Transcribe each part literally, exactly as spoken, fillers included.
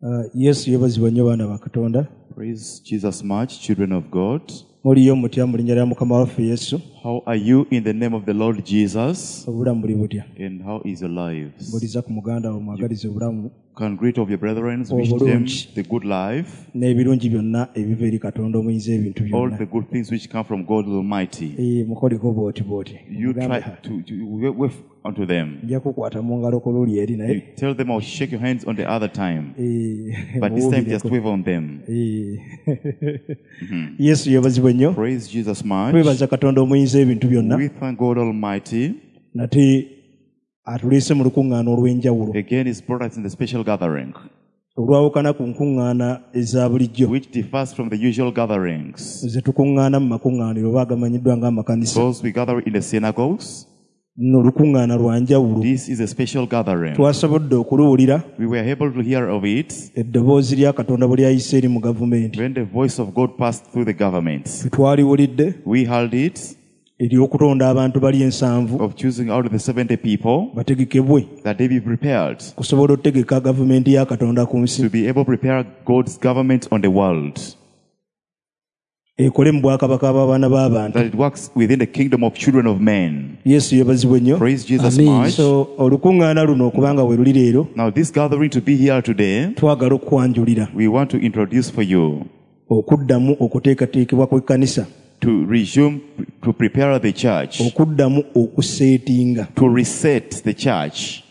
Uh, Yesu yebazibwa nnyo baana ba Katonda. Praise Jesus much, children of God. Muliyo mutya mu linnya lya Mukama waffe Yesu. How are you in the name of the Lord Jesus? Obulamu buli butya? And how is your lives? Mbuliza ku muganda wo mwagalize obulamu Can greet of your brethren, wish them the good life, n'ebirungi byonna ebiva eri Katonda omuyinza ebintu all byonna. the good things which come from God Almighty. Eh, mukoleko booti booti. You try to, to wave unto them. Nja kukwata mu ngalo ku luli eri You naye. tell them I'll shake your hands on the other time. Eh, But this time muwulireko. just wave on them. Eh. Yesu yebazibwa nnyo. Praise Jesus much. Twebaza Katonda omuyinza ebintu byonna. We thank God Almighty. Nate atuleese mu lukuŋŋaana olw'enjawulo. Again, He's brought us in the special gathering, Olwawukana ku nkuŋŋaana eza bulijjo. which differs from the usual gatherings. Ze tukuŋŋaana mu makuŋŋaaniro oba agamanyiddwa ng'amakanisa. Those we gather in the synagogues. Nno olukuŋŋaana lwa njawulo. This is a special gathering. Twasobodde okuluwulira We were able to hear of it eddoboozi lya Katonda bwe lyayise eri mu gavumenti. when the voice of God passed through the government. Twaliwulidde We heard it ery'okutonda abantu bali ensanvu of choosing out of the seventy people bategekebwe that they be prepared kusobola otegeka gavumenti ya Katonda ku nsi to be able to prepare God's government on the world, ekole mu bwakabaka bw'abaana b'abantu. that it works within the kingdom of children of men. Yesu yebazibwe nnyo. Praise Jesus Amen. much. So olukuŋŋaana luno okubanga we luli leero Now this gathering to be here today, twagala okukwanjulira we want to introduce for you okuddamu okuteekateekebwa kw'ekkanisa, to resume, to prepare the church, okuddamu okuseetinga to reset the church,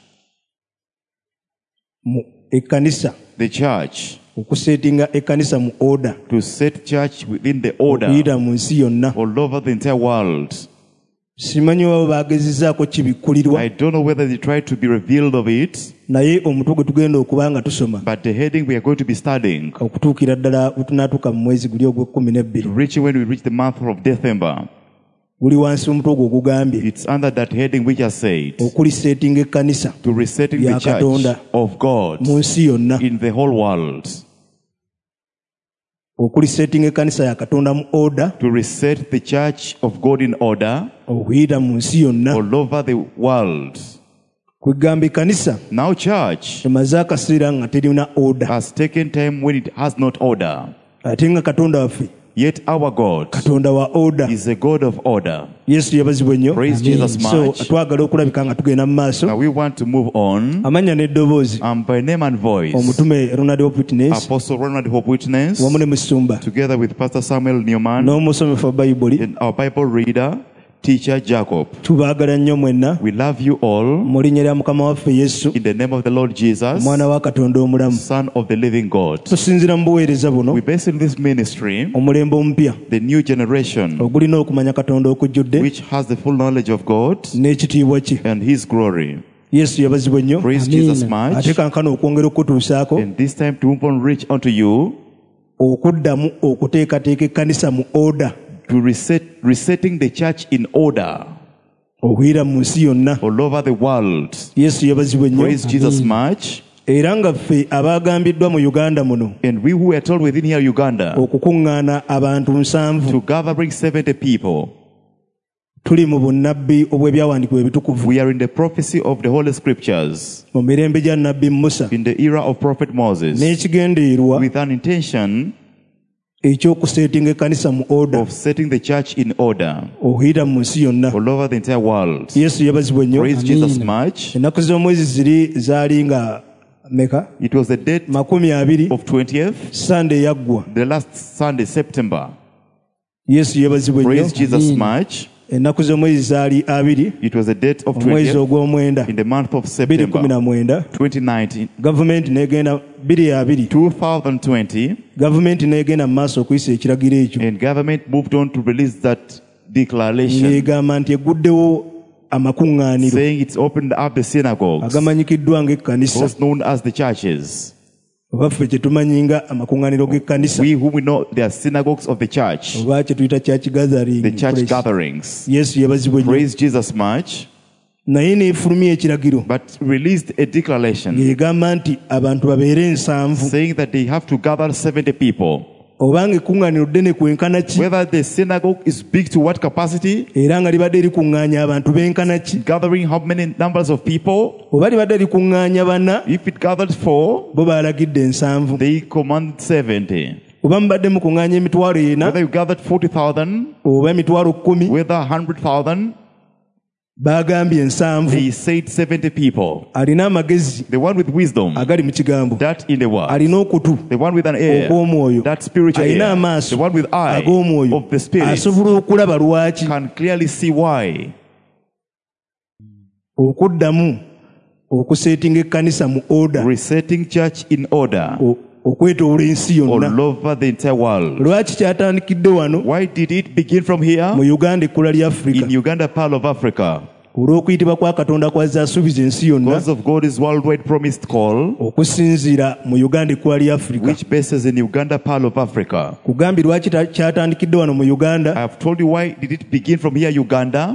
mu ekkanisa, the church, okuseetinga ekkanisa mu order to set church within the order okuyita mu nsi yonna. all over the entire world. Simanyi oba baagezezzaako kibikkulirwa, I don't know whether they try to be revealed of it, naye omutwe gwe tugenda okuba nga tusoma but the heading we are going to be studying, okutuukira ddala bwe tunaatuuka mu mwezi guli ogw'ekkumi n'ebbiri, reaching when we reach the month of December, guli wansi omutwe ogwo ogugambye it's under that heading which I said, okuli seetinga ekkanisa to resetting the Ya church Katonda of God mu nsi yonna, in the whole world, okuli seetinga ekkanisa ya Katonda mu order to reset the church of God in order okuyita mu nsi yonna. all over the world. Kwegamba ekkanisa Now church emaze akaseera nga terina order, has taken time when it has not order. ate nga Katonda waffe Yet our God Katonda wa order. is a God of order. Yesu yabazibwe nnyo. Praise Jesus So much. twagala okulabika nga tugenda mu Now maaso. we want to move on. Amanya n'eddoboozi Um, by name and voice, omutume Ronald Hope Witness Apostle Ronald Hope Witness, wamu ne Musumba together with Pastor Samuel Newman n'omusomefu wa Bayibuli, and our Bible reader, teacher Jacob. tubaagala nnyo mwenna We love you all mu linnya lya Mukama waffe Yesu, in the name of the Lord Jesus, omwana wa Katonda omulamu. Son of the living God. Tusinzira mu buweereza buno We base in this ministry omulembe omupya the new generation ogulina okumanya Katonda okujjudde which has the full knowledge of God n'ekitiibwa kye. and His glory. Yesu yabazibwe nnyo. Praise Jesus much. Ate kankana okwongera okutuusaako And this time to move on, reach unto you okuddamu okuteekateeka ekkanisa mu order to reset, resetting the church in order okuyita mu nsi yonna. all over the world. Yesu yabazibwe nnyo. Praise Jesus much. Era nga ffe abaagambiddwa mu Uganda muno And we who were told within here Uganda okukuŋŋaana abantu nsanvu, to gather bring seventy people, tuli mu bunnabbi obw'ebyawandiikibwa ebitukuvu we are in the prophecy of the Holy Scriptures mu mirembe gya nnabbi Musa, in the era of Prophet Moses, n'ekigendeerwa with an intention eky'okuseetinga ekkanisa mu order of setting the church in order okuyita mu nsi yonna. all over the entire world. Yesu yabazibwe nnyo. Praise Jesus much. Ennaku z'omwezi ziri zaali nga meka It was the date makumi abiri of twentieth, sande yaggwa. the last Sunday, September. Yesu yabazibwe nnyo. Praise Jesus much. Ennaku z'omwezi zaali abiri It was the date of omwezi twentieth ogw'omwenda in the month of bbiri kumi na September mwenda twenty nineteen, gavumenti n'egenda bbiri abiri two thousand twenty, gavumenti n'egenda mu maaso okuyisa ekiragiro ekyo and government moved on to release that declaration, ng'egamba nti eguddewo amakuŋŋaaniro saying it's opened up the synagogues, agamanyikiddwa ng'ekkanisa, those known as the churches. oba ffe kye tumanyi nga amakuŋŋaaniro g'ekkanisa, We whom we know they are synagogues of the church, oba kye tuyita church gathering. the church Praise. gatherings. Yesu yabazibwe nnyo. Praise Jesus much. Naye n'efulumya ekiragiro But released a declaration ng'egamba nti abantu babeere ensanvu saying that they have to gather seventy people obanga ekkuŋŋaaniro ddene kwenkana ki whether the synagogue is big to what capacity, era nga libadde likuŋŋaanya abantu benkana ki gathering how many numbers of people. oba libadde likuŋŋaanya bana If it gathered four, bo baalagidde ensanvu they command seventy. oba mubadde mukuŋŋaanya emitwalo ena Whether you gathered forty thousand, oba emitwalo kkumi whether one hundred thousand, baagambye ensanvu they said seventy people. alina amagezi The one with wisdom, agali mu kigambo that in the word. alina okutu The one with an ear, okw'omwoyo that spiritual alina ear. amaaso The one with eye ag'omwoyo of the spirit asobola okulaba lwaki can clearly see why. okuddamu okuseetinga ekkanisa mu oda Resetting church in order okwetoola ensi all yonna over the entire world. lwaki kyatandikidde wano Why did it begin from here? mu uganda ekkula lya afurika In Uganda, Pearl of Africa. olw'okuyitibwa kwa katonda kwazze asuubiza ensi yonna Because of God's worldwide promised call, okusinziira mu uganda ekkula lya afurika which bases in Uganda, Pearl of Africa. kugambye lwaki ta- kyatandikidde wano mu I uganda have told you why did it begin from here, Uganda?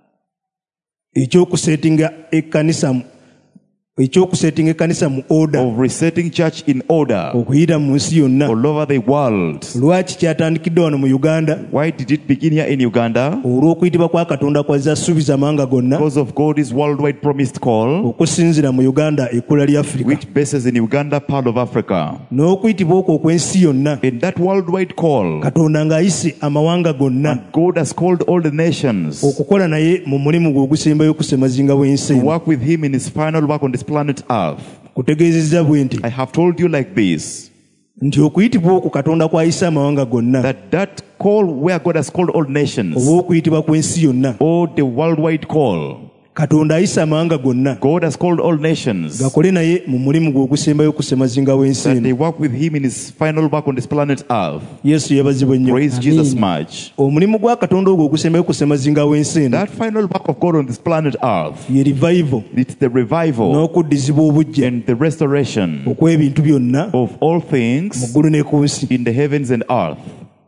ekyokuseetinga ekkanisa mu- ekyokuseetinga ekkanisa mu oda Of resetting church in order okuyita mu nsi yonna all over the world. lwaki kyatandikidde wano mu uganda Why did it begin here in Uganda? olw'okuyitibwa kwa katonda kwazze asuubiza amawanga gonna Because of God's worldwide promised call, okusinziira mu uganda ekkula lya afurika which bases in Uganda, Pearl of Africa. n'okuyitibwa okwo okw'ensi yonna In that worldwide call, katonda ng'ayise amawanga gonna God has called all the nations to okukola naye mu mulimu gwe ogusembayo okusemazinga bw'ensi eno. work with him in his final work on this planet Earth. kutegeezezza bwe nti I have told you like this, nti okuyitibwa okwo katonda kwayise amawanga gonna that that call where God has called all nations, oba okuyitibwa kw'ensi yonna or the worldwide call, katonda ayise amawanga gonna God has called all nations gakole naye mu mulimu gwe ogusembayo okusemazinga w'ensi that eno. they work with him in his final work on this planet Earth. yesu yabazibwa nnyo Praise Jesus much. omulimu gwa katonda ogwo ogusembayo okusemazinga w'ensi eno That final work of God on this planet Earth, ye revival it's the revival n'okuddizibwa obujja and the restoration okw'ebintu byonna of all mu things ggulu ne ku nsi. in the heavens and earth.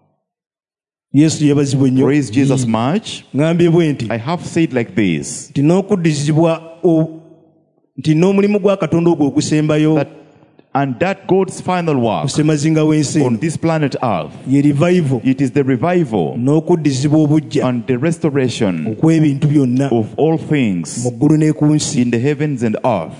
yesu yabazibwa nnyo Praise Jesus much. ŋŋambye bwe nti I have said like this, nti n'okuddizibwa o- nti n'omulimu gwa katonda ogwo ogusembayo that and that God's final work okusemazinga w'ensi on eno this planet Earth, ye revival it is the revival n'okuddizibwa obujja and the restoration okw'ebintu byonna of all things mu ggulu ne ku nsi. in the heavens and earth.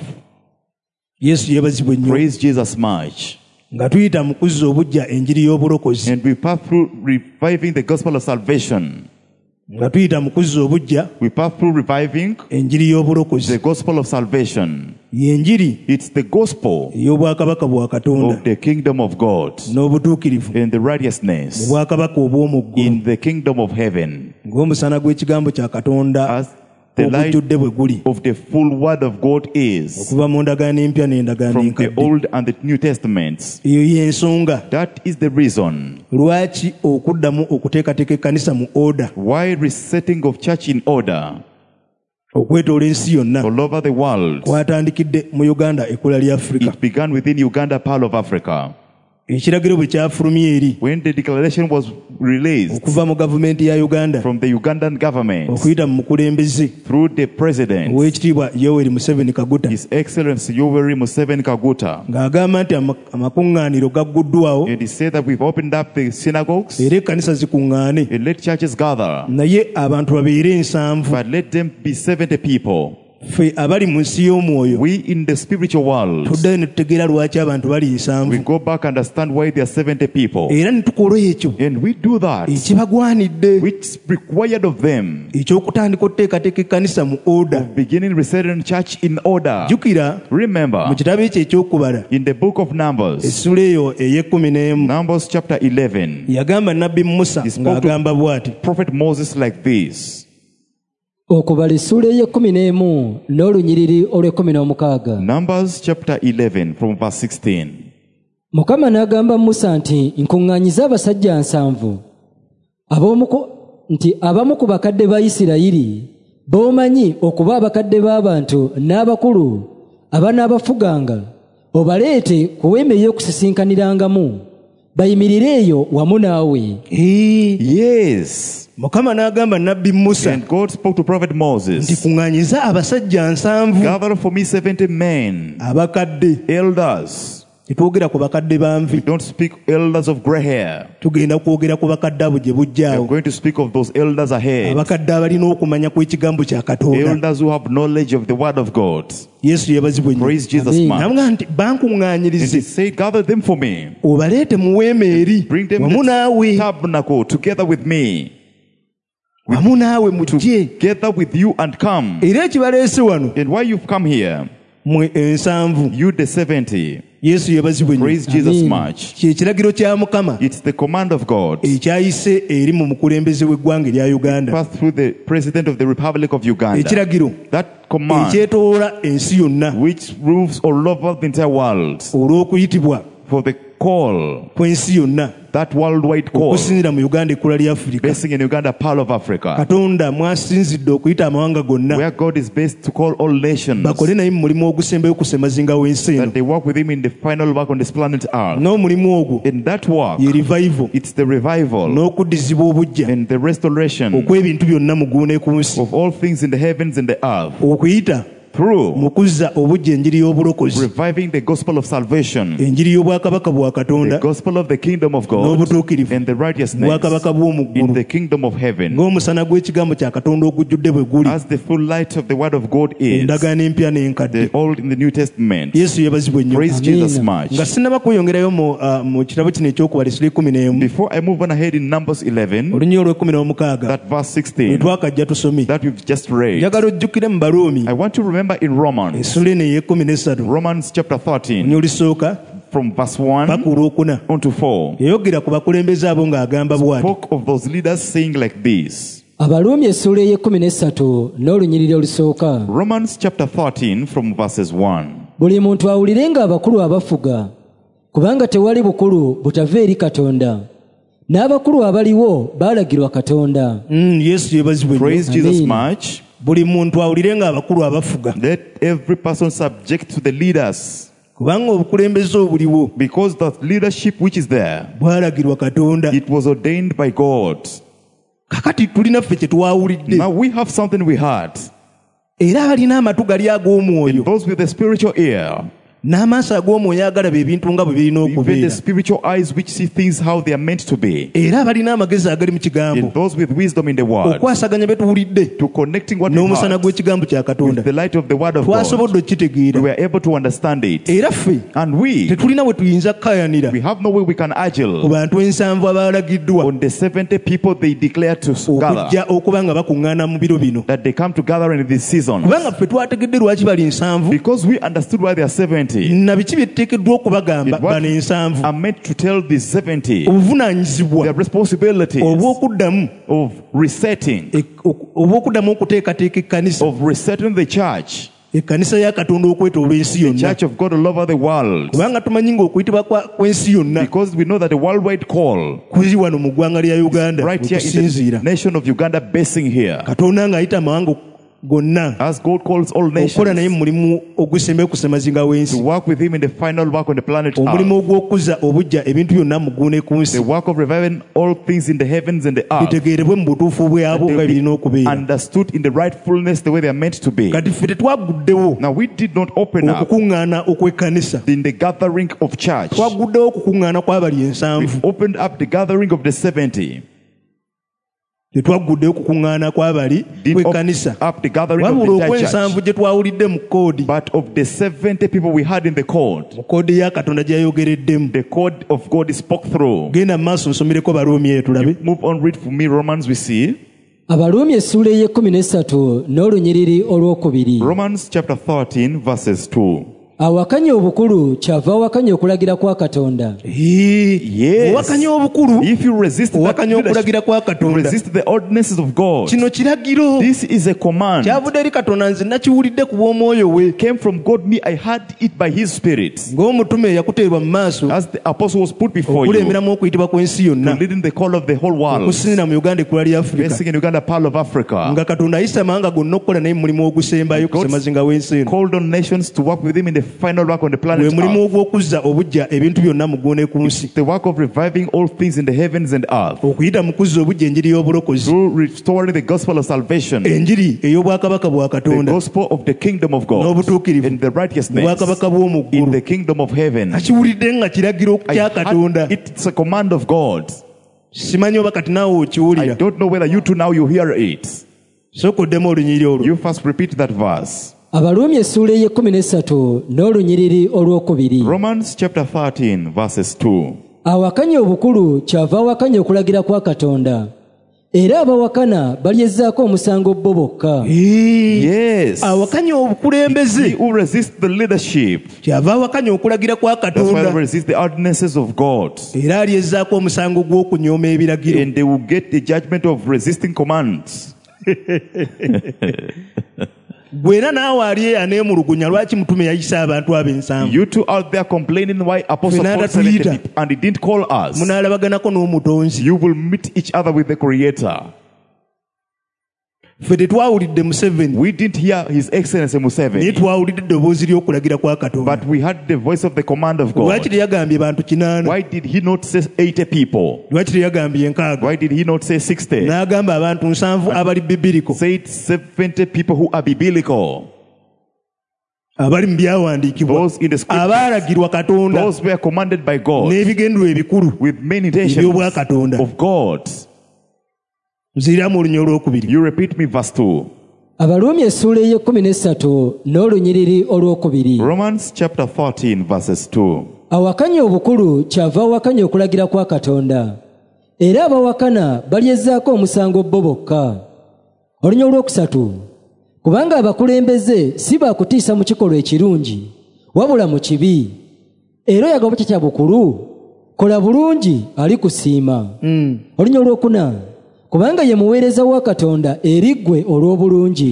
yesu yabazibwa nnyo Praise Jesus much. nga tuyita mu kuzza obujja enjiri y'obulokozi And we pass through reviving the gospel of salvation. nga tuyita mu kuzza obujja We pass through reviving enjiri y'obulokozi the gospel of salvation. yenjiri It's the gospel ey'obwakabaka bwa katonda of the kingdom of God n'obutuukirivu and the mu righteousness bwakabaka obw'omu ggulu in the kingdom of heaven, ng'omusana gw'ekigambo kya katonda as the light ogujjudde bwe guli of the full word of God is okuva mu ndagaano empya n'endagaano from the enkadde. Old and the New Testaments. eyo y'ensonga That is the reason lwaki okuddamu okuteekateeka ekkanisa mu oda why resetting of church in order okwetoola ensi yonna all over the world, kwatandikidde mu uganda ekkula lya afurika. it began within Uganda, Pearl of Africa. ekiragiro bwe kyafulumya eri When the declaration was released okuva mu gavumenti ya uganda from the Ugandan government okuyita mu mukulembeze through the president, ow'ekitiibwa yoweri museveni kaguta His Excellency Yoweri Museveni Kaguta, ng'agamba nti ama- amakuŋŋaaniro gagguddwawo and he said that we've opened up the synagogues era ekkanisa zikuŋŋaane and let churches gather, naye abantu babeere ensanvu. but let them be seventy people. ffe abali mu nsi y'omwoyo We in the spiritual world, tuddayo ne tutegeera lwaki abantu bali we nsanvu go back and understand why there are seventy people. era ne tukola ekyo And we do that, ekibagwanidde which is required of them, ekyokutandika okuteekateeka ekkanisa mu oda. beginning resetting church in order. jjukira Remember, mu kitabo ekyo ekyokubala in the book of Numbers, essula eyo ey'ekkumi n'emu Numbers chapter eleven, yagamba nabbi musa He spoke to- ng'agamba bw'ati Prophet Moses like this. okubala essuula ey'ekkumi n'emu n'olunyiriri olw'ekkumi n'omukaaga. Numbers chapter eleven from verse sixteen. Mukama n'agamba Musa nti nkuŋŋaanyize abasajja nsanvu ab'omu ku- nti abamu ku bakadde ba Isirayiri b'omanyi okuba abakadde b'abantu n'abakulu abanaabafuganga, obaleete ku weema ey'okusisinkaniramu bayimirire eyo wamu naawe. Ee, Yes. mukama n'agamba nabbi musa And God spoke to Prophet nti Moses, kuŋŋaanyiza abasajja nsanvu gather for me seventy men, abakadde elders, tetwogera ku bakadde We banvi, don't speak elders of gray hair. tugenda kwogera ku bakadde abo gye We are bujjaawo, going to speak of those elders ahead. abakadde abalina okumanya kw'ekigambo kya Katonda. Elders who have knowledge of the word of God. Yesu yebazibwe nnyo. Praise Jesus Amen. much. Namuga nti And he bankuŋŋaanyirize said, gather them for me. obaleete mu weema eri Bring them wamu in naawe, the tabernacle together with me. wamu naawe mujje. Together with you and come. Era ekibaleese wano And why you've come here, mwe ensanvu. you the seventy. Yesu yebazibwe nnyo. Praise Jesus Amen. much. Kye kiragiro kya Mukama It's the command of God. ekyayise eri mu mukulembeze w'eggwanga erya Uganda. Passed through the president of the Republic of Uganda. Ekiragiro That command ekyetoloola ensi yonna which moves all over the entire world olw'okuyitibwa for the call, kw'ensi yonna that worldwide call, okusinzira mu Uganda ekkula lya Afirika. basing in Uganda, Pearl of Africa, Katonda mwasinzidde okuyita amawanga gonna where God is based to call all nations, bakole naye mu mulimu ogusembayo kusemazinga w'ensi eno. that they work with Him in the final work on this planet Earth. N'omulimu ogwo In that work, ye revival it's the revival n'okuddizibwa obujja and the restoration okw'ebintu byonna mu ggulu ne ku nsi, of all things in the heavens and the earth, okuyita through mu kuzza obujja enjiri y'obulokozi, reviving the gospel of salvation, enjiri y'obwakabaka bwa the Katonda gospel of the kingdom of God, n'obutuukirivu and the righteousness bwakabaka bw'omu in ggulu, the kingdom of heaven, ng'omusana gw'ekigambo kya Katonda ogujjudde bwe guli, as the full light of the word of God is, endagaano empya n'enkadde. the old in the New Testament. Yesu yebazibwe nnyo. Praise Amen. Jesus much. Nga sinnaba kweyongerayo mu uh, mu kitabo kino eky'okubalisira ekkumi n'emu Before I move on ahead in Numbers eleven, olunyiri olw'ekkumi n'omukaaga that verse bwe sixteen, twakajja tusomye, that we've just read, njagala ojjukire mu Baluumi I want to remember in Romans, essula eno ey'ekkumi n'essatu Romans chapter thirteen, olunyiri olusooka from verse one paka olwokuna, on to four, yayogera ku bakulembeze abo ng'agamba bw'ati: spoke of those leaders saying like this. abaluumi essuula ey'ekkumi n'essatu n'olunyiriri olusooka. Romans chapter thirteen from verses one. Buli muntu awulirenga abakulu abafuga, kubanga tewali bukulu butava eri Katonda. N'abakulu abaliwo baalagirwa Katonda. Mm, Yesu yebazibwe nnyo. Praise Jesus Amen. much. Buli muntu awulirenga abakulu abafuga, Let every person subject to the leaders, kubanga obukulembeze obuliwo because the leadership which is there, bwalagirwa Katonda. it was ordained by God. Kakati tulina ffe kye twawulidde, Now we have something we heard. era abalina amatu gali ag'omwoyo Those with the spiritual ear, n'amaaso ag'omwoyo agalaba ebintu nga bwe birina even the okubeera, spiritual eyes which see things how they are meant to be, era abalina amagezi agali mu and kigambo those with wisdom in the word, okwasaganya bye tuwulidde to connecting what we n'omusana heard gw'ekigambo kya with Katonda, the light of the word of God, twasobodde we okukitegeera, were able to understand it. era ffe And we, tetulina we tuyinza kukayanira we have no way we can ku agile bantu ensanvu abalagiddwa on the seventy people they declare to gather, okujja okuba nga bakuŋŋaana mu biro bino, that they come to gather in this season. kubanga ffe twategedde lwaki bali nsanvu, Because we understood why they are seventy. na biki bye tuteekeddwa okubagamba And what bano ensanvu, are meant to tell the seventy, obuvunaanyizibwa their responsibilities obw'okuddamu of resetting, e- ok- obw'okuddamu okuteekateeka ekkanisa, of resetting the church, ekkanisa ya Katonda okwetoolwa ensi yonna, church of God all over the world. kubanga tumanyi ng'okuyitibwa kwa- kw'ensi yonna Because we know that the worldwide call, kuli wano mu ggwanga lya Uganda right here in okusinziira, the nation of Uganda, basing here, Katonda ng'ayita amawanga gonna as God calls all okukola naye nations mu mulimu ogusembayo kusemazinga to w'ensi, work with Him in the final work on the planet omulimu Earth, ogw'okuza obujja ebintu byonna mu ggulu ne ku nsi the work of reviving all things in the heavens and the earth, bitegeerebwe mu butuufu bwabo nga they'll birina be okubeera. understood in the rightfulness the way they are meant to be. Kati ffe tetwaguddewo Now we did not open up okukuŋŋaana okw'ekkanisa, in the gathering of church. twaguddewo okukuŋŋaana kw'abali We ensanvu, opened up the gathering of the seventy. tetwaguddewo okukuŋŋaana kw'abali Did kw'ekkanisa, op- up the gathering of wabula the entire okw'ensanvu church. gye twawulidde mu koodi, But of the seventy people we had in the code, mu koodi ya Katonda gye yayogereddemu. the code of God is spoke through. Genda mu maaso nsomereko Baluumi eyo tulabe. Move on, read for me Romans, we see. Abaluumi essuula ey'ekkumi n'essatu n'olunyiriri olwokubiri. Romans chapter thirteen, verses two. Awakanya obukulu kyava awakanya okulagira kwa Katonda. Yes. Owakanya obukulu, If you resist that owakanya leadership, okulagira kwa Katonda. resist the ordinances of God. Kino kiragiro This is a command. kyavudde eri Katonda, nze nakiwulidde ku bw'omwoyo we. Came from God, me, I heard it by His Spirit. Ng'omutume yakuteebwa mu maaso As the apostle was put before you, to okuleemeramu okuyitibwa kw'ensi yonna, lead in the call of the whole world, okusinira mu Uganda ekkula lya Afirika, basing in Uganda, Pearl of Africa, nga Katonda ayisa amawanga gonna okukola naye mu mulimu ogusembayo God kusemazinga w'ensi eno. called on nations to work with Him in the final work on the gwe planet mulimu Earth. ogw'okuzza obujja ebintu byonna mu ggulu ne ku nsi The work of reviving all things in the heavens and earth. okuyita mu kuzza obujja enjiri y'obulokozi Through restoring the gospel of salvation. enjiri ey'obwakabaka bwa The katonda gospel of the kingdom of God. n'obutuukirivu And the mu righteousness. bwakabaka bw'omu In ggulu the kingdom of heaven. akiwulidde nga kiragiro I kya had katonda it, it's a command of God. simanyi oba kati naawe I okiwulira don't know whether you two now you hear it. sooka oddemu olunyiri olwo You first repeat that verse. abaluumi essuula ey'ekkumi n'essatu n'olunyiriri olwokubiri Romans chapter thirteen verses two. awakanya obukulu kyava awakanya okulagira kwa katonda era abawakana balyezzaako omusango bo bokka Yes. awakanya obukulembeze He who resists the leadership, kyava awakanya okulagira kwa that's why katonda they resist the ordinances of God. era alyezzaako omusango gw'okunyooma ebiragiro And they will get the judgment of resisting commands. gwera naawe ali aneemulugunya lwaki mutume yayisa abantu ab'ensanvu You two out there complaining why Apostle Fenanda Paul selected tuyita. it and he didn't call us. munaalabaganako n'omutonzi You will meet each other with the Creator. ffe tetwawulidde museveni We didn't hear His Excellency naye Museveni, twawulidde eddoboozi ly'okulagira kwa katonda but we heard the voice of the command of lwaki God. teyagambye bantu kinaana Why did He not say eighty people? lwaki teyagambye nkaaga Why did He not say sixty? n'agamba abantu nsanvu abali bibiriko Said seventy people who are biblical. abali mu byawandiikibwa Those in the scripture. abaalagirwa katonda Those were commanded by God n'ebigendererwa ebikulu with many intentions eby'obwa katonda of God. nziriramu olunyo olwokubiri You repeat me verse two. abaluumi essuula ey'ekkumi n'essatu n'olunyiriri olwokubiri Romans chapter thirteen verses two. awakanya obukulu kyava awakanya okulagira kwa katonda era abawakana balyezzaako omusango bo bokka olunya olwokusatu kubanga abakulembeze si baakutiisa mu kikolwa ekirungi wabula mu kibi era oyagala bukya kya bukulu kola bulungi alikusiima olunya olwokuna kubanga ye muweereza wa katonda eri ggwe olw'obulungi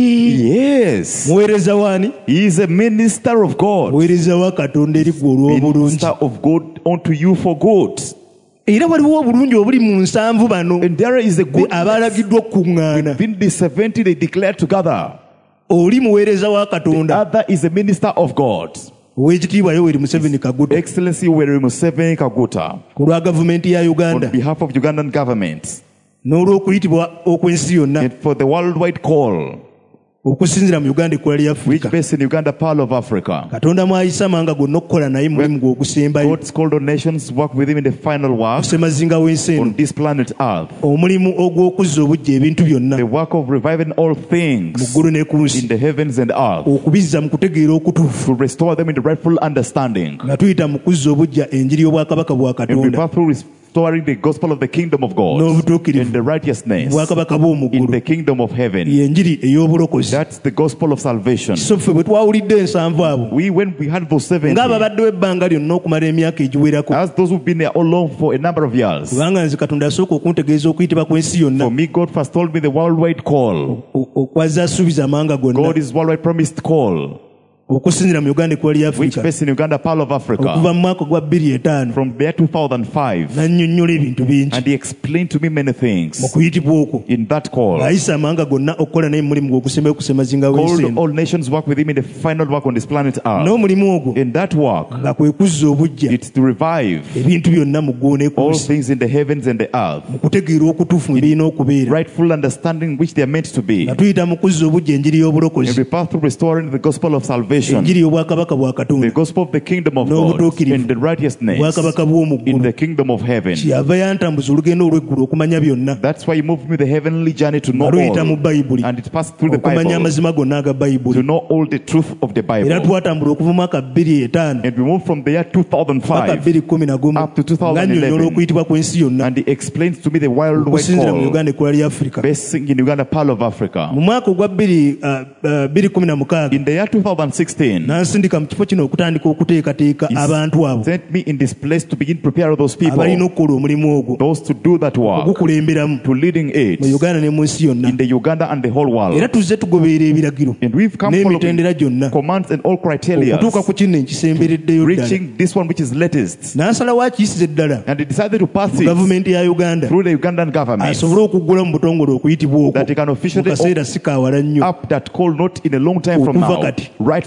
Yes. muweereza waani He is a minister of God. muweereza wa katonda eri gwe olw'obulungi Minister of God unto you for good. era waliwo obulungi obuli mu nsanvu bano And there is a good abaalagiddwa okukuŋŋaana within the seventy they declare together. oli muweereza wa The katonda other is a minister of God. ow'ekitiibwa yoweri museveni kaguta Excellency Yoweri Museveni Kaguta, ku lwa gavumenti ya on uganda behalf of Ugandan government, n'olw'okuyitibwa okw'ensi yonna and for the worldwide call, okusinziira mu uganda ekkula lya which afirika based in Uganda, Pearl of Africa. katonda mwayisa amanga gonna okukola naye mulimu gwe ogusembayo God's called on nations work with him in the final work kusemazinga w'ensi eno on this planet Earth. omulimu ogw'okuzza obujja ebintu byonna The work of reviving all mu things ggulu ne ku in nsi the heavens and earth, okubizza mu kutegeera okutuufu to restore them in the rightful understanding. nga tuyita mu kuzza obujja enjiri y'obwakabaka bwa And we katonda pass through restoring the gospel of the kingdom of God n'obutuukirivu and the righteousness obwakabaka bw'omu in ggulu the kingdom of heaven. yenjiri ey'obulokozi That's the gospel of salvation. so ffe bwe twawulidde ensanvu abo We, when we had those seventy, ng'ababaddewo ebbanga lyonna okumala emyaka egiwerako as those who've been there all along for a number of years, kubanga nze katonda asooka okuntegeeza okuyitibwa kw'ensi yonna for me, God first told me the worldwide call. o- okwazza asuubiza amanga gonna God is worldwide promised call, okusinziira mu uganda ekkula lya which afirika based in Uganda, Pearl of Africa, okuva mu mwaka gwa bbiri etaano from there two thousand five. n'annyonnyola ebintu bingi And he explained to me many mu things kuyitibwa okwo in that call. ayisa amanga gonna okukola naye mulimu gwe ogusembayo okusemazinga w'ensi Called eno all nations work with him in the final work on this planet Earth. n'omulimu ogwo In that work, nga kwe kuzza obujja it's to revive ebintu byonna mu ggulu ne ku all nsi things in the heavens and the earth. mu kutegeera okutuufu mu birina okubeera Rightful understanding which they are meant to be. nga tuyita mu kuzza obujja enjiri And y'obulokozi we pass through restoring the gospel of salvation, enjiri y'obwakabaka bwa the katonda gospel of the kingdom of God, n'obutuukirivu and the righteousness obwakabaka bw'omu in ggulu the kingdom of heaven. kyeyava yantambuza olugendo olw'eggulu okumanya byonna That's why he moved me the heavenly journey to know nga luyita mu all. bayibuli And it passed through the okumanya Bible amazima gonna aga to bayibuli know all the truth of the era Bible. twatambula okuva mu mwaka bbiri etaano And we moved from the year two thousand paka five, bbiri kumi na gumu up to two thousand eleven. nga nnyonnyola okuyitibwa kw'ensi yonna and he explains to me the worldwide okusinziira mu call, uganda ekkula lya afirika basing in Uganda, Pearl of Africa. mu mwaka ogwa bbiri ah, ah, bbiri kumi na mukaaga In the year two thousand sixteen, n'ansindika mu kifo kino okutandika okuteekateeka He's abantu abo sent me in this place to begin to prepare those abalina people, okukola omulimu ogwo those to do that work, ogukulemberamu to leading it mu uganda ne mu nsi yonna in the Uganda and the whole era world. tuzze tugoberera ebiragiro And we've come following n'emitendera gyonna commands and all criteria, okutuuka ku kino ekisembereddeyo ddala reaching this one which is latest. n'asalawo akiyisiza eddala And he decided to pass mu it gavumenti ya uganda through the Ugandan government, asobole okuggula mu butongole okuyitibwa okwo that he can mu officially kaseera si kaawala nnyo up that call not in a long time from Okuva now, kati. right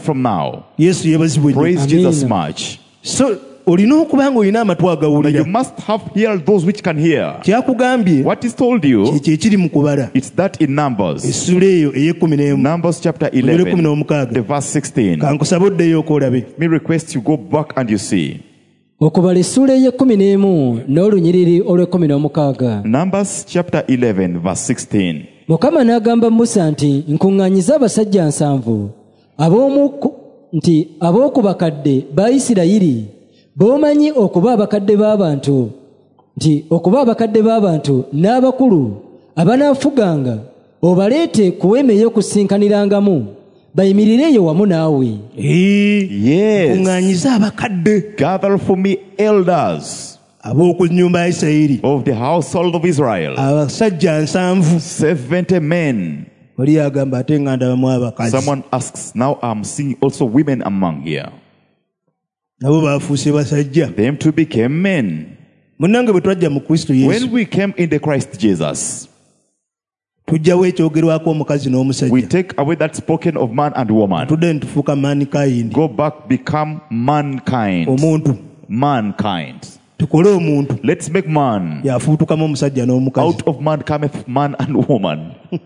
from now. yesu yeebazibwe nnyo. Praise Amen. Jesus much. So olina okuba ng'olina amatu Now agawulira. you must have heard those which can hear. Kyakugambye What is told you, kyekyo ekiri mu kubala. it's that in Numbers. essula eyo ey'ekkumi n'emu Numbers chapter ekumi eleven, n'omukaaga. the verse sixteen. kankusaba oddeyo okolabe. Let me request you go back and you see. okubala essuula ey'ekkumi n'emu n'olunyiriri olw'ekkumi n'omukaaga. Numbers chapter eleven, verse sixteen. mukama n'agamba musa nti nkuŋŋaanyiza abasajja nsanvu ab'omu ku- nti ab'oku bakadde ba isirayiri b'omanyi okuba abakadde b'abantu nti okuba abakadde b'abantu n'abakulu abanaafuganga obaleete ku weema ey'okusinkanirangamu bayimirireyo wamu naawe. Yes. kuŋŋaanyiza abakadde Gather for me elders ab'oku nnyumba ya isirayiri of the household of Israel, abasajja nsanvu. seventy men. oli agamba ate nga ndabamu abakazi Someone asks, now I'm seeing also women among here. nabo baafuuse basajja. Them too became men. munnange bwe twajja mu kristo yesu When we came in the Christ Jesus, tujjawo ekyogerwako omukazi we n'omusajja take away that spoken of man and woman. tudde ne tufuuka manikayindi Go back, become mankind. omuntu. Mankind. tukole omuntu Let's make man. yafuutukamu omusajja n'omukazi. Out of man cometh man and woman.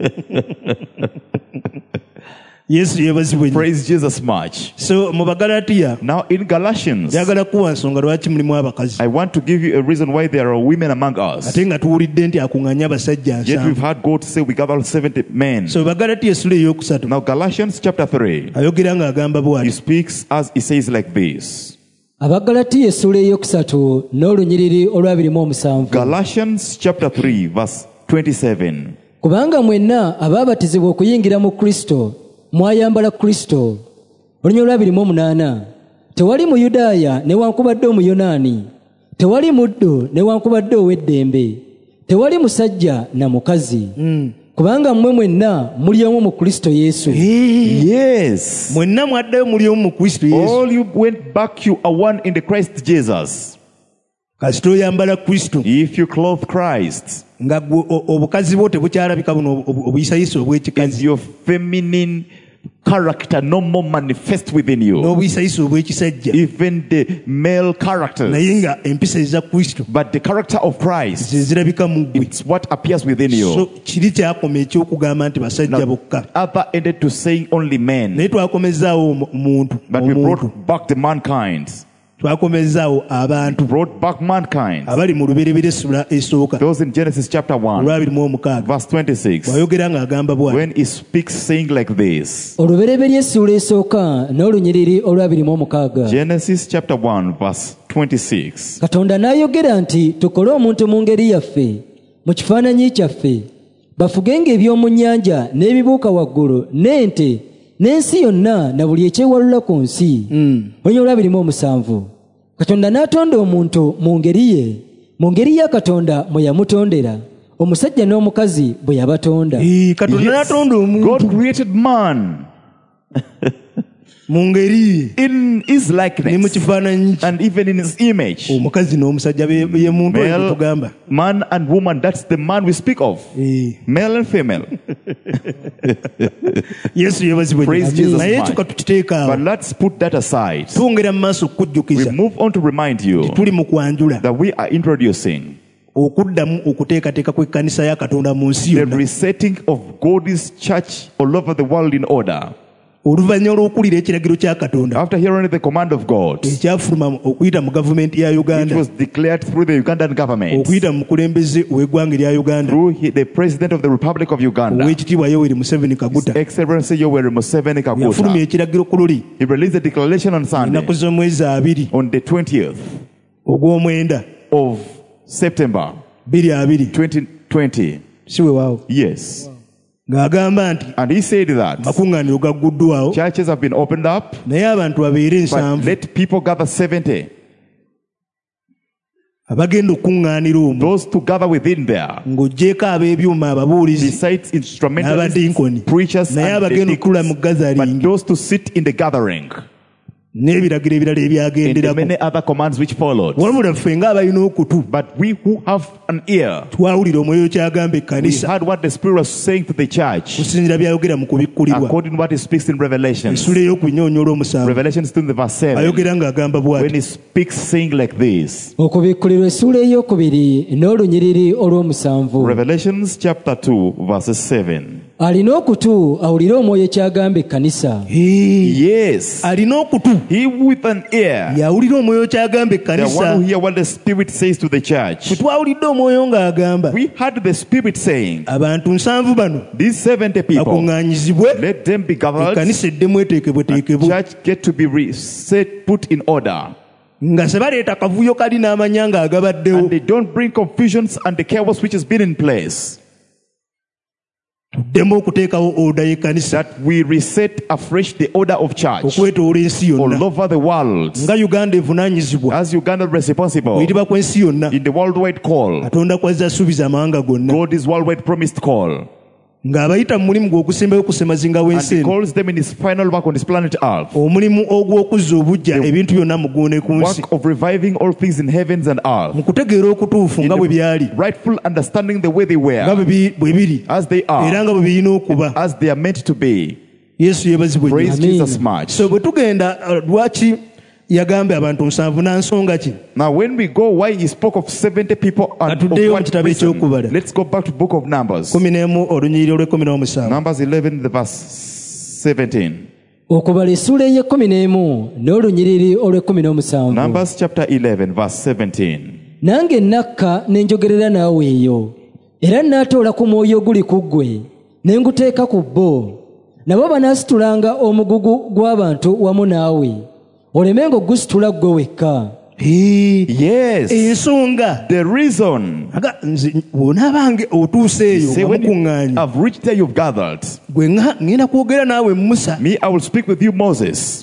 yesu yeebazibwe nnyo. Praise Jesus much. so mu bagalatiya Now in Galatians, njagala kuwa nsonga lwaki mulimu abakazi I want to give you a reason why there are women among us. ate nga tuwulidde nti akuŋŋanya abasajja Yet we've nsanvu. heard God say we gather seventy men. so bagalatiya essula ey'okusatu Now Galatians chapter three, ayogera ng'agamba he bw'ati. speaks as he says like this. abagalatiya essuula ey'okusatu n'olunyiriri olw'abiri mu omusanvu. Galatians chapter three, verse twenty-seven. kubanga mwenna abaabatizibwa okuyingira mu kristo mwayambala kristo. olunyiriri olw'abiri mu omunaana tewali muyudaaya newankubadde omuyonaani, tewali muddu newankubadde ow'eddembe, tewali musajja na mukazi, kubanga mmwe mwenna muli omu mu kristo yesu. Yes. mwenna mwaddayo muli omu mu kristo yesu. All you went back, you are one in the Christ Jesus. kasita oyambala kristo If you clothe Christ, nga gwe o- obukazi bwo tebukyalabika buno obu- obuyisayisa obw'ekikazi is your feminine character no more manifest within you. n'obuyisayisa obw'ekisajja Even the male characters. naye nga empisa eza kristo But the character of Christ, ze zirabika mu ggwe. it's what appears within so you. kiri kyakoma ekyokugamba nti basajja Now, bokka other ended to saying only men. naye twakomezaawo omu- omuntu But we omuntu brought back the mankind. twakomezaawo abantu Brought back mankind. abali mu lubereberye essula esooka Those in Genesis chapter one, olwabiri mu omukaaga verse twenty-six. bw'ayogera ng'agamba bw'ati. When he speaks saying like this. olubereberye essuula esooka n'olunyiriri olw'abiri mu omukaaga. Genesis chapter one, verse twenty-six. katonda n'ayogera nti tukole omuntu mu ngeri yaffe mu kifaananyi kyaffe bafugenga eby'omu nnyanja n'ebibuuka waggulu n'ente n'ensi yonna na buli ekyewalula ku nsi. olunyiriri olw'abiri mu omusanvu katonda n'atonda omuntu mu ngeri ye mu ngeri ya katonda mwe yamutondera omusajja n'omukazi bwe yabatonda. Ee, katonda n'atonda omuntu God created man mu ngeri ye in his ne mu likeness kifaananyi kye. and even in his image. omukazi n'omusajja be- ye muntu oyo Male, tugamba. man and woman, that's the man we speak of. Ee. Male and female. yesu yeebazibwe nnyo. Praise Jesus naye much. tuka tukiteeka awo But let's put that aside. twongera mu maaso We okukujjukiza move on to remind you tuli mu kwanjula that we are introducing okuddamu okuteekateeka kw'ekkanisa ya katonda mu nsi the yonna resetting of God's church all over the world in order. oluvannyuma lw'okuwulira ekiragiro kya katonda After hearing the command of God, ekyafuluma okuyita mu gavumenti ya it uganda was declared through the Ugandan government, okuyita mu mukulembeze ow'eggwanga erya uganda through he- the president of the Republic of Uganda, ow'ekitiibwa yoweri museveni kaguta Excellency Yoweri Museveni yafulumya Kaguta. ekiragiro ku luli He released a declaration on Sunday, ennaku z'omwezi abiri on the twentieth ogw'omwenda of September bbiri abiri twenty twenty. si weewaawo Yes. ng'agamba nti And he said that makuŋŋaaniro gagguddwawo churches have been opened up, naye abantu babeere but ensanvu let people gather seventy. abagenda okuŋŋaanira omwo Those to gather within there, ng'oggyeko ab'ebyuma ababuulizi besides instrumentalists, n'abadinkoni preachers, naye and the abagenda okutuula mu deacons, but gazalingi those to sit in the gathering. n'ebiragiro ebirala and the ebyagenderako. many other commands which followed. Wabula ffe ng'abalina okutu But we who have an ear, twawulira omwoyo kyagamba we ekkanisa heard what the Spirit was saying to the church, kusinziira byayogera mu kubikkulirwa. according to what he speaks in Revelation. Essula ey'okunyonyola omusanvu Revelation two, the verse seven. ayogera ng'agamba When bw'ati. he speaks, saying like this. okubikkulirwa essuula ey'okubiri n'olunyiriri olw'omusanvu. Revelations chapter two, verses seven. alina okutu awulire omwoyo kyagamba ekkanisa. Yes. Alina okutu He with an ear, y'awulira omwoyo kyagamba the one ekkanisa. who hear what the Spirit says to the church. Ffe twawulidde omwoyo ng'agamba We heard the Spirit saying, abantu nsanvu bano these seventy people, bakuŋŋaanyizibwe, let them be gathered, ekkanisa eddemu eteekebweteekebwe, church get to be re- set, put in order. nga se baleeta akavuyo kali n'amanya ng'agabaddewo. And they don't bring confusions and the chaos which has been in place. Tuddemu okuteekawo oda y'ekkanisa That we reset afresh the order of church okwetoola ensi all yonna. over the world. Nga Uganda evunaanyizibwa As Uganda is responsible kuyitibwa kw'ensi yonna, in the worldwide call, Katonda kwazza asuubiza amawanga gonna, God is worldwide promised call. ng'abayita mu mulimu gw'okusembayo kusemazinga And w'ensi he eno, calls them in his final work on this planet Earth. omulimu ogw'okuzza obuggya ebintu byonna mu ggulu ne ku nsi, Work of reviving all things in heavens and earth. mu kutegeera okutuufu In nga bwe the byali, rightful understanding the way they nga were, bwe bi- bwe biri, as they era are, nga bwe birina okuba. as they are meant to be. Yesu yeebazibwe nnyo. Praise Amen. Jesus much. So bwe tugenda uh, lwaki yagambye abantu nsanvu na nsonga ki? Now, when we go, why he spoke of seventy people and of Katuddeyo mu what kitabo reason? eky'okubala. Let's go back to book of Numbers. kumi n'emu olunyiriri olw'ekkumi n'omusanvu. Numbers eleven, the verse seventeen. okubala essuula ey'ekkumi n'emu n'olunyiriri olw'ekkumi n'omusanvu. Numbers chapter eleven, verse seventeen. nange nakka ne njogerera naawe eyo era naatoola ku mwoyo oguli ku ggwe ne nguteeka ku bo, nabo banaasitulanga omugugu gw'abantu wamu naawe, olemenga ogusitula ggwe wekka. Yes. Ensonga The reason. aga nze bw'onaabange otuuse eyo Say nga when you mukuŋŋaanye, have reached there, you've gathered. gwe nga- ŋŋenda kwogera naawe Musa, Me, I will speak with you, Moses.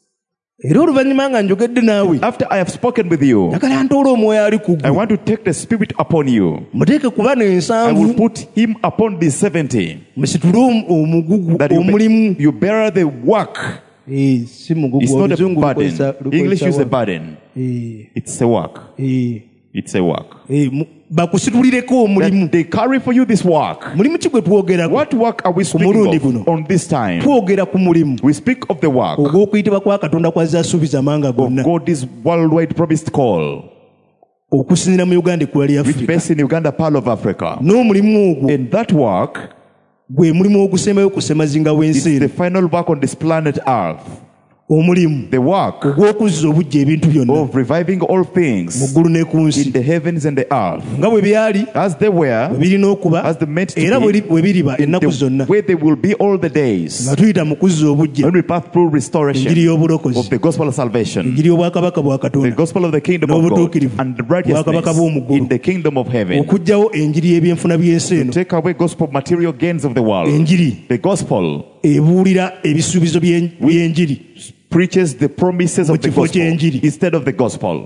era oluvannyuma nga njogedde naawe, After I have spoken with you, njagala ntoole omwoyo ali ku I ggwe, want to take the Spirit upon you. muteeke ku bano I will ensanvu, put him upon these seventy. musitule om- omugugu That you, omulimu. you bear the work. Eh, si mugugu, It's not a Oluzungu burden. lukozesa- lukozesa English use a wa- burden. Eh, It's a work. eh, It's a work. eh, mu- bakusitulireko omulimu. That they carry for you this work. Mulimu ki gwe twogerako? What work are we speaking mulundi of guno. on this time? Twogera ku mulimu We speak of the work ogw'okuyitibwa kwa Katonda kwazza asuubiza amanga of gonna, God's worldwide promised call, okusinziira mu Uganda ekkula lya which Afrika. based in Uganda, Pearl of Africa. N'omulimu ogwo And that work gwe mulimu ogusembayo kusemazinga is w'ensi the eno. final work on this planet Earth. Omulimu The work ogw'okuzza obuggya ebintu byonna of reviving all mu things ggulu ne ku nsi, in the heavens and the earth, nga bwe byali, as they were, bwe birina okuba, as they meant to era bwe be, li- bwe biriba in ennaku zonna, the way they will be all the days. nga tuyita mu kuzza obuggya, When we pass through enjiri restoration y'obulokozi, of the gospel of salvation, enjiri y'obwakabaka bwa the Katonda, gospel of the kingdom of God, n'obutuukirivu and the bwakabaka bw'omu righteousness ggulu, in the kingdom of heaven, okuggyawo enjiri y'ebyenfuna by'ensi eno, take away gospel material gains of the world. enjiri The gospel ebuulira ebisuubizo by'en- by'enjiri preaches the promises of the Mu kifo gospel ky'enjiri. instead of the gospel,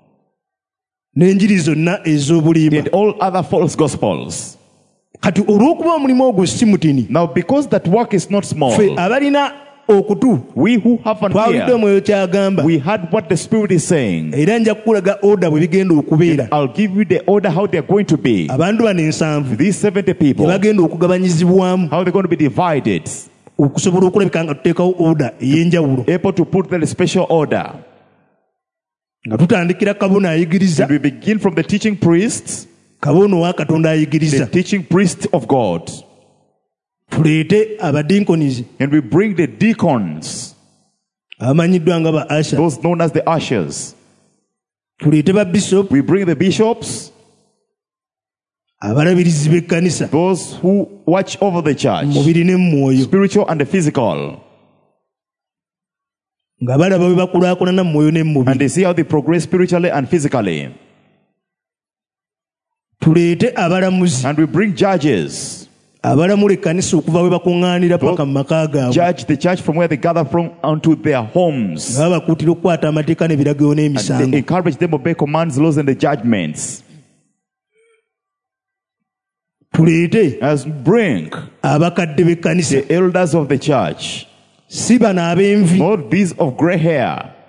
n'enjiri zonna ez'obulimba. and all other false gospels. Kati olw'okuba omulimu ogwo si mutini, Now, because that work is not small, ffe abalina okutu we who have an twawulidde ear, omwoyo kyagamba, we heard what the Spirit is saying. era nja kukulaga oda bwe bigenda okubeera. I'll give you the order how they're going to be. Abantu bano ensanvu These seventy gye people, bagenda okugabanyizibwamu how they're going to be divided, okusobola okulabika nga tuteekawo oda ey'enjawulo, able to put the special order. nga tutandikira kabona ayigiriza, And we begin from the teaching priests, kabona owa Katonda the ayigiriza, teaching priest of God. tuleete abadinkonizi And we bring the deacons, abamanyiddwa nga ba asha, those known as the ushers. tuleete ba bishop, We bring the bishops, abalabirizi b'ekkanisa those who watch over the church, mubiri ne mu mwoyo, spiritual and the physical. nga balaba bwe bakulaakulana mu mwoyo ne mu And mubiri. they see how they progress spiritually and physically. Tuleete abalamuzi And we bring judges, abalamula ekkanisa okuva we bakuŋŋaanira paka mu maka gaabwe, judge the church from where they gather from unto their homes. nga babakuutira okukwata amateeka n'ebiragiro And they n'emisango. encourage them to obey commands, laws, and the judgments. Tuleete As bring abakadde b'ekkanisa, the elders of the church, si bano ab'envi, not these of gray hair,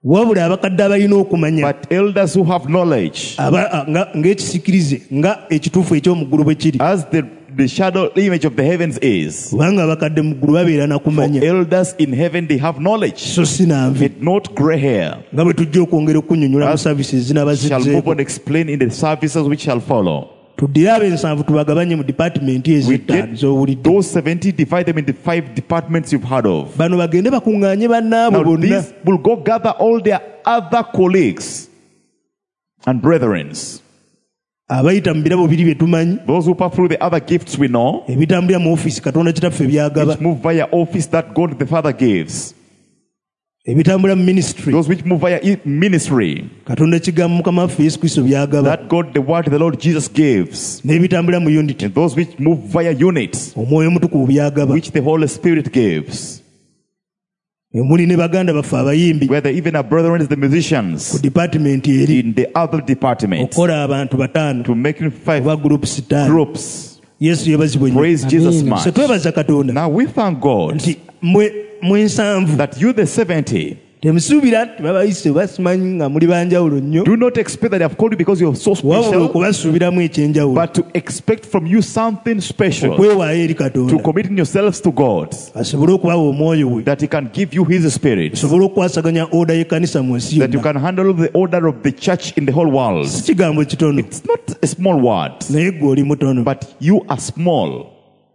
wabula abakadde abalina okumanya but elders who have knowledge, aba- nga- ng'ekisikirize nga ekituufu eky'omuggulu bwe kiri as the, the shadow image of the heavens is. kubanga abakadde mu ggulu babeera na For kumanya elders in heaven, they have knowledge, so si nanve but not gray hair. nga bwe tujja okwongera okunyonyola mu services zinaba Shall move zizzeeko on, explain in the services which shall follow. tuddire ab'ensanvu tubagabanye mu dipatimenti We ez'ettaano get z'owulidde those seventy, divide them into five departments you've heard of. bano bagende bakuŋŋaanye bannaabwe Now bonna these will go gather all their other colleagues and brethren, abayita mu birabo biri bye tumanyi those who pass through the other gifts we know, ebitambulira mu ofiisi katonda kitaffe byagaba which move via office that God the Father gives, ebitambulira mu minisitule those which move via i- ministry, katonda kigambo mukama waffe yesu kristo byagaba that God the Word the Lord Jesus gives, n'ebitambulira mu unity and those which move via units, omwoyo omutukuvu byagaba which the Holy Spirit gives, emuli ne baganda baffe abayimbi whether even our brethren the ku musicians dipatimenti eri in the other departments, okukola abantu bataano to make five oba gurupusi ttaano groups. yesu yebazibwe nnyo Praise Jesus Amen. much. so twebaza katonda Now we thank God nti mwe mwensanvu that you the seventy, temusuubira nti babayise basimanyi nga muli banjawulo nnyo do not expect that they have called you because you are so wabula special, okubasuubiramu ekyenjawulo but to expect from you something special, okwewaayo eri to katonda committing yourselves to God, asobole okubawa omwoyo we that He can give you His Spirit, osobole okukwasaganya oda y'ekkanisa mu nsi that you yonna can handle the order of the church in the whole world. si kigambo kitono It's not a small word, naye gwe oli mutono but you are small.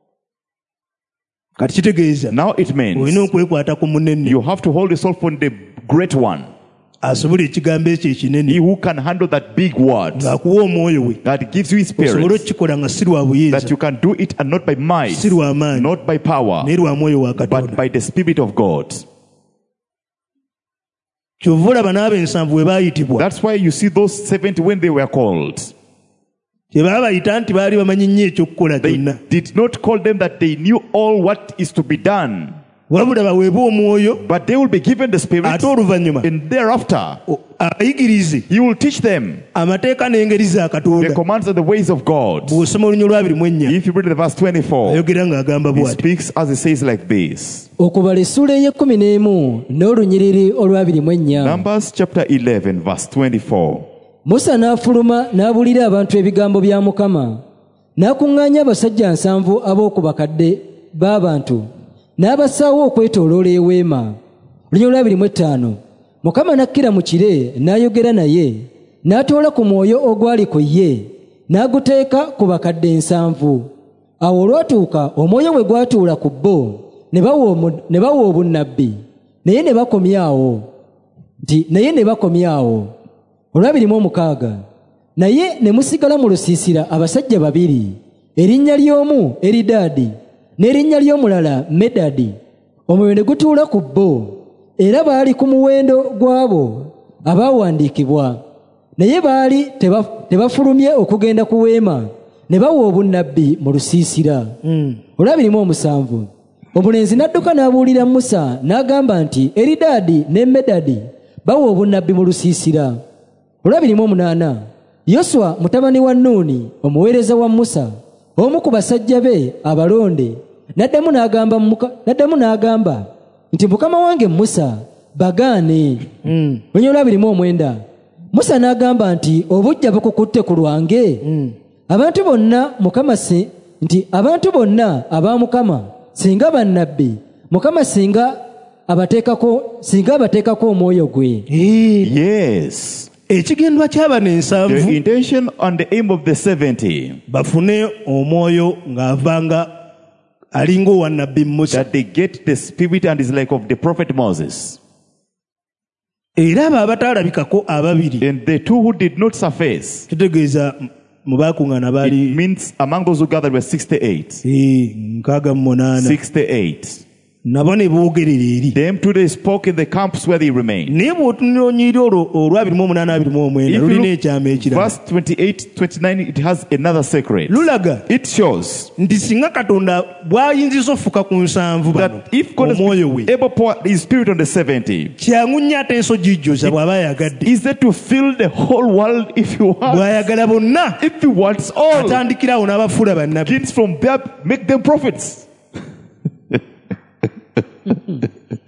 kati kitegeeza Now it means olina okwekwata ku munene you have to hold yourself on the great one, asobola ekigambo ekyo He ekinene who can handle that big word, ng'akuwa omwoyo we that gives you His osobole Spirit, okukikola nga si lwa that buyinza you can do it and not by might, si lwa maanyi not by power, naye lwa mwoyo wa but katonda by the Spirit of God. kyova olaba n'ab'ensanvu bwe baayitibwa That's why you see those seventy when they were called. kye baba bayita nti baali bamanyi nnyo ekyokukola They kyonna did not call them that they knew all what is to be done, wabula baweebwe omwoyo but they will be given the Spirit, ate oluvannyuma and thereafter o- abayigirize He will teach them amateeka n'engeri za the katonda commands and the ways of God. bw'osoma olunya olwabiri mu ennya If you read the verse twenty-four, ayogera ng'agamba He bw'ati speaks as He says like this. okubala essula ey'ekkumi n'emu n'olunyiriri olwabiri mu ennya Numbers chapter eleven, verse twenty-four. musa n'afuluma n'abuulira abantu ebigambo bya mukama n'akuŋŋaanya abasajja nsanvu ab'oku bakadde b'abantu n'abassaawo okwetooloola eweema olunya olwabiri mu ettaano mukama n'akkira mu kire n'ayogera naye n'atoola ku mwoyo ogwali ku ye n'aguteeka ku bakadde ensanvu awo olwatuuka omwoyo bwe gwatuula ku bo ne bawa omu- ne bawa obunnabbi naye ne bakomyawo nti naye ne bakomyawo olwabiri mu omukaaga naye ne musigala mu lusiisira abasajja babiri erinnya ly'omu eridaadi n'erinnya ly'omulala medadi omwoyo ne gutuula ku bo era baali ku muwendo gw'abo abaawandiikibwa naye baali teba- tebafulumye okugenda ku weema ne bawa obunnabbi mu lusiisira olwabiri mu omusanvu omulenzi n'adduka n'abuulira musa n'agamba nti eridaadi ne medadi bawa obunnabbi mu lusiisira olwabiri mu omunaana yoswa mutabani wa nuuni omuweereza wa musa omu ku basajja be abalonde n'addamu n'agamba muka- n'addamu n'agamba nti mukama wange musa bagaane olunya olwabiri mu omwenda musa n'agamba nti obujja bukukutte ku lwange abantu bonna mukama si nti abantu bonna aba mukama singa bannabbi mukama singa abateekako singa abateekako omwoyo gwe Yes. ekigendwa ky'abano The ensanvu intention and the aim of the seventy, bafune omwoyo ng'avanga alinga owa nabbi musa that they get the Spirit and is like of the prophet Moses. era abo abataalabikako ababiri And the two who did not surface, kitegeeza m- mu baakuŋŋaana it baali means among those who gathered were sixty-eight. eh, nkaaga mu munaana sixty-eight. nabo ne boogerera eri Them too they spoke in the camps where they remained. naye bw'otunoonyerera olwo olwabiri mu omunaana abiri mu omwenda If you lulina look, ekyama ekirala verse twenty-eight, twenty-nine, it has another secret. lulaga It shows nti singa katonda bw'ayinziza ofuka ku nsanvu bano that if God omwoyo we is able to pour His Spirit on the seventy, kyangu nnyo ate enso gijjoza bw'aba ayagadde is it to fill the whole world if you want? bw'ayagala bonna If He wants all, atandikirawo n'abafuula bannabbi begins from there, make them prophets.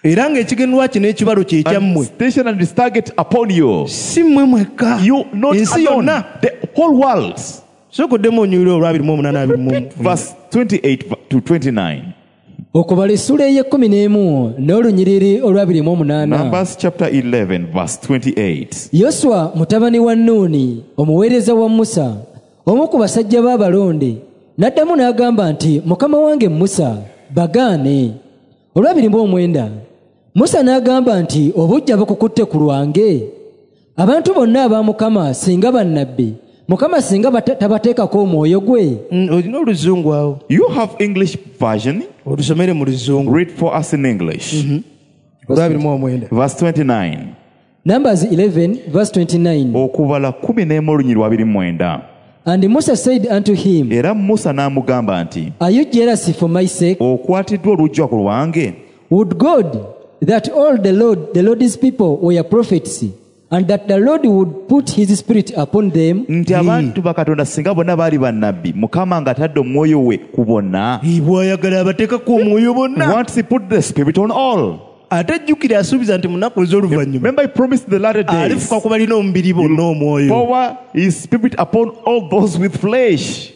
era ng'ekigendererwa kino ekibalo kye kyammwe And station and its target upon you. si mmwe mwekka You not ensi alone. yonna The whole world. sokoddemu onyuire olwabiri mu omunaana abiri mu Verse twenty-eight to twenty-nine. okubala essula ey'ekkumi n'emu n'olunyiriri olwabiri mu omunaana. Numbers chapter eleven, verse twenty-eight. yoswa mutabani wa nuuni omuweereza wa musa omu ku basajja b'abalonde n'addamu n'agamba nti mukama wange musa bagaane. olwabiri mu omwenda musa n'agamba nti obujja bukukutte ku lwange. abantu bonna aba mukama singa bannabbi mukama singa bata- tabateekako omwoyo gwe. Mm, olina oluzungu awo You have English version. olusomere mu luzungu Read for us in English. olwabiri mu omwenda Verse twenty-nine. Numbers eleven verse twenty-nine. Okubala kumi n'emu olunyiri lwabiri mwenda. And Musa said unto him, Era Musa n'amugamba nti, Are you jealous for my sake? okwatiddwa olujja ku lwange? Would God that all the Lord, the Lord's people were prophets, and that the Lord would put his spirit upon them? Nti abantu bakatonda singa bonna baali bannabbi, Mukama nga tadde omwoyo we ku bonna. bw'ayagala abateekako omwoyo bonna Once he put the spirit on all. ate jjukira asuubiza nti mu nnaku ez'oluvannyuma Remember he promised the latter days. alifuka ku balina omubiri bonna omwoyo Pour his spirit upon all those with flesh.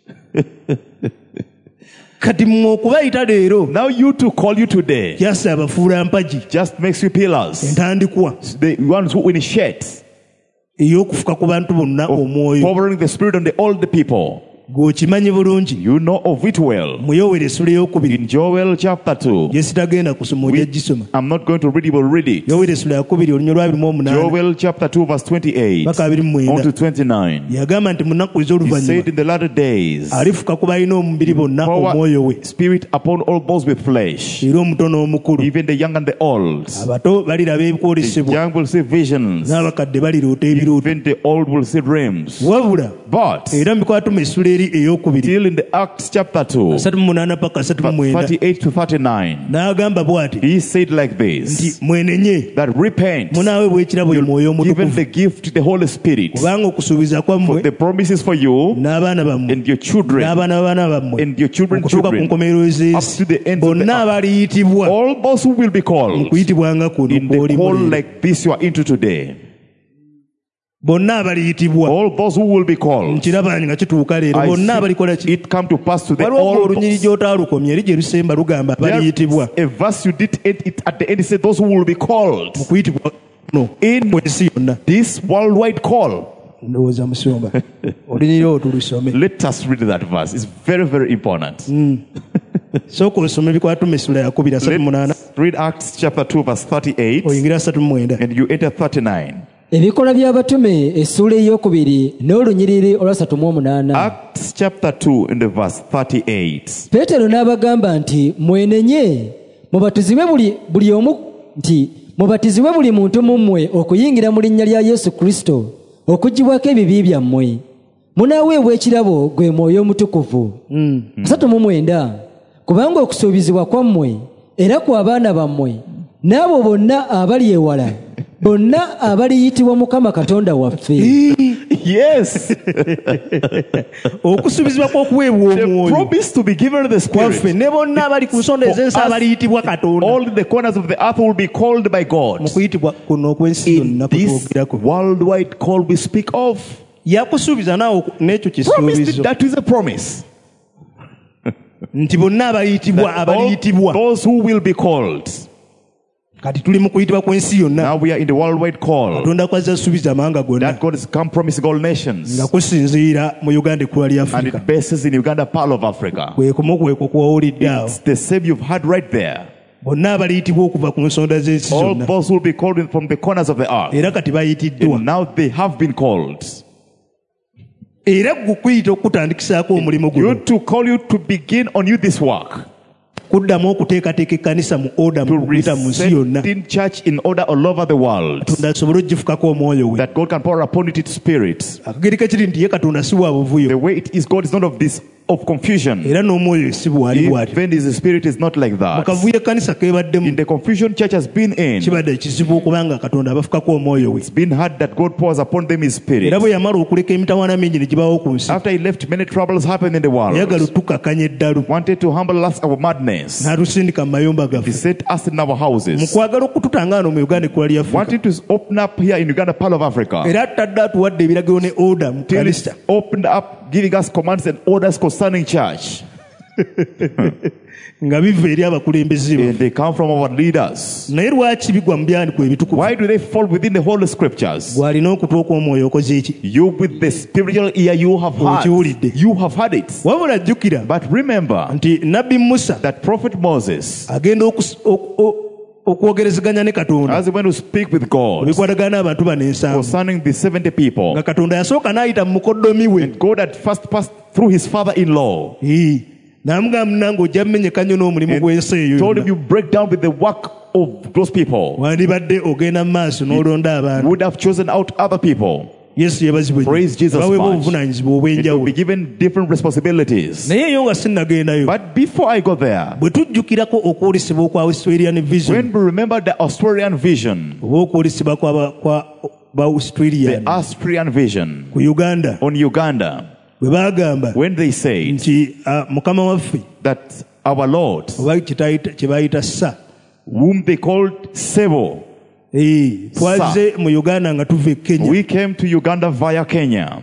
kati mmwe okubayita leero Now you to call you today kyasa abafuula mpagi just makes you pillars. entandikwa The ones who initiate ey'okufuka ku bantu bonna omwoyo pouring the spirit on the all the people. gw'okimanyi bulungi You know of it well. muyowere essula ey'okubiri In Joel chapter two, gye sitagenda kusoma ojja gisoma I'm not going to read it, but read it. yowere essula yakubiri olunya olwabiri mu omunaana Joel chapter two, verse twenty-eight paka abiri mu on to mwenda twenty-nine. yagamba nti mu nnaku He ez'oluvannyuma said in the latter days, alifuka ku balina omubiri bonna omwoyo we pour spirit upon all those with flesh, era omuto n'omukulu even the young and the old. abato baliraba The ebikwolesebwa young will see visions, n'abakadde baliroota ebirooto even the old will see dreams. wabula But era mbikwatuma essula eri ey'okubiri still in the Acts chapter two, asatu mu munaana paka asatu mu mwenda thirty-eight to thirty-nine, n'agamba bw'ati he said like nti this, mwenenye that repent, munaaweebwa ekirabo mwoyo given omutukuvu the gift to the Holy Spirit, kubanga okusuubiza kwammwe the promises for you n'abaana bammwe and your children, n'abaana b'abaana bammwe and your children's okutuuka ku children, nkomerero up z'ensi to the ends of the bonna earth. abaliyitibwa All those who will be mu called kuyitibwa nga kuno in the kw'oli call muleero. like this you are into today. bonna abaliyitibwa All those who will be called, nkiraba nga kituuka leero I bonna see abalikola ki it come to pass to the waliwo all olunyiri those. gy'otaalukomye eri gye lusemba lugamba There abaliyitibwa is a verse you did it, it at the end. It said those who will be called mu kuyitibwa no in mu ensi yonna this worldwide call. ndowooza musumba olunyiri olwo tulusome Let us read that verse. It's very, very important. sooka osome bikwatuma essula yakubiri asatu mu munaana Let's read Acts chapter two, verse thirty-eight, oyingira asatu mu mwenda and you enter thirty-nine. ebikola by'abatume essula ey'okubiri n'olunyiriri olwasatu mu omunaana. Acts chapter two, and the verse thirty-eight. peetero n'abagamba nti mwenenye mubatizibwe buli, buli omu nti mubatizibwe buli muntu mu mmwe okuyingira mu linnya lya yesu kristo okuggyibwako ebibi byammwe munaaweebwa ekirabo gwe mwoyo omutukuvu. asatu mu mwenda kubanga okusuubizibwa kwammwe era ku abaana bammwe n'abo bonna abali ewala bonna abaliyitibwa mukama katonda waffe. Yes, okusuubizibwa kw'okuweebwa the omwoyo promise to be given the kwaffe Spirit. ne bonna abali ku nsonda ez'ensi For us, abaliyitibwa katonda All the corners of the earth will be called by God. mu kuyitibwa kuno okw'ensi In yonna this kutwogerako worldwide call we speak of, yakusuubiza naawe n'ekyo promised kisuubizo that is a promise. nti bonna abayitibwa All abaliyitibwa those who will be called. kati tuli mu kuyitibwa kw'ensi yonna Now we are in the worldwide call katonda kwazza asuubiza amawanga gonna that God has come promising all nations, nga kusinziira mu uganda ekkula lya and afirika it bases in Uganda, Pearl of Africa. kwekumu kweko kwowulidde awo It's the same you've had right there. bonna abaliyitibwa okuva ku nsonda z'ensi All zonna those who will be called in from the corners of the earth. era kati bayitiddwa And now they have been called. era gwe kuyita okukutandikisaako omulimu You guno to call you to begin on you this work. kuddamu okuteekateeka ekkanisa mu oda To mu kuyita mu nsi yonna resetting church in order all over the world. katonda asobole okugifukako omwoyo we That God can pour upon it its spirit. akageri kekiri nti ye katonda si wa buvuyo The way it is, God is not of this of confusion. era n'omwoyo si bwali bw'atyo. Even his spirit is not like Mu that. kavuyo ekkanisa keebaddemu In the confusion church has been in, kibadde ekizibu okubanga katonda abafukako omwoyo we. it's been hard that God pours upon them his spirit. Era bwe yamala okuleka emitawaana mingi ne gibaawo ku nsi, After he left, many troubles happened in the yagala world. otukakanya eddalu Wanted to humble us our madness. n'atusindika mu mayumba He gaffe. set us in our Mu houses. kwagala okututangaano mu Uganda ekwala lya Afrika. Wanted to open up here in Uganda, part of Africa. Era atadde atuwadde ebiragiro ne oda mu Till kanisa. it's opened up, giving us commands and orders concerning church. nga biva eri abakulembeze be. And they come from our leaders. Naye lwaki bigwa mu byandiko ebitukuvu? Why do they fall within the holy scriptures? Gw'alina okutu okw'omwoyo okoze eki? You with the spiritual ear, you have heard. Okiwulidde. You have heard it. Wabula jjukira But remember nti nabbi Musa that prophet Moses, agenda okus- ok- o- okwogerezeganya ne Katonda as he went to speak with God bikwatagana n'abantu bano ensanvu, concerning the seventy people, nga Katonda yasooka n'ayita mu mukoddomi we. God had first passed through his father-in-law. Ii. n'amugamba munange ojja mmenyeka nnyo n'omulimu gw'ensi eyo Told him yonna. you break down with the work of those people. wandibadde ogenda mu maaso n'olonda abantu. Would have chosen out other people. Yesu yebazibwe nnyo. Praise Jesus baweebwa much. obuvunaanyizibwa It will be obw'enjawulo. given different responsibilities. naye eyo nga sinnagendayo, But before I go there, bwe tujjukirako okwolesebwa okwa Australian Vision when we remember the Australian vision, oba okwolesebwa kwa kwa ba the Australian Austrian vision ku Uganda, on Uganda, bwe baagamba when they said nti ah, mukama waffe that our Lord, oba kitayita- kye bayita sa whom they called Sebo, Eh, twazze mu Uganda nga tuva e Kenya, we came to Uganda via Kenya.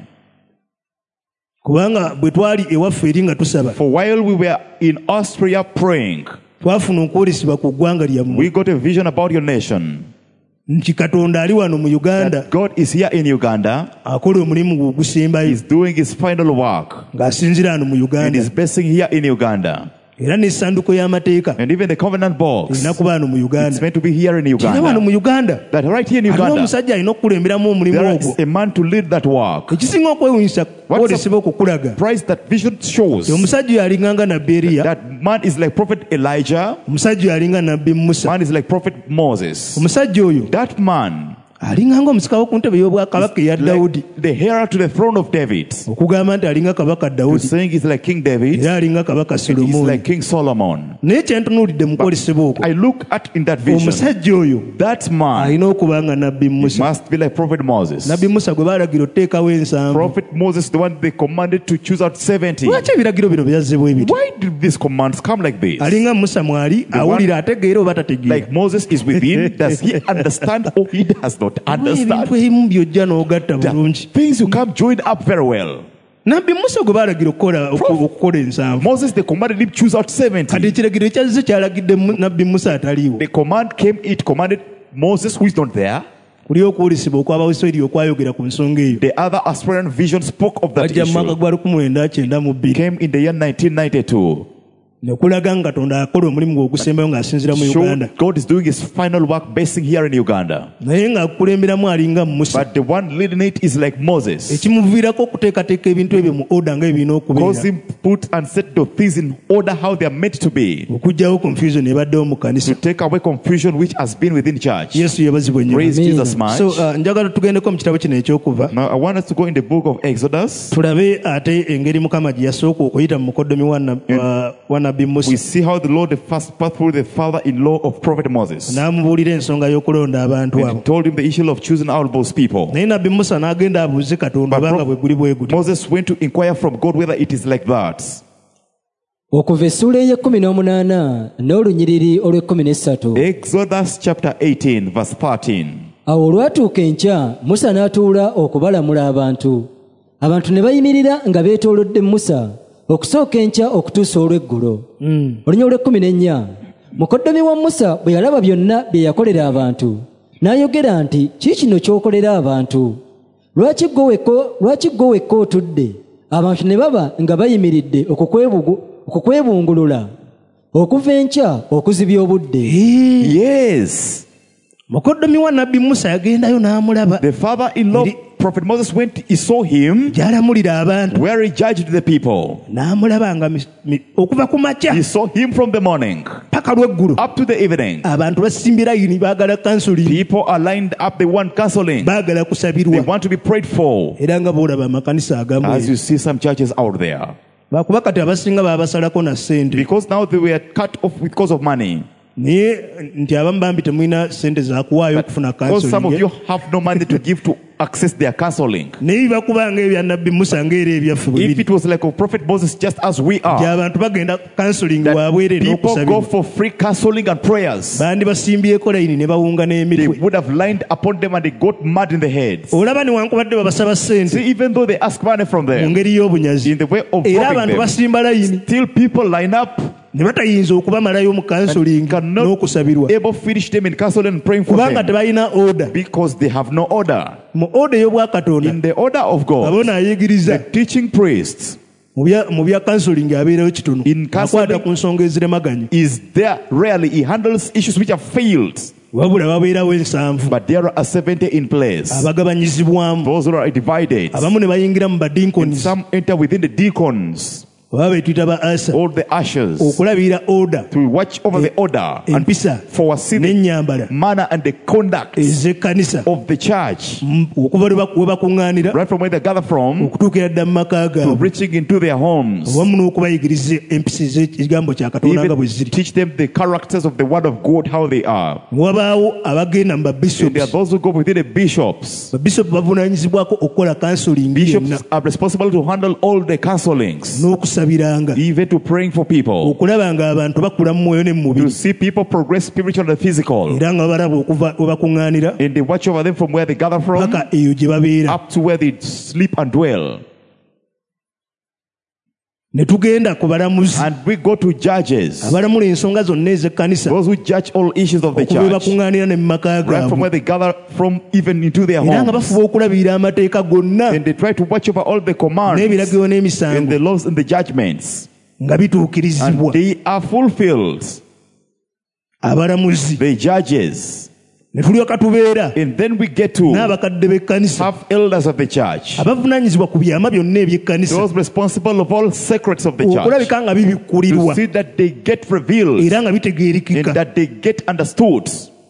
kubanga bwe twali ewaffe eri nga tusaba For while we were in Austria praying, twafuna okwolesebwa ku ggwanga lyammwe we got a vision about your nation. nti Katonda ali wano mu Uganda That God is here in Uganda, akola omulimu gwe ogusembayo is doing his final work, ng'asinzira wano mu and Uganda, is basing here in Uganda. era n'essanduko y'amateeka And even the covenant box, erina kuba wano mu it's Uganda. meant to be here in Era wano mu Uganda. Uganda That right here in alina Uganda, omusajja alina okukulemberamu omulimu there ogwo. is a man to lead that work. Ekisinga okwewuunyisa kwolesebwa okukulaga, Price that vision shows. omusajja oyo alinganga nabbi Eriya, That man is like prophet Elijah, omusajja oyo alinga nabbi Musa, man is like prophet Moses. omusajja oyo That man, alinganga omusikawo ku ntebe y'obwakabaka eya Dawudi, like the heir to the throne of David. okugamba nti alinga kabaka To Dawudi saying he's like King David, era alinga kabaka he's Solomoni. like King Solomon. Naye kyentunuulidde mu kwolesebwa okwo, I look at in that vision, omusajja oyo that man alina okuba nga nabbi Musa. must be like prophet Moses. Nabbi Musa gwe baalagira oteekawo ensanvu. Prophet Moses, the one they commanded to choose out seventy. Lwaki ebiragiro bino byazze bwe biti? Why did these commands come like this? Alinga Musa mwali awulira ategeera oba tategeera. Like Moses is within, does he understand or he does not understand? ebintu ebimu byojja n'ogatta There are bulungi. things you can't join up very well. Nabbi Musa gwe baalagira okukola oku- okukola ensanvu. Moses, they commanded him choose out Kati seventy. ekiragiro ekyazze kyalagidde Mu- Nabbi Musa ataliiwo. The command came, it commanded Moses, who is not there. Kuli okwolesebwa okw'Abawesirayiri okwayogera ku nsonga eyo. The other Australian vision spoke of that Wajja mu mwaka issue. gwa lukumi lwenda kyenda mu bbiri. Came in the year nineteen ninety-two. Ne kulaga nga Katonda akola omulimu gwe ogusembayo ng'asinziira mu Uganda. Showed God is doing his final work basing here in Uganda. Naye ng'akulemberamu alinga Musa. But the one leading it is like Moses. Ekimuviirako okuteekateeka ebintu ebyo mu oda nga ebirina Cause okubeera. him put and set the things in order how they are meant to be. Okuggyawo confusion ebaddewo mu To kanisa. take away confusion which has been within church. Yesu yebazibwe nnyo. Praise Amen. Jesus much. So uh, njagala tugendeko mu kitabo kino ekyokuva. Now I want us to go in the book of Exodus. Tulabe ate engeri Mukama gye yasooka okuyita mu mukoddomi wa na- wa- wa nabbi Musa. We see how the Lord the first passed through the father-in-law of prophet Moses. N'amubuulira ensonga y'okulonda abantu And he abo. told him the issue of choosing out those people. Naye nabbi Musa n'agenda abuuze Katonda But obanga Pro- bwe guli bwe guti. Moses went to inquire from God whether it is like that. okuva essuula ey'ekkumi n'omunaana n'olunyiriri olw'ekkumi n'essatu. Exodus chapter eighteen verse thirteen. Awo olwatuuka enkya Musa n'atuula okubalamula abantu. Abantu ne bayimirira nga beetoolodde Musa okusooka enkya okutuusa olw'eggulo. Olunya olw'ekkumi n'ennya. Mukoddomi wa Musa bwe yalaba byonna bye yakolera abantu, n'ayogera nti, kiki kino ky'okolera abantu? Lwaki ggwe wekka lwaki ggwe wekka otudde? Abantu ne baba nga bayimiridde okukwebugu- okukwebungulula okuva enkya okuzibya obudde. Yes. Mukoddomi wa nabbi Musa yagendayo n'amulaba. The father-in-law prophet Moses went, he saw him Gy'alamulira abantu. where he judged the people. N'amulaba nga mi- mi- okuva ku makya He saw him from the morning paka lw'eggulu. up to the evening. Abantu basimbira yini baagala kansuli, People are lined up, they want counseling. baagala They kusabirwa. want to be prayed for. Era nga bw'olaba amakanisa agamu As you see some churches out there. lwakuba kati abasinga baabasalako na ssente Because now they were cut off because of money. naye nti abamu bambi temulina ssente zakuwaayo okufuna Because some of kansolingi you have no money to give to access their counseling. naye bibakubanga ebya nabbi musa ngaera ebyaffe bwe If biri it was like of Prophet Moses, just as we nti are, abantu bagenda kansolingi that wabwere people go n'okusabirwa for free counseling and prayers, bandi basimbyeko layini ne bawunga they n'emitwe would have lined upon them and they got mud in the heads. olaba newankubadde babasaba ssente See, even though they ask money from mu them, ngeri y'obunyazi in the way of era robbing abantu them, basimba layini still people line up ne batayinza okubamalayo mu kansolingi cannot n'okusabirwa able finish them in counseling and praying for kubanga them tebalina oda because they have no order. mu oda ey'obwakatonda In the order of God, kabona ayigiriza the teaching priest mu bya- mu bya kansolingi abeerayo kitono In counseling- akwata ku nsonga eziremaganya is there rarely. He handles issues which have failed, wabula babeerawo ensanvu but there are seventy in place. abagabanyizibwamu Those who are divided. abamu ne bayingira mu badinkoni Some enter within the deacons oba betuyita ba asa or the ushers okulabirira oda to watch over the order and empisa foresee the n'ennyambala manner and the conduct ez'ekkanisa of the church, M- okuva lwe bak- we bakuŋŋaanira right from where they gather from okutuukira dda mu maka to gaabwe reaching into their homes. wamu n'okubayigiriza empisa ez'ekigambo kya katonda nga bwe Even ziri teach them the characters of the word of God, how they are. wabaawo abagenda mu And there are babishops those who go within the bishops. babishopu bavunaanyizibwako okukola kansolingi yenna Bishops are responsible to handle all the counselings, n'okusabiranga even to praying for people, okulaba nga abantu bakula mu mwoyo ne mu to mubiri see people progress spiritual and physical. era nga balaba okuva we bakuŋŋaanira And they watch over them from where they gather from paka eyo gye babeera up to where they sleep and dwell. ne tugenda ku balamuzi And we go to judges, abalamula ensonga zonna ez'ekkanisa those who judge all issues of the okuva we church, bakuŋŋaanira ne mu maka right from gaabwe where they gather from even into their era nga homes. bafuba okulabirira amateeka gonna And they try to watch over all the commands n'ebiragiro and n'emisango the laws and the judgments. nga And bituukirizibwa they are fulfilled. abalamuzi The judges. ne tulyoka tubeera And then we get to n'abakadde b'ekkanisa have elders of the church, abavunaanyizibwa ku byama byonna eby'ekkanisa those responsible of all secrets of the church, okulabika nga to bibikkulirwa see that they get revealed era nga and bitegeerikika that they get understood.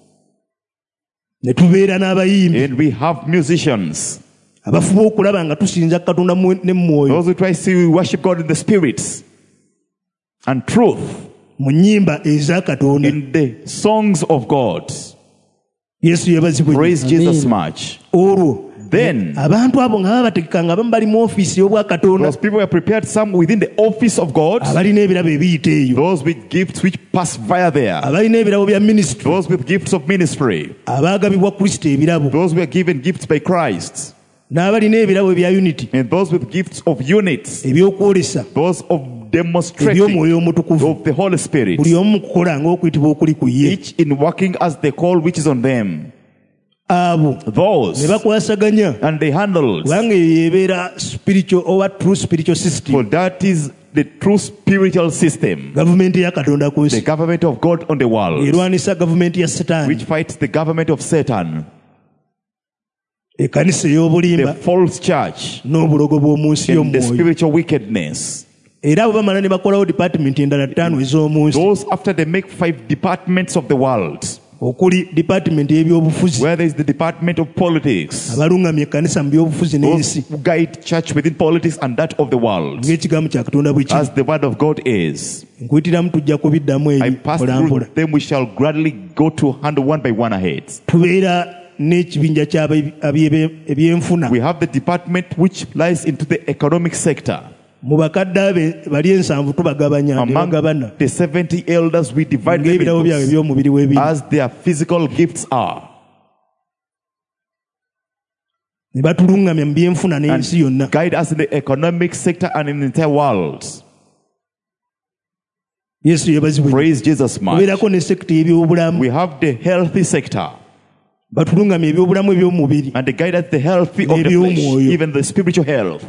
ne tubeera n'abayimbi And we have musicians, abafuba okulaba nga tusinza katonda mu- ne mu mwoyo those who try to see we worship God in the spirit and truth, mu nnyimba eza katonda in the songs of God. yesu yebazibwe Praise Amen. Jesus much. olwo Then abantu abo nga baba bategeka nga abamu bali mu ofiisi y'obwakatonda those people were prepared, some within the office of God, abalina ebirabo ebiyita eyo those with gifts which pass via there, abalina ebirabo bya minisitule those with gifts of ministry, abaagabibwa kristo ebirabo those who were given gifts by Christ, n'abalina ebirabo ebya unity and those with gifts of units, ebyokwolesa those of demonstrating eby'omwoyo omutukuvu of the Holy Spirit, buli omu mu kukola ng'okuyitibwa okuli ku ye each in working as the call which is on them. abo ne Those, bakwasaganya and they handled, kubanga eyo ebeera spiritual oba true spiritual system for that is the true spiritual system, gavumenti ya katonda ku the nsi government of God on the world, erwanisa gavumenti ya setaani which fights the government of Satan, ekkanisa the ey'obulimba false church, n'obulogo bw'omu nsi and the y'omwoyo spiritual wickedness. era abo bamala ne bakolawo department endala ttaano ez'omu nsi Those after they make five departments of the world, okuli department y'ebyobufuzi where there is the department of politics, abalungamya ekkanisa mu byobufuzi those n'ensi who guide church within politics and that of the world, ng'ekigambo kya katonda bwe kiri as the word of God is. nkuyitiramu tujja kubiddamu I eri pass mpolampola through them, we shall gradually go to handle one by one ahead. tubeera n'ekibinja ky'ebyenfuna We have the department which lies into the economic sector. mu bakadde abe bali ensanvu tubagabanya ne Among bagabana the seventy elders, we divide them ng'ebirabo byabwe into by'omubiri weebiri as their physical gifts are. ne batulungamya mu byenfuna And n'ensi yonna guide us in the economic sector and in the entire world. yesu yebazibwe Praise Jesus much. tubeerako ne sekita y'ebyobulamu We have the healthy sector. batulungamya ebyobulamu eby'omubiri And they guide us the healthy of the N'eby'omwoyo. flesh, even the spiritual health.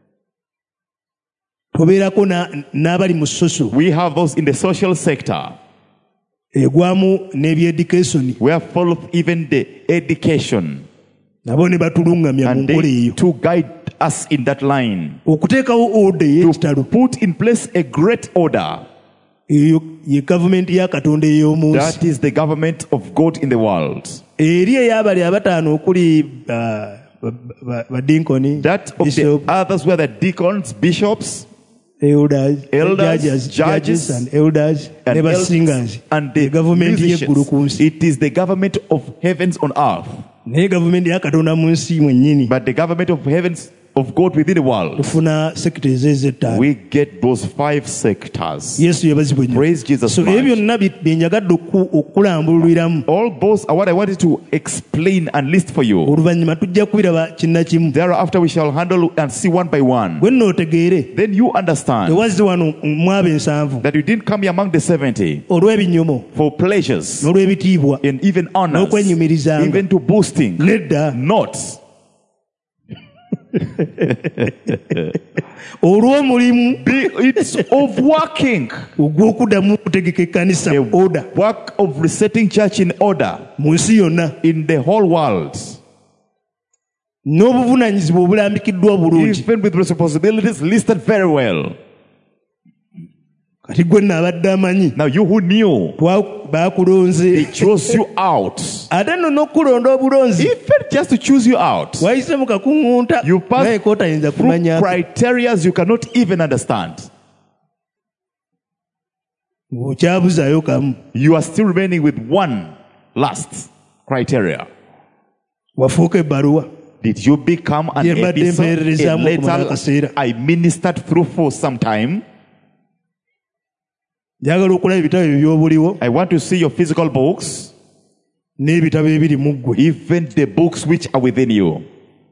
tubeerako na- n'abali mu soso We have those in the social sector. egwamu n'ebyedikesoni We are full of even the education. nabo ne batulungamya mu And nkola they eyo to guide us in that line. okuteekawo oda ey'ekitalo Put in place a great order. eyo ye gavumenti ya katonda ey'omu nsi That is the government of God in the world. eri ey'abali abataano okuli ba- ba- ba- badinkoni That of the bishop, others were the deacons, bishops, elders, Elders, judges, judges, judges and elders and ne elders basingers and the gavumenti y'eggulu ku musicians. nsi It is the government of heavens on earth, naye gavumenti ya katonda mu nsi mwennyini but the government of heavens of God within the world. tufuna sekita ezezettaano We get those five sectors. yesu yabazibwa nnyo Praise Jesus so ebyo much. byonna bye- bye njagadde oku- okulambululiramu All those are what I wanted to explain and list for you. oluvannyuma tujja kubiraba kinnakimu Thereafter we shall handle and see one by one. gwe nno otegeere Then you understand tewazze wano mwabo ensanvu that you didn't come here among the seventy olw'ebinyomo for pleasures n'olw'ebitiibwa and even honors, n'okwenyumirizanga even to boasting. nedda Not. olw'omulimu Be- It's of working. ogw'okuddamu okutegeka ekkanisa A oda work of resetting church in order mu nsi yonna in the whole world. n'obuvunaanyizibwa obulambikiddwa obulungi Even with responsibilities listed very well. kati gwe nno abadde amanyi Now you who knew, twa- baakulonze they chose you out. ate nno n'okulonda obulonzi Even just to choose you out. wayise mu kakuŋŋunta You pass naye kootayinza through kumanya criteria you cannot even understand. okyabuzaayo kamu You are still remaining with one last criteria. wafuuka ebbaluwa Did you become an Ye mbadde epistle, a mpeererezaamu okumala letter akaseera. I ministered through for some time? njagala okulaba ebitabo ebyobuliwo I want to see your physical books, n'ebitabo ebiri mu ggwe even the books which are within you.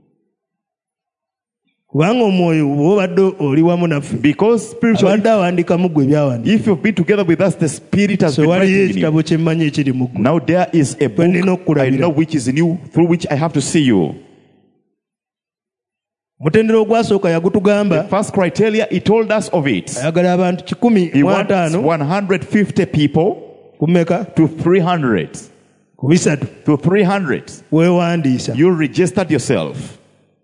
kubanga omwoyo bw'oba obadde oli wamu naffe Because spiritually, abadde awandiika mu ggwe ebyawandiika if you've been together with us, the Spirit has so been waliyo writing in you. ekitabo kye mmanyi ekiri mu ggwe Now there is a book nina I okukulabira. know which is in you, through which I have to see you. mutendera ogwasooka The yagutugamba first criteria, he told us of it. ayagala abantu kikumi He mu wants ataano one hundred fifty people ku mmeka to three hundred. ku bisatu To three hundred. weewandiisa You registered yourself.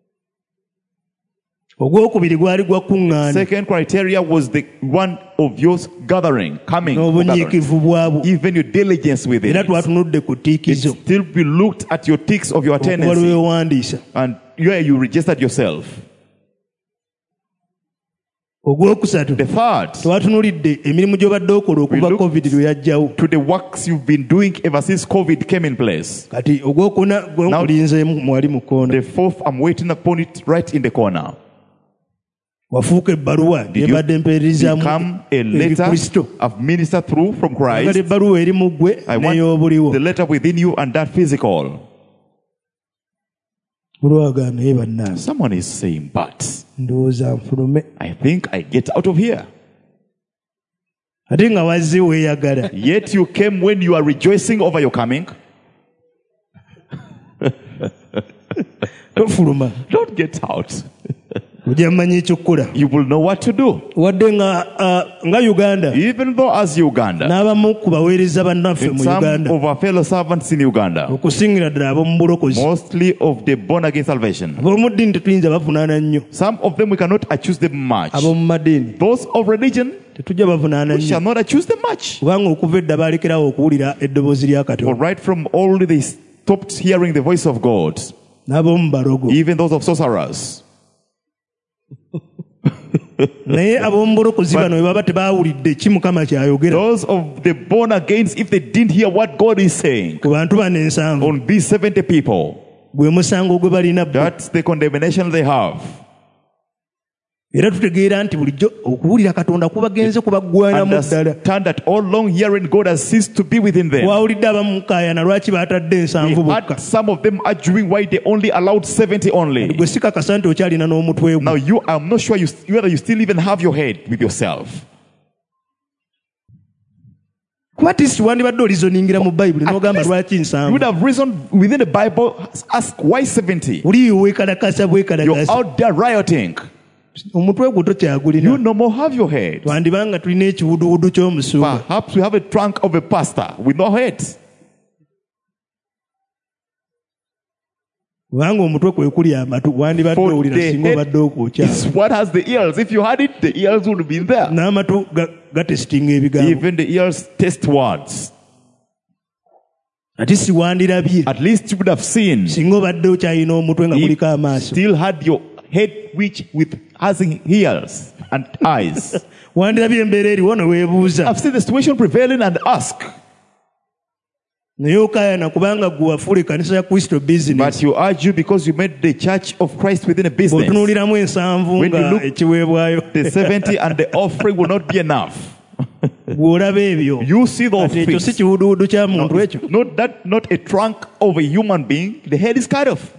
ogwokubiri gwali gwa kuŋŋaana Second criteria was the one of yours gathering, coming, for gathering. n'obunyiikivu bwabwo Even your diligence with era it. twatunudde ku It ttiikizo still be looked at your ticks of your okuba attendance, lwewandiisa and where you registered yourself. ogwokusatu The third, twatunulidde emirimu gy'obadde okola okuva We look- covid lwe yajjawo to the works you've been doing ever since COVID came in place. kati ogwokuna gwe Now- nkulinzeemu mwali mu koona The fourth, I'm waiting upon it right in the corner. wafuuka ebbaluwa you yembadde mpeererizaamu Become a letter Kristo I've ministered through from agala Christ. ebbaluwa eri mu ggwe I want n'ey'obuliwo the letter within you and that physical. bulwaga naye bannange Someone is saying, but ndowooza nfulume I think I get out of here. ate nga wazze weeyagala Yet you came when you are rejoicing over your coming. tofuluma Don't get out. ojja mmanya ekyokukola You will know what to do. wadde nga ah, nga uganda Even though as Uganda, n'abamu ku baweereza bannaffe and mu some uganda of our fellow servants in Uganda, okusingira ddala ab'omu bulokozi mostly of the born again salvation, ab'omu ddiini tetuyinza bavunaana nnyo some of them we cannot accuse them much. ab'omu madiini Those of religion, tetujja bavunaana we shall nnyo not accuse them much. kubanga okuva edda baalekerawo okuwulira eddoboozi lya For katonda right from old they stopped hearing the voice of God. n'ab'omu balogo Even those of sorcerers. naye ab'omu bulokozi bano bwe baba tebaawulidde ki mukama ky'ayogera Those of the born again, if they didn't hear what God is saying ku bantu bano ensanvu on these seventy people, gwe musango gwe balina bo that's the condemnation they have. era tutegeera nti bulijjo okuwulira katonda kubagenze kubaggwanamu ddala Understand that all long hearing God has ceased to be within them. wawulidde abamu mukaayana lwaki baatadde We ensanvu bokka had some of them arguing why they only allowed seventy only. gwe sikakasa nti okyalina n'omutwe Now gwe you, I'm not sure you, whether you still even have your head with yourself. kuba tisi wandibadde olizoningira mu bayibuli At n'ogamba least lwaki you nsanvu would have reasoned within the Bible, ask why seventy? oli weekalakasa You're bwekalakasa out there rioting. omutwe gwe You tokyagulina no more have your head. twandibanga tulina ekiwuduwudu ky'omusuuba Perhaps we have a trunk of a pastor with no head. kubanga omutwe kwe kuli amatu wandibadde For owulira the singa obadde head okwokyawo is what has the ears. If you had it, the ears would have been there. n'amatu ga- gatesitinga ebigambo Even the ears test words. ate si wandirabye At least you would have seen. singa obadde okyalina omutwe nga If kuliko amaaso still had your head which with has ears and eyes. wandirabye embeera eriwo ne weebuuza I've seen the situation prevailing and ask. naye okaayana kubanga gwe wafuula ekkanisa ya kristo But bizinesi you argue because you made the church of Christ within a business. bw'otunuuliramu ensanvu When you nga look- ekiweebwayo The seventy and the offering will not be enough. bw'olaba ebyo You see those ati ekyo si things. kiwuduwudu kya muntu ekyo Not that, not a trunk of a human being. The head is cut off.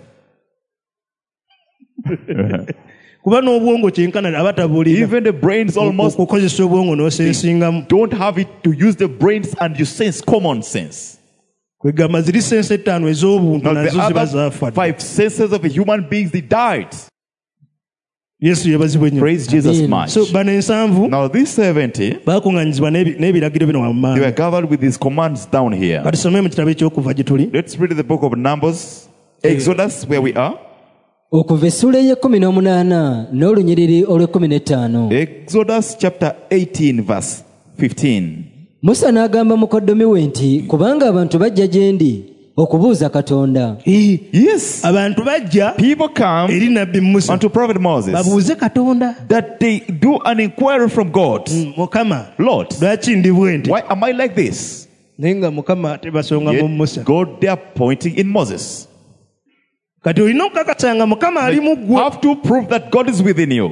kuba n'obwongo kyenkana aba tabulira Even the brains almost okukozesa obwongo n'osensingamu don't have it to use the brains, and you sense common sense. kwegamba ziri sensi ettaano ez'obuntu Now the nazo ziba other zaafa five senses of a human being, they died. yesu yebazibwe nnyo Praise Jesus Amen. much. so bano ensanvu Now these seventy, baakuŋŋanyizibwa n'ebi- n'ebiragiro bino they wamumaanga were gathered with these commands down here. katusome mu kitabo ekyokuva gye tuli Let's read the book of Numbers, Exodus, where we are. okuva essula ey'ekkumi n'omunaana n'olunyiriri olw'ekkumi n'ettaano Exodus chapter eighteen, verse fifteen. musa n'agamba mukoddomi we nti kubanga abantu bajja gye ndi okubuuza katonda Yes, abantu bajja people come eri nabbi musa unto Prophet Moses babuuze katonda that they do an inquiry from God. mukama Lord, lwaki ndi bwe nti why am I like this? naye nga mukama tebasonga mu Yet musa God, they are pointing in Moses. kati olina okukakasa nga mukama ali mu You ggwe have to prove that God is within you.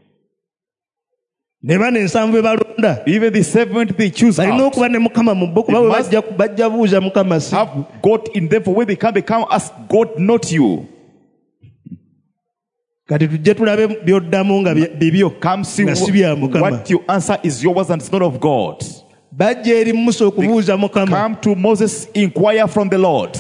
ne bana ensanvu be balonda Even the seventh they choose balina out. okuba ne mukama mu bo kuba It bwe must- bajja bajja buuza mukama si Have God in them, for when they come, they come ask God, not you. kati tujje tulabe by'oddamu nga bye- bibyo Come see nga si bya what, mukama what you answer is yours and it's not of God. bajja eri musa okubuuza mukama Come to Moses, inquire from the Lord.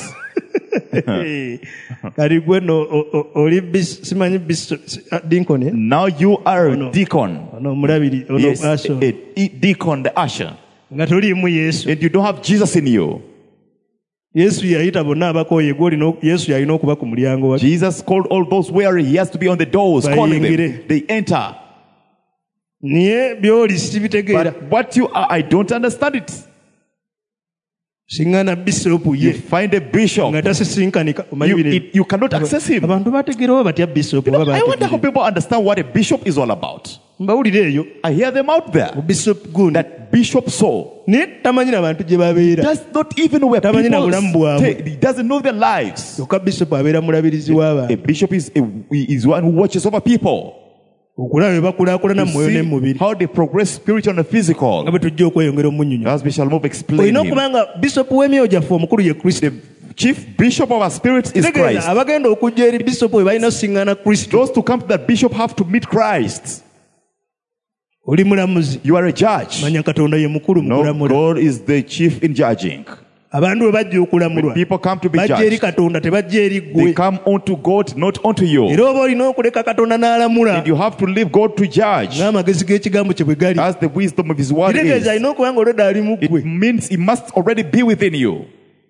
kati gwe no o- o- oli bis- simanyi dinkoni Now you are Oh, no. a deacon. ono omulabiri ono Yes, a, aso a- a deacon, the usher. nga toliimu yesu And you don't have Jesus in you. yesu yayita bonna abakooye gwe olina yesu yalina okuba ku mulyango wa Jesus called all those weary. He has to be on the doors, calling them. Bayingire. They enter. naye by'oli sibitegeera But what you are, I don't understand it. siŋŋana bisoopu You ye find a bishop. nga tasisinkanika omanyi You, bino it- you cannot access him. abantu bategeerawo batya bisoopu oba I wonder how bategeera. people understand what a bishop is all about. mbawulire eyo I hear them out there. bishop gundi That Bishop Saul naye tamanyi n'abantu gye babeera does not even know where Tamanyi na people bulamu bwabwe. stay. He doesn't know their lives. kyokka bishop abeera mulabirizi A w'abantu bishop is, a, is one who watches over people. okulaba bwe bakulaakulana mu mwoyo ne mu See mubiri how they progress spiritual and nga physical. bwe tujja okweyongera omunyonyo As we shall move, explain olina him. okuba nga bishop w'emyoyo gyaffe omukulu ye kristo Chief bishop of our spirits is tegeeza Christ. abagenda okujja eri bishop we balina osiŋŋaana kristo Those to come to that bishop have to meet Christ. oli mulamuzi You are a judge. manya katonda ye mukulu mu No, kulamula God is the chief in judging. abantu bwe bajja okulamulwa People come to be bajja eri judged. katonda tebajja eri They ggwe come unto God, not unto you. era oba olina okuleka katonda n'alamula And you have to leave God to judge. ng'amagezi g'ekigambo kye bwe gali As the wisdom of his word kitegeeza is. alina okuba nga olwedda ali mu It ggwe means it must already be within you.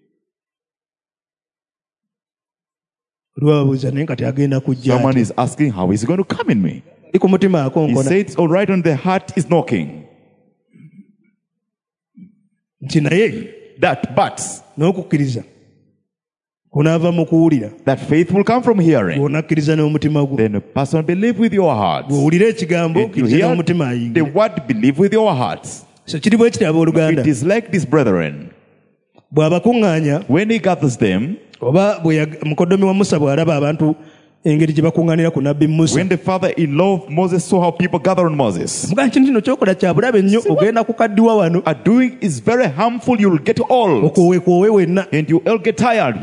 olwababuuza naye kati agenda kujja Someone ati. is asking, how is he going to come in me? Ndi ku mutima He akonkona says, all right, on the heart is knocking. nti naye That, but, n'okukkiriza kunaava mu kuwulira that faith will come from hearing. bw'onakkiriza n'omutima gwo Then a person believe with your heart. bw'owulira ekigambo If you okkiriza hear n'omutima the ayingire word, believe with your hearts. so kiri bwe kiti abooluganda It is like this, brethren. bw'abakuŋŋaanya When he gathers them, oba bwe yag- mukoddomi wa musa bw'alaba abantu engeri gye bakuŋŋaanira ku nabbi musa when the father-in-law of Moses saw how people gather on Moses, mugaa kintu kino kyokola kya bulabe nnyo ogenda kukaddiwa wano are doing is very harmful. You'll get old okoowekoowe wenna and you will get tired.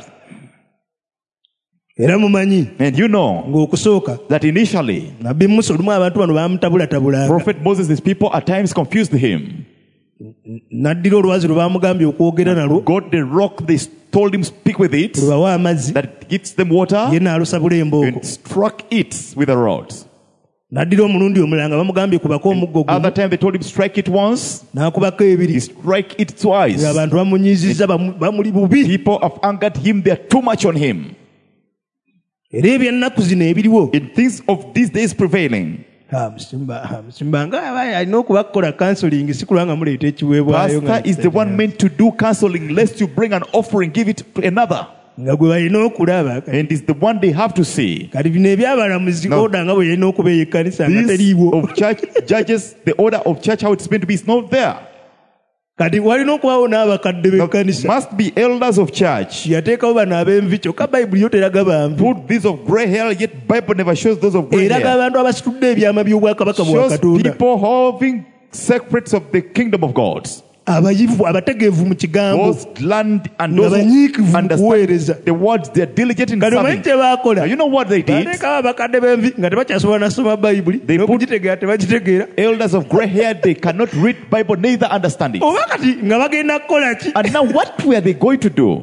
era mumanyi And you know ng'okusooka that initially, nabbi musa olumu abantu bano baamutabulatabulanga Prophet Moses, his people at times confused him. n'addira olwazi lwe baamugambye okwogera nalwo God, the rock, they told him, speak with it, lwe bawa amazzi that gives them water, ye n'alusabula embooko and struck it with a rod. n'addira omulundi omulala nga bamugambye kubako omuggo gumu Other time they told him, strike it once, n'akubako he ebiri strike it twice. ng'abantu bamunyiizizza bamu- bamuli bubi People have angered him, they are too much on him. era ebyennaku zino ebiriwo In things of these days prevailing, Ah, Musimba ah, Musimba nga aba alina okuba kukola counseling si kulwa nga muleeta ekiweebwayo nga pastor is the one meant to do counseling, lest you bring an offering, give it to another. nga gwe balina okulaba. and is the one they have to see. Kati bino ebyabalamuzi No. oda nga bwe yalina okubeera ekkanisa nga This teriiwo. of church judges, the order of church, how it's meant to be, is not there. Kati walina okubaawo n'abakadde Now, b'ekkanisa. must be elders of church. Yateekawo bano ab'envi kyokka bayibuli yo teraga banvi. Put these of grey hair, yet Bible never shows those of grey Eraga hair. abantu abasitudde ebyama by'obwakabaka bwa Shows Katonda. people having secrets of the kingdom of God. Abayivu abategeevu mu kigambo. Those learned and Nga those who banyiikivu mu understand kuweereza. the words, they are diligent in Kati omanyi serving. kye baakola? Now, you know what they did? Bateekawo abakadde b'envi nga tebakyasobola nasoma bayibuli They put- n'okugitegeera tebagitegeera. Elders of grey hair, they cannot read Bible, neither understand it. Oba kati nga bagenda kukola ki? And now what were they going to do?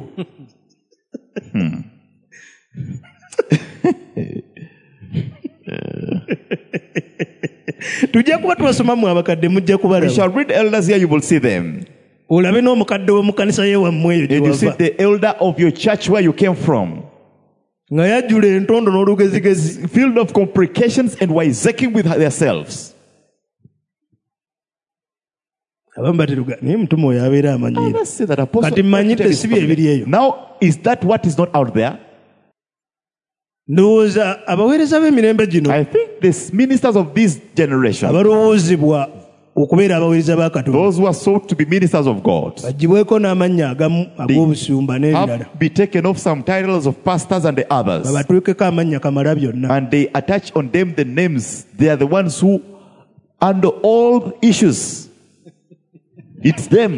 Tujja kuba tubasomamu abakadde mujja We kubalaba. shall read elders here, you will see them. Olabe n'omukadde w'omu kkanisa ye wammwe eyo gye And you see wava. the elder of your church where you came from. Nga yajjula entondo n'olugezigezi. Filled of complications and wiseacking with themselves. Abamu bateruga naye mutume oyo abeera amanyiira. Let's see that apostle. Kati mmanyidde si bye ebiri eyo. Now, is that what is not out there? Ndowooza abaweereza b'emirembe gino I think the ministers of this generation, abalowoozebwa okubeera abaweereza ba Katonda those who are sought to be ministers of God, bagibweko n'amannya agamu ag'obusumba n'ebirala have be taken off some titles of pastors and the others. babatuukeko amannya kamala byonna. And they attach on them the names. They are the ones who handle all the issues. It's them.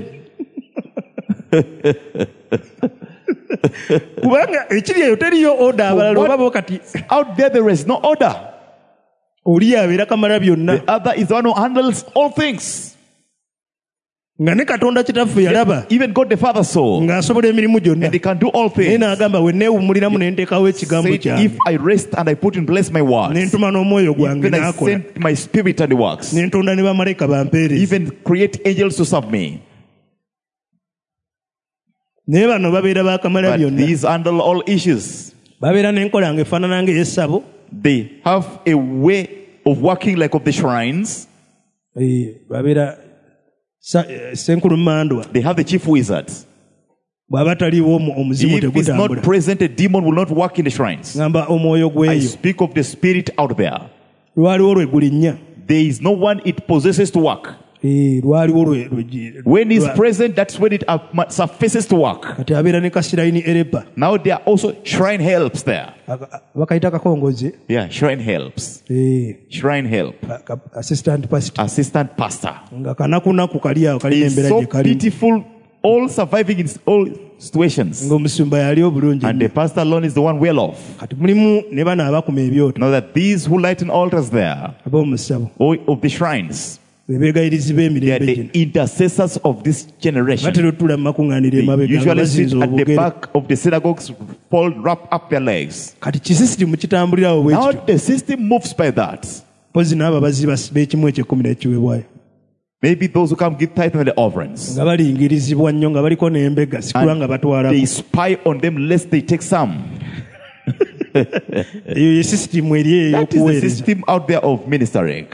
Kubanga ekiri eyo teriyo oda abalala what- oba bo kati Out there, there is no order. oli abeera kamala byonna The other is the one who handles all things. nga ne Katonda kitaffe yalaba Even God the Father saw. ng'asobola emirimu gyonna And they can do all naye things. n'agamba we neewummuliramu ne nteekawo ekigambo Said, kyange if I rest and I put in place my words, ne ntuma n'omwoyo gwange then I n'akola send my spirit and the works, ne ntonda ne bamalayika bampeereza even create angels to serve me. naye bano babeera bakamala But byonna these handle all issues. babeera n'enkola nga efaanana ng'ey'essabo They have a way of working like of the shrines. Eh, babeera sa- eh, senkulu mandwa They have the chief wizards. bw'aba taliiwo omu- omuzimu If it's not tegutambula present, a demon will not work in the shrines. ngamba omwoyo I gweyo speak of the spirit out there. lwaliwo lwe gulinnya There is no one it possesses to work. Eh, lwaliwo lwe lwe- When he's lwa- present, that's when it uh, surfaces to work. kati abeera ne kasirayini ereba Now there are also shrine helps there. Aka- bakayita kakongozi Yeah, shrine helps. Eh, Shrine help. ka- ka- assistant pastor Assistant pastor. nga kanakunaku kali awo kalina He's embeera so gye kalimu pitiful, all surviving in all situations. ng'omusumba yali obulungi And nnyo. the pastor alone is the one well off. kati mulimu ne bano abakuma ebyoto Know that these who lighten altars there, ab'omusabo or of the shrines, be beegayirizi they are b'emirembe the gino intercessors of this generation. batera otula mu makuŋŋaaniro They emabega nga usually sit bazinza at the obugere back of the synagogues, fold, wrap up their legs. kati kisisitimu kitambulirawo bwe Now kityo the system moves by that. mpozi n'abo abazi bas- b'ekimu ekyekumi n'ekiweebwayo Maybe those who come give tithe and the offerings. nga balingirizibwa nnyo nga baliko n'embega sikulwa nga And batwalako they spy on them lest they take some. eyo ye sisitimu eri That is the ey'okuweereza system out there of ministering.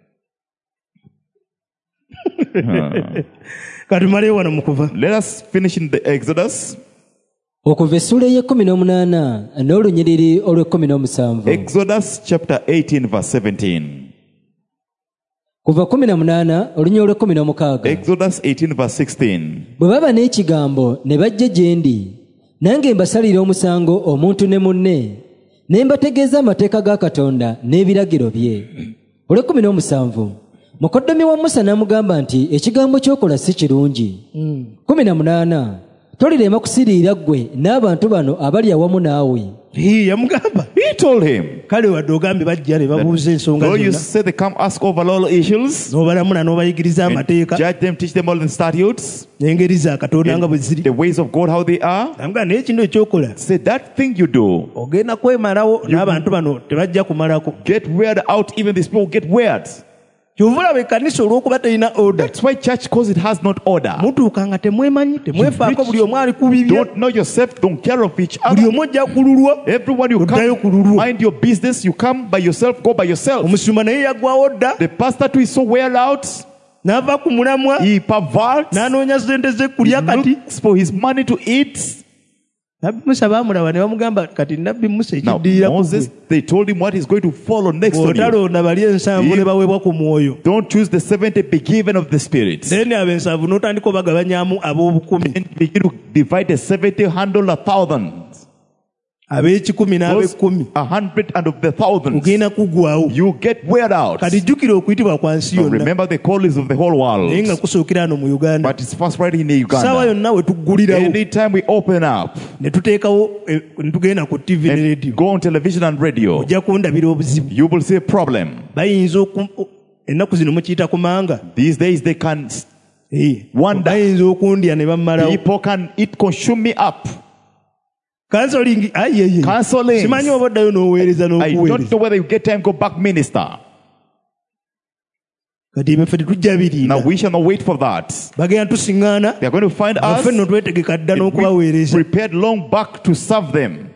katumaleyo wano mu kuva Let us finish in the Exodus. okuva essula ey'ekkumi n'omunaana n'olunyiriri olw'ekkumi n'omusanvu Exodus chapter eighteen, verse seventeen. kuva kumi na munaana olunyiriri olw'ekkumi n'omukaaga Exodus eighteen, verse sixteen. bwe baba n'ekigambo ne bajja gye ndi nange mbasalira omusango omuntu ne munne ne mbategeeza amateeka ga Katonda n'ebiragiro bye. olw'ekkumi n'omusanvu mukoddomi wa Musa n'amugamba nti ekigambo ky'okola si kirungi. kumi na munaana tolirema kusiriira ggwe n'abantu bano abali awamu naawe. Ii, yamugamba He told him, kale wadde ogambe bajja ne babuuza ensonga though you zonna say they come ask over all issues, n'obalamula n'obayigiriza and amateeka judge them, teach them all the statutes, n'engeri za Katonda nga bwe ziri the ways of God, how they are, amugamba naye kino ekyokola say that thing you do, ogenda kwemalawo n'abantu bano tebajja kumalako get weird out, even these people get weird. kyova olaba ekkanisa olw'okuba terina order That's why church, because it has not order. mutuuka nga temwemanyi temwefaako buli omu ali ku bibye Don't know yourself, don't care of each buli other. omu ojja kululwa Everyone you Oddayo ku come, lulwo. mind your business, you come by yourself, go by yourself. omusumba naye yaggwawo dda The pastor too is so wear out, n'ava ku mulamwa he perverts, n'anoonya sente ze he kulya kati looks for his money to eat. nabbi musa baamulaba ne bamugamba kati nabbi musa Now, ekiddirira ku Moses, ggwe. they told him what is going to follow next on you. Bw'otalonda bali ensanvu If- ne baweebwa ku mwoyo. Don't choose the seventy, be given of the Spirit. Then ab'ensanvu n'otandika obagabanyaamu ab'obukumi. And begin to divide the seventy, handle a thousand. Ab'ekikumi Those n'ab'ekkumi. a hundred and of the thousands. Ogenda kuggwawo. You get wear out. Kati jjukira okuyitibwa kwa nsi Now yonna. remember the callings of the whole Naye nga world. kusookera hano mu Uganda. But it's first right in Saawa Uganda. yonna we tuggulirawo Anytime we open up, ne tuteekawo eh, ne tugenda ku T V ne and radio. go on television and radio, Ojja kundabira obuzibu. you will see a problem. Bayinza oku ennaku zino mukiyita kumanga. These days they can, Eh, Wonder. bayinza okundya ne bammalawo. people can, it consume me up. Kansolingi ayeye. Counseling. Simanyi oba oddayo n'oweereza I don't n'okuweereza. know whether you get time go back minister. Kati ebiffe tetujja birinda. Now we shall not wait for that. Bagenda tusiŋŋaana. They are going to find us. Ffe nno twetegeka dda We n'okubaweereza. prepared long back to serve them.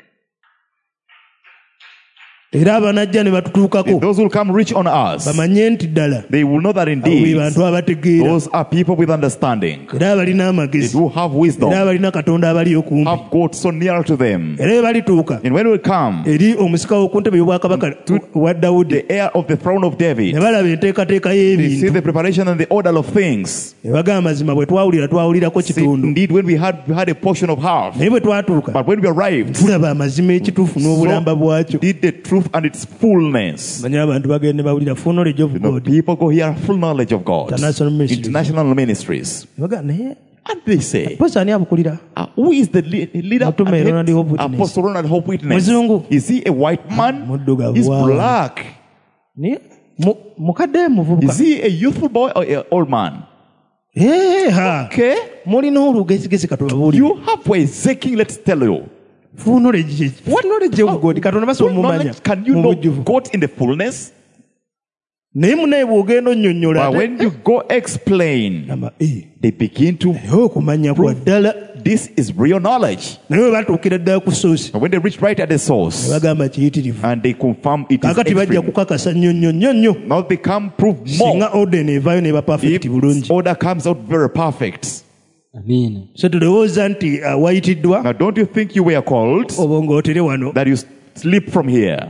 Era abanajja ne batutuukako. Those who will come reach on us, Bamanye nti ddala. they will know that Abo be indeed bantu abategeera. those are people with understanding. Era abalina They amagezi. do have Era wisdom, abalina Katonda abali okumpi. have God so near to them. Era bwe balituuka And when we come, eri omusika w'oku ntebe y'obwakabaka wa Dawudi the heir of the throne of David, ne balaba enteekateeka they see y'ebintu the preparation and the order of things. ne bagamba mazima bwe twawulira twawulirako See, kitundu indeed, when we had, we had a portion of half, naye bwe twatuuka but when we arrived, tulaba amazima ekituufu n'obulamba bwakyo. did the truth and its fullness. Manyi abantu bagenda ne bawulira full knowledge of You know, God. people go here full knowledge of God. International ministries. International ministries. Ne bagamba naye And they say, posa ani abukulira? uh, who is the le- leader? Mutume and head- Ronald Hope Witness. Apostle Ronald Hope Witness. Muzungu. Is he a white man? Muddugavu He's waawo. black. Naye mu- mukadde muvubuka. Is he a youthful boy or an old man? Eh, ha. Okay. Mulina olugezigezi katubabuulire. You have ways seeking, let's tell you. Full knowledge. What knowledge of God? Katonda basobola Full omumanya. knowledge, can you mu know bujjuvu. God in the fullness? Naye munaye bw'ogenda onnyonnyola But ate- when you go explain, Gamba, eh, they begin to, naye okumanya kwa ddala. this is real knowledge. Naye bwe batuukira ddala ku source And when they reach right at the source, ne bagamba kiyitirivu. and they confirm it is Kaakati bajja extreme. kukakasa nnyo nnyo nnyo nnyo. Now they come prove more. Singa order neevaayo n'eba perfect If bulungi. order comes out very perfect. amiina. So tulowooza nti uh, wayitiddwa Now don't you think you were called oba ng'otere wano. that you sleep from here?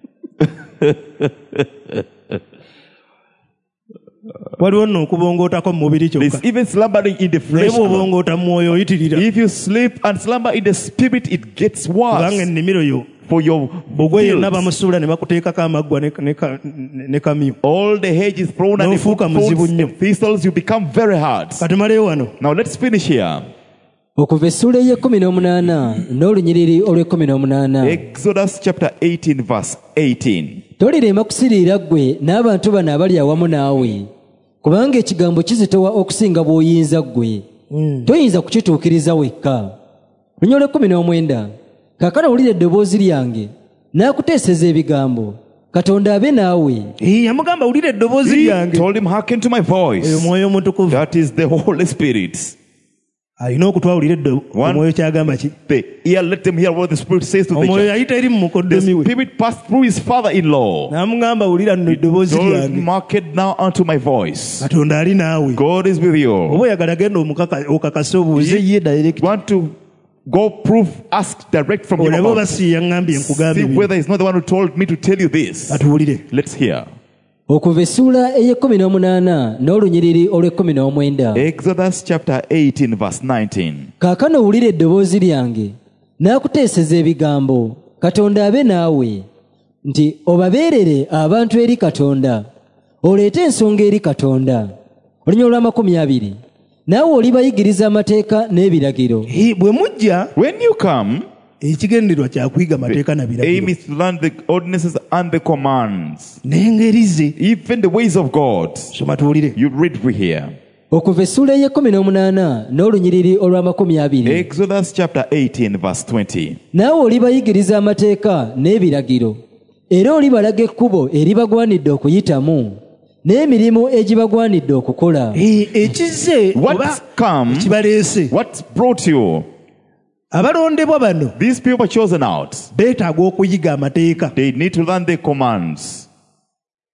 Waliwo nno okubongootako mu mubiri There's kyokka. even slumbering in the Naye flesh. bw'obongoota mu mwoyo oyitirira. If you sleep and slumber in the spirit, it gets Kubanga worse ennimiro yo for your bugwe yonna fields. bamusuula ne bakuteekako amaggwa ne- ne ka- ne kamyu. All the hedge is thrown and the N'ofuuka muzibu thorns nnyo. and thistles, you become very hard. Katumaleyo wano. Now let's finish here. okuva essuula ey'ekkumi n'omunaana n'olunyiriri olw'ekkumi n'omunaana. Exodus chapter eighteen verse eighteen. tolirema kusiriira ggwe n'abantu bano abali awamu naawe kubanga ekigambo kizitowa okusinga bw'oyinza ggwe toyinza kukituukiriza wekka. lunyolo ekkumi n'omwenda kaakano wulira eddoboozi lyange n'akuteeseza ebigambo katonda abe naawe. Eh, yamugamba wulira eddoboozi He lyange. told him, hearken to my Oyo voice. mwoyo omutukuvu. That is the Holy Spirit. Alina okutwawulira eddo One- omwoyo kyagamba ki. The ear, let them hear what the Spirit says to the Omwoyo church. yayita eri mu mukoddomi The we. Spirit passed through his father-in-law. N'amugamba wulira nno eddoboozi Told lyange. him, hearken now unto my voice. Katonda ali naawe. God is with you. Oba oyagala genda omukaka- okakase obuuze Ye- ye direct. Want to go prove, ask direct from him Olabe about oba it. si yaŋŋambye nkugambe See bino. whether he's not the one who told me to tell you this. Katuwulire. Let's hear. okuva essuula ey'ekkumi n'omunaana n'olunyiriri olw'ekkumi n'omwenda. Exodus chapter eighteen verse nineteen. kaakano wulira eddoboozi lyange n'akuteeseza ebigambo katonda abe naawe nti obabeerere abantu eri katonda oleete ensonga eri katonda. olunyolo lw'amakumi abiri naawe olibayigiriza amateeka n'ebiragiro. Eh, bwe mujja When you come, ekigendererwa kyakuyiga amateeka na aim biragiro is to learn the ordinances and the commands, n'engeri ze. even the ways of God. Soma tuwulire. You read here. okuva essuula ey'ekkumi n'omunaana n'olunyiriri olw'amakumi abiri. Exodus chapter eighteen verse twenty. naawe olibayigiriza amateeka n'ebiragiro era olibalaga ekkubo eribagwanidde okuyitamu n'emirimu egibagwanidde okukola. Eh, ekize oba What's come? kibaleese. What's brought you? Abalondebwa bano These people chosen out. beetaaga okuyiga amateeka. They need to learn the commands,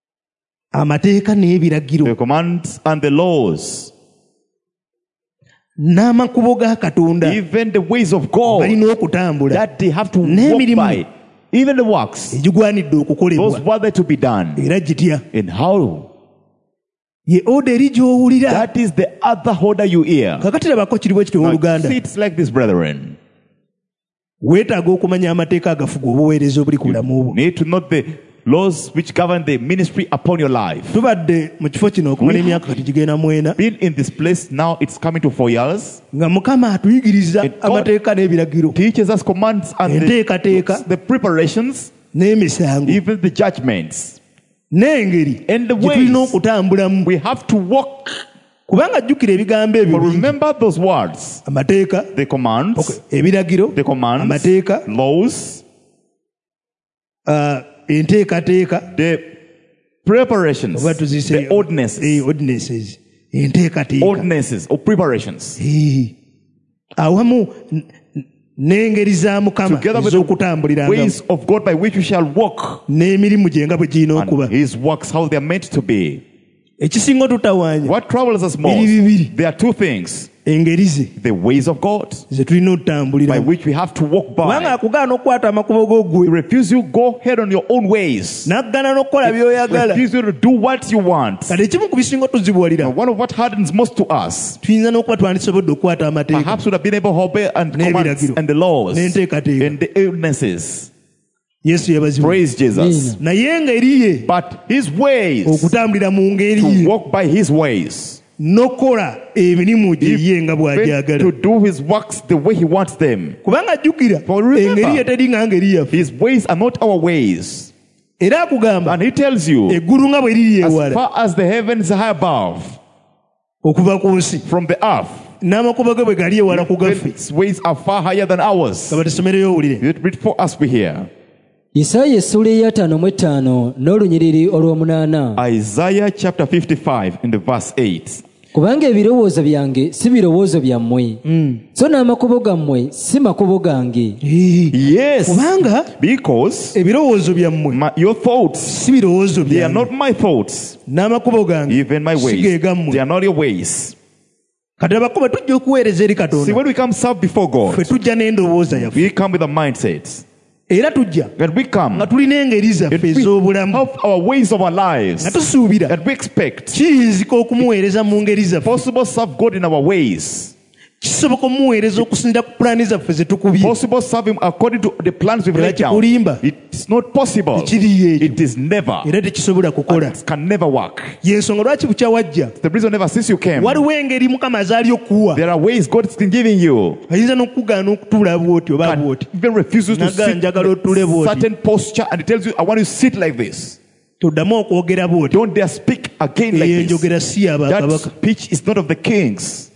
Amateeka n'ebiragiro. the commands and the laws. n'amakubo ga Katonda even the ways of God balina okutambula that they have to walk N'emirimu. by, even the works, egigwanidde those okukolebwa were there to be done. era gitya And how? ye oda eri gy'owulira That is the other order you hear. kakati labako kiri bwe kityo Now, owooluganda see, it's like this, brethren. weetaaga okumanya amateeka agafuga obuweereza obuli ku bulamu bwo Need to note the laws which govern the ministry upon your life. tubadde mu kifo kino okumala emyaka kati gigenda mwena Been in this place now, it's coming to four years. nga mukama atuyigiriza And God amateeka n'ebiragiro Teaches us commands and enteekateeka the, the preparations, n'emisango even the judgments. n'engeri And the gye tulina ways. okutambulamu We have to walk. kubanga jjukira ebigambo ebyo But bingi. remember those words, amateeka the commands, okay, ebiragiro the commands, amateeka laws, uh, enteekateeka the preparations, oba tuzise the ordinances, eh, ordinances enteekateeka ordinances or preparations. Eh, awamu n- n- n'engeri za mukama Together with the ez'okutambuliranga ways of God by which we shall walk, n'emirimu gye nga bwe girina okuba and His works, how they are meant to be. ekisinga tutawaanya What troubles us biri most? bibiri There are two things: engeri ze the ways of God ze tulina by okutambuliramu which we have to walk kubanga by. akugaana okukwata amakubo go He ggwe refuse you go ahead on your own ways. n'aggaana n'okukola by'oyagala Refuse you to do what you want. kati ekimu ku bisinga tuzibuwalira One of what hardens most to us, tuyinza n'okuba twandisobodde okukwata amateeka perhaps would have been able to obey and commands N'ebiragiro. and the laws n'enteekateeka and the illnesses. yesu yabazibu Praise Jesus. naye engeri ye But His ways, okutambulira mu ngeri to ye walk by His ways, n'okukola emirimu gye ye nga even bw'agyagala to do His works the way He wants them. kubanga ajjukira For remember, engeri ye teri nga ngeri yaffe His ways are not our ways. era akugamba And He tells you, eggulu nga bwe liri as ewala far as the heavens are above, okuva ku nsi from the earth, n'amakubo ge bwe gali ewala ku gaffe His ways are far higher than ours. kaba tusomereyo owulire Read read for us, we hear. isaaya essula eyataano mu etaano n'olunyiriri olw'omunaana. Isaiah chapter fifty-five in the verse eight. Kubanga ebirowoozo byange si birowoozo byammwe, so n'amakubo gammwe si makubo gange. Eh, Yes, kubanga because ebirowoozo byammwe my, your thoughts, si birowoozo they are byange not my thoughts, n'amakubo gange even my si ge ways. gammwe They are not your ways. kati abakubo tujja okuweereza eri See, katonda when we come serve before ffe God, tujja n'endowooza yaffe we come with a mindset. era tujja That we come, nga tulina engeri that zaffe we ez'obulamu have our ways of our nga lives, tusuubira that we expect kiyinzika okumuweereza mu ngeri zaffe possible serve God in our ways, kisoboka omuweereza okusinzira ku pulaani zaffe ze tukubye possible serve Him according to the plans we've era laid down. kikulimba It's not possible. tekiriyo ekyo It is never. era tekisobola kukola It can never work. yensonga lwaki bukya wajja The reason ever since you came, waliwo engeri mukama azaali okuwa there are ways God has been giving you. ayinza n'okukugaana okutuula bwoti oba And bwoti even refuses to Naga sit njagala in otule a bwoti. certain posture, and He tells you, I want you to sit like this. toddamu okwogera bwoti Don't dare speak again eyo like this. enjogera si That yabakabaka speech is not of the kings,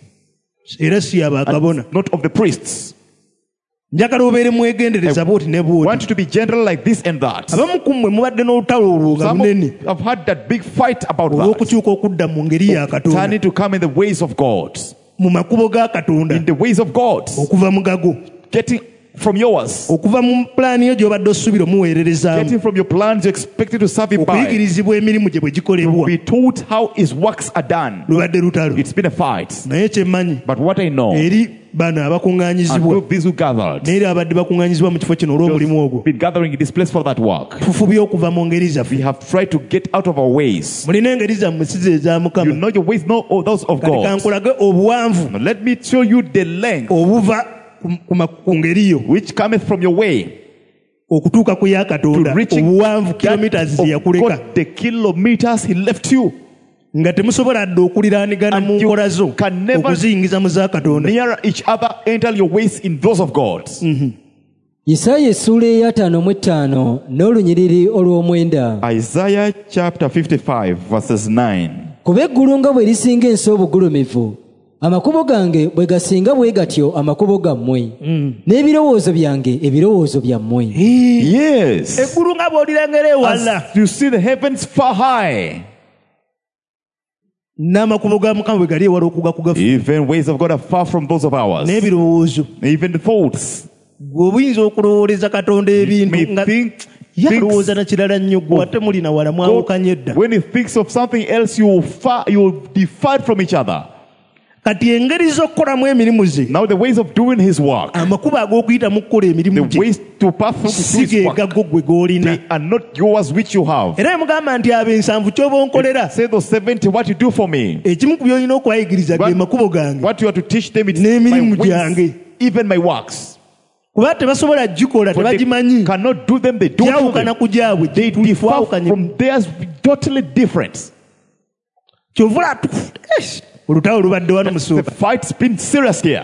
era si yabakabona not of the priests. njagala obeere mwegendereza bwoti ne I bwoti want you to be gentle like this and that. abamu ku mmwe mubadde n'olutalo olwo nga Some bunene of- have had that big fight about that. olw'okukyuka okudda mu ngeri ya katonda Turning to come in the ways of God, mu makubo ga katonda in the ways of God, okuva mu gago getting from yours, okuva mu pulaani yo gy'obadde osuubira omuweererezaamu getting from your plans you expected to serve Him by. okuyigirizibwa emirimu gye bwe gikolebwa Be told how His works are done. lubadde lutalo It's been a fight. naye kyemmanyi But what I know, eri bano and abakuŋŋaanyizibwa with these who gathered, n'eri abadde bakuŋŋaanyizibwa mu kifo kino olw'omulimu ogwo been gathering in this place for that work. tufubye okuva mu ngeri zaffe We have tried to get out of our ways. mulina engeri zammwe si ze eza You mukama know your ways, know all those of kati God. kankulage obuwanvu Now let me show you the length obuva ku- ku ma- ku ngeri yo which cometh from your way okutuuka ku ya to katonda reaching obuwanvu that kilometers ze of yakuleka God, the kilometers He left you. nga temusobola dde okuliraanigana mu And you nkola zo can never okuziyingiza mu za katonda Near each other, enter your ways in those of God. isaaya essuula eyataano mu etaano n'olunyiriri olw'omwenda. Isaiah chapter fifty-five, verses nine. Kuba eggulu nga bwe lisinga ensi obugulumivu, amakubo gange bwe gasinga bwe gatyo amakubo gammwe, n'ebirowoozo byange ebirowoozo byammwe. Yes. eggulu nga bw'olirengera ewala As you see the heavens far high, n'amakubo ga mukama bwe gali ewala okuga ku gaffe even ways of God are far from those of ours. n'ebirowoozo Even the thoughts. gwe obuyinza okulowooleza katonda May ebintu nga think, yalowooza thinks, na kirala nnyo gwe ate muli na wala God, mwawukanye dda when He thinks of something else, you will far, you will depart from each other. kati engeri z'okukolamu emirimu ze Now the ways of doing his work, amakubo ag'okuyita mu kukola emirimu the gye ways to pass through to do si his ge work, gaggo gwe g'olina they are not yours which you have. era yamugamba nti abo ensanvu ky'oba onkolera Say those seventy, what you do for me, ekimu ku byolina okubayigiriza ge What- makubo gange what you are to teach them, it's N'emirimu my gyange. ways, even my works. kuba tebasobola gikola For they tebagimanyi cannot do them, they don't do gyawukana them. ku gyabwe They differ twawukanye from theirs, totally different. kyovula olutawo lubadde wano The musumba fight's been serious here.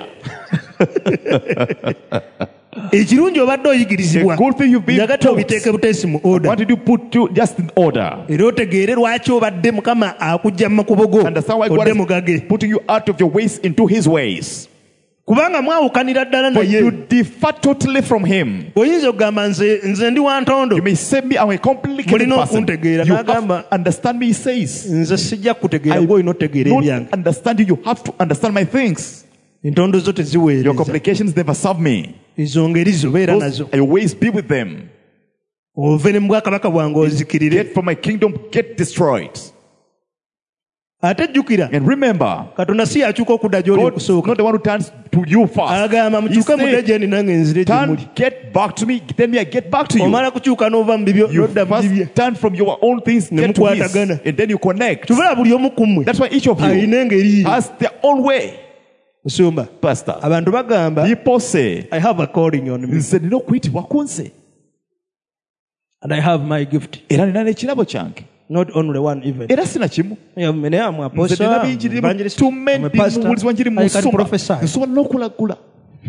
ekirungi obadde oyigirizibwa The good thing you've been njagala taught. obiteeke buteesi mu oda What did you put to just in order? era otegeere lwaki obadde mukama akujja mu makubo go Understand why God odde is mugage putting you out of your ways into his ways. kubanga mwawukanira ddala But you naye differ totally from him. oyinza okugamba nze nze ndi wa ntondo You may say me, I'm a complicated Mulina person. okuntegeera, You have n'agamba- to understand me, he says. nze sijja kutegeera I gwe olina otegeera don't ebyange understand you. You have to understand my things. entondo zo Your teziweereza complications never serve me. ezo ngeri zo beera Those, nazo your ways be with them. ove ne mu bwakabaka bwange ozikirire Get from my kingdom, get destroyed. ate jjukira And remember, katonda si yakyuka okudda gy'oli God is okusooka not the one who turns to you first. agamba He mukyuke mudde said, gye ndi nange nzire gye muli turn, get back to me, then me I get back to you. omala kukyuka n'ova mu bibyo You n'odda mu bibye first turn from your own things, Ne get to his, mukwatagana. and then you connect. kyovula buli omu ku mmwe That's why each of you alina engeri has their own way. musumba Pastor, abantu bagamba people say, I have a calling on me nze nina okuyitibwa kunze and I have my gift era nina n'ekirabo kyange not only one even era sina kimu. Yeah, many am Nze apostle nina I'm bingi evangelist tume I'm a ndi pastor mubulizi wanjiri mu I can nsoma prophesy nsobola n'okulagula.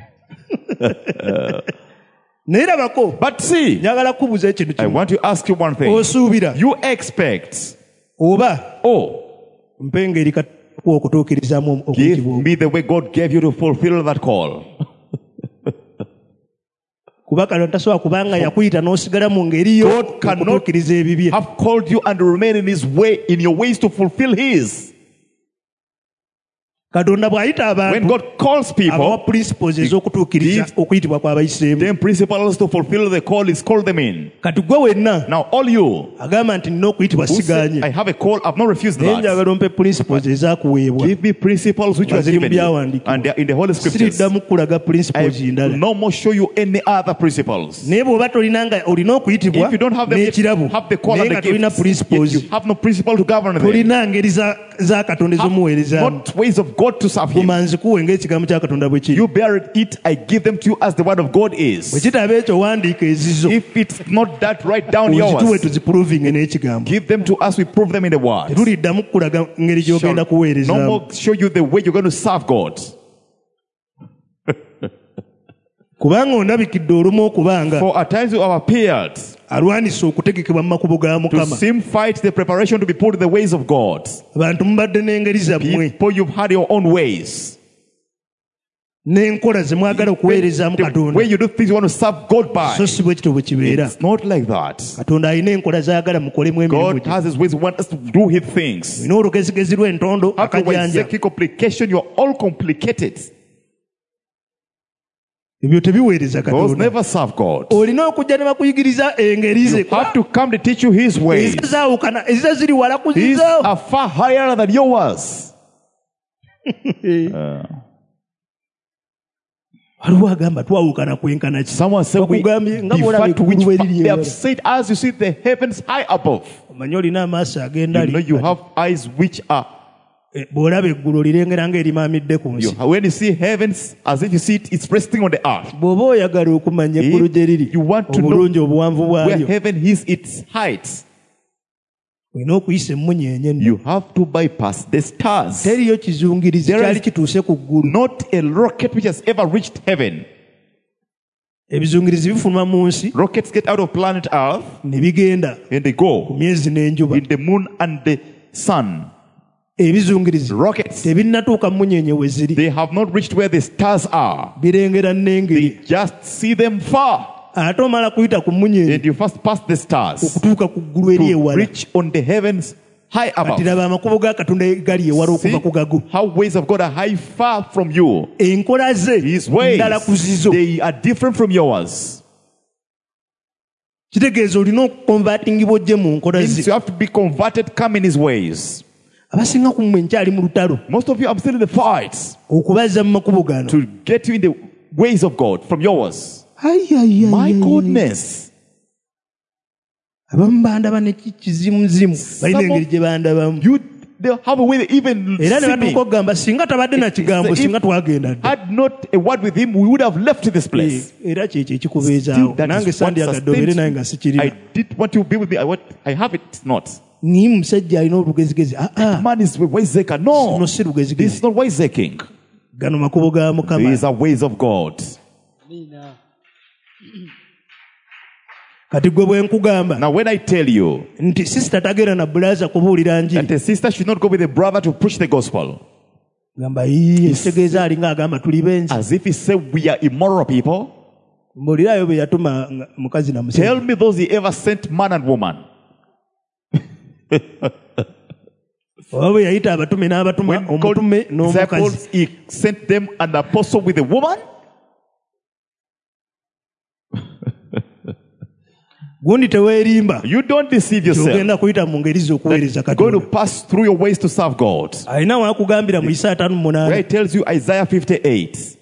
naye labako But see, njagala kubuuza ekintu I kimu want to ask you one thing. osuubira You expect, oba oh, mpa engeri kakuwa okutuukirizaamu give okuyitibwa okwo. me the way God gave you to fulfill that call. kuba kano tasobola kubanga yakuyita n'osigala mu ngeri yo God cannot okutuukiriza ebibye have called you and remain in his way, in your ways to fulfill his. katonda bw'ayita When abantu God calls abawa people, principles ez'okutuukiriza gives- okuyitibwa kw'abayiseemu then principles to fulfill the call is called them in. kati gwe wenna Now all you agamba nti nina okuyitibwa who say, sigaanye I have a call, I've not refused naye that. njagala ompe principles ezaakuweebwa Give me principles which Nga are ziri mu given you, byawandiikibwa. and they are in the Holy Scriptures. siriddamu kulaga I principles will ndala no more show you any other principles. naye bw'oba tolina nga olina okuyitibwa If you don't have them, n'ekirabo have the call naye and nga the tolina gifts, principles yet you have no principle to govern them. tolina ngeri za- za katonda Have ez'omuweerezaamu not ways of God to serve him. bumanzikuwe ng'ekigambo kya katonda bwe kiri You bear it, I give them to you as the word of God bwe is. kitaba ekyo wandiika ezizo If it's not that, write down ozituwe yours. tuzipuruvinge n'ekigambo Give them to us, we prove them in the word. tetuliddamu kukulaga ngeri gy'ogenda No kuweerezaamu more show you the way you're going to serve God. kubanga ondabikidde olumu okubanga For at times you have appeared alwanisa okutegekebwa mu makubo ga to mukama seem fight the preparation to be put in the ways of God. abantu mubadde n'engeri zammwe People, you've had your own ways. n'enkola ze mwagala okuweerezaamu The katonda way you do things you want to serve God by. so si bwe kityo bwe kibeera It's not like that. katonda alina enkola zaagala mukolemu emirimu God gye has his ways. He wants us to do his things. olina olugezigezi lw'entondo akajanja Otherwise, complication, you're all complicated. ebyo tebiweereza Those katonda never serve God. olina okujja ne bakuyigiriza engeri ze You have to come to teach you his ways. eziza zaawukana eziza ziri wala His kuzizo are far higher than yours. waliwo agamba twawukana kwenkana ki Someone said we bakugambye nga bw'olaba differ to which eggulu bwe fa- liri they have ewala said as you see the heavens high above. omanyi olina amaaso agenda You know you have eyes which are Eh, bw'olaba eggulu olirengera ng'erimaamidde ku you, nsi when you see heavens as if you see it, it's resting on the earth. bw'oba oyagala okumanya eggulu gye liri You want to know obulungi obuwanvu Where bwalyo heaven is its heights. olina okuyisa emmunyeenye enno You have to bypass the stars. teriyo kizungirizi There kyali is- kituuse ku ggulu Not a rocket which has ever reached heaven. ebizungirizi bifuluma mu nsi Rockets get out of planet Earth ne bigenda and they ku go myezi n'enjuba in the moon and the sun. ebizungirizi Rockets, tebinnatuuka mmunyeenye we ziri they have not reached where the stars are. birengera n'engeri They just see them far. ate omala kuyita ku mmunyeenye And you first pass the stars okutuuka ku ggulu eri to ewala reach on the heavens high kati above. laba amakubo ga katonda gali ewala See okuva ku gago how ways of God are high far from you. enkola ze His ways, ndala ku zizo they are different from yours. kitegeeza olina okukonvatingibwa ojje mu nkola Means ze you have to be converted, come in his ways. abasinga ku mmwe nkyali mu lutalo Most of you, I'm still in the fights okubaza mu makubo gano. to get you in the ways of God from yours. Ai, ai, ai, My ai, ai. goodness. Abamu bandaba ne kizimuzimu balina engeri gye bandabamu You, they have a way they even era ne see me. batuuka okugamba singa tabadde na kigambo If- singa twagenda dda. Had not a word with him, we would have left this place. Era kyekyo Still, ekikubeezaawo that nange is what sandyagadde obeere naye nga sustains me. I sikirina did want you to be with me. I, want, I have it. It's not. ni musajja alina olugezigezi aa Man is wiseka. no No. si This lugezigezi is not wiseking. gano makubo ga mukama. These are ways of God. Kati gwe bwe nkugamba Now, when I tell you nti sisita tagenda na bulaaza kubuulira that njiri a sister should not go with a brother to preach the gospel, gamba "Ii, ekitegeeza alinga agamba tuli benzi as if he said we are immoral people, mbuulirayo bwe yatuma nga- mukazi na musajja tell me those he ever sent man and woman. oba bwe yayita abatume n'abatuma When God omutume n'omukazi disciples, he sent them an apostle with a woman. gundi teweerimba You don't deceive yourself. ogenda kuyita mu ngeri z'okuweereza You're going to katonda pass through your ways to serve God. alina wakugambira mu isaaya ataano mu Where munaana it tells you Isaiah fifty-eight,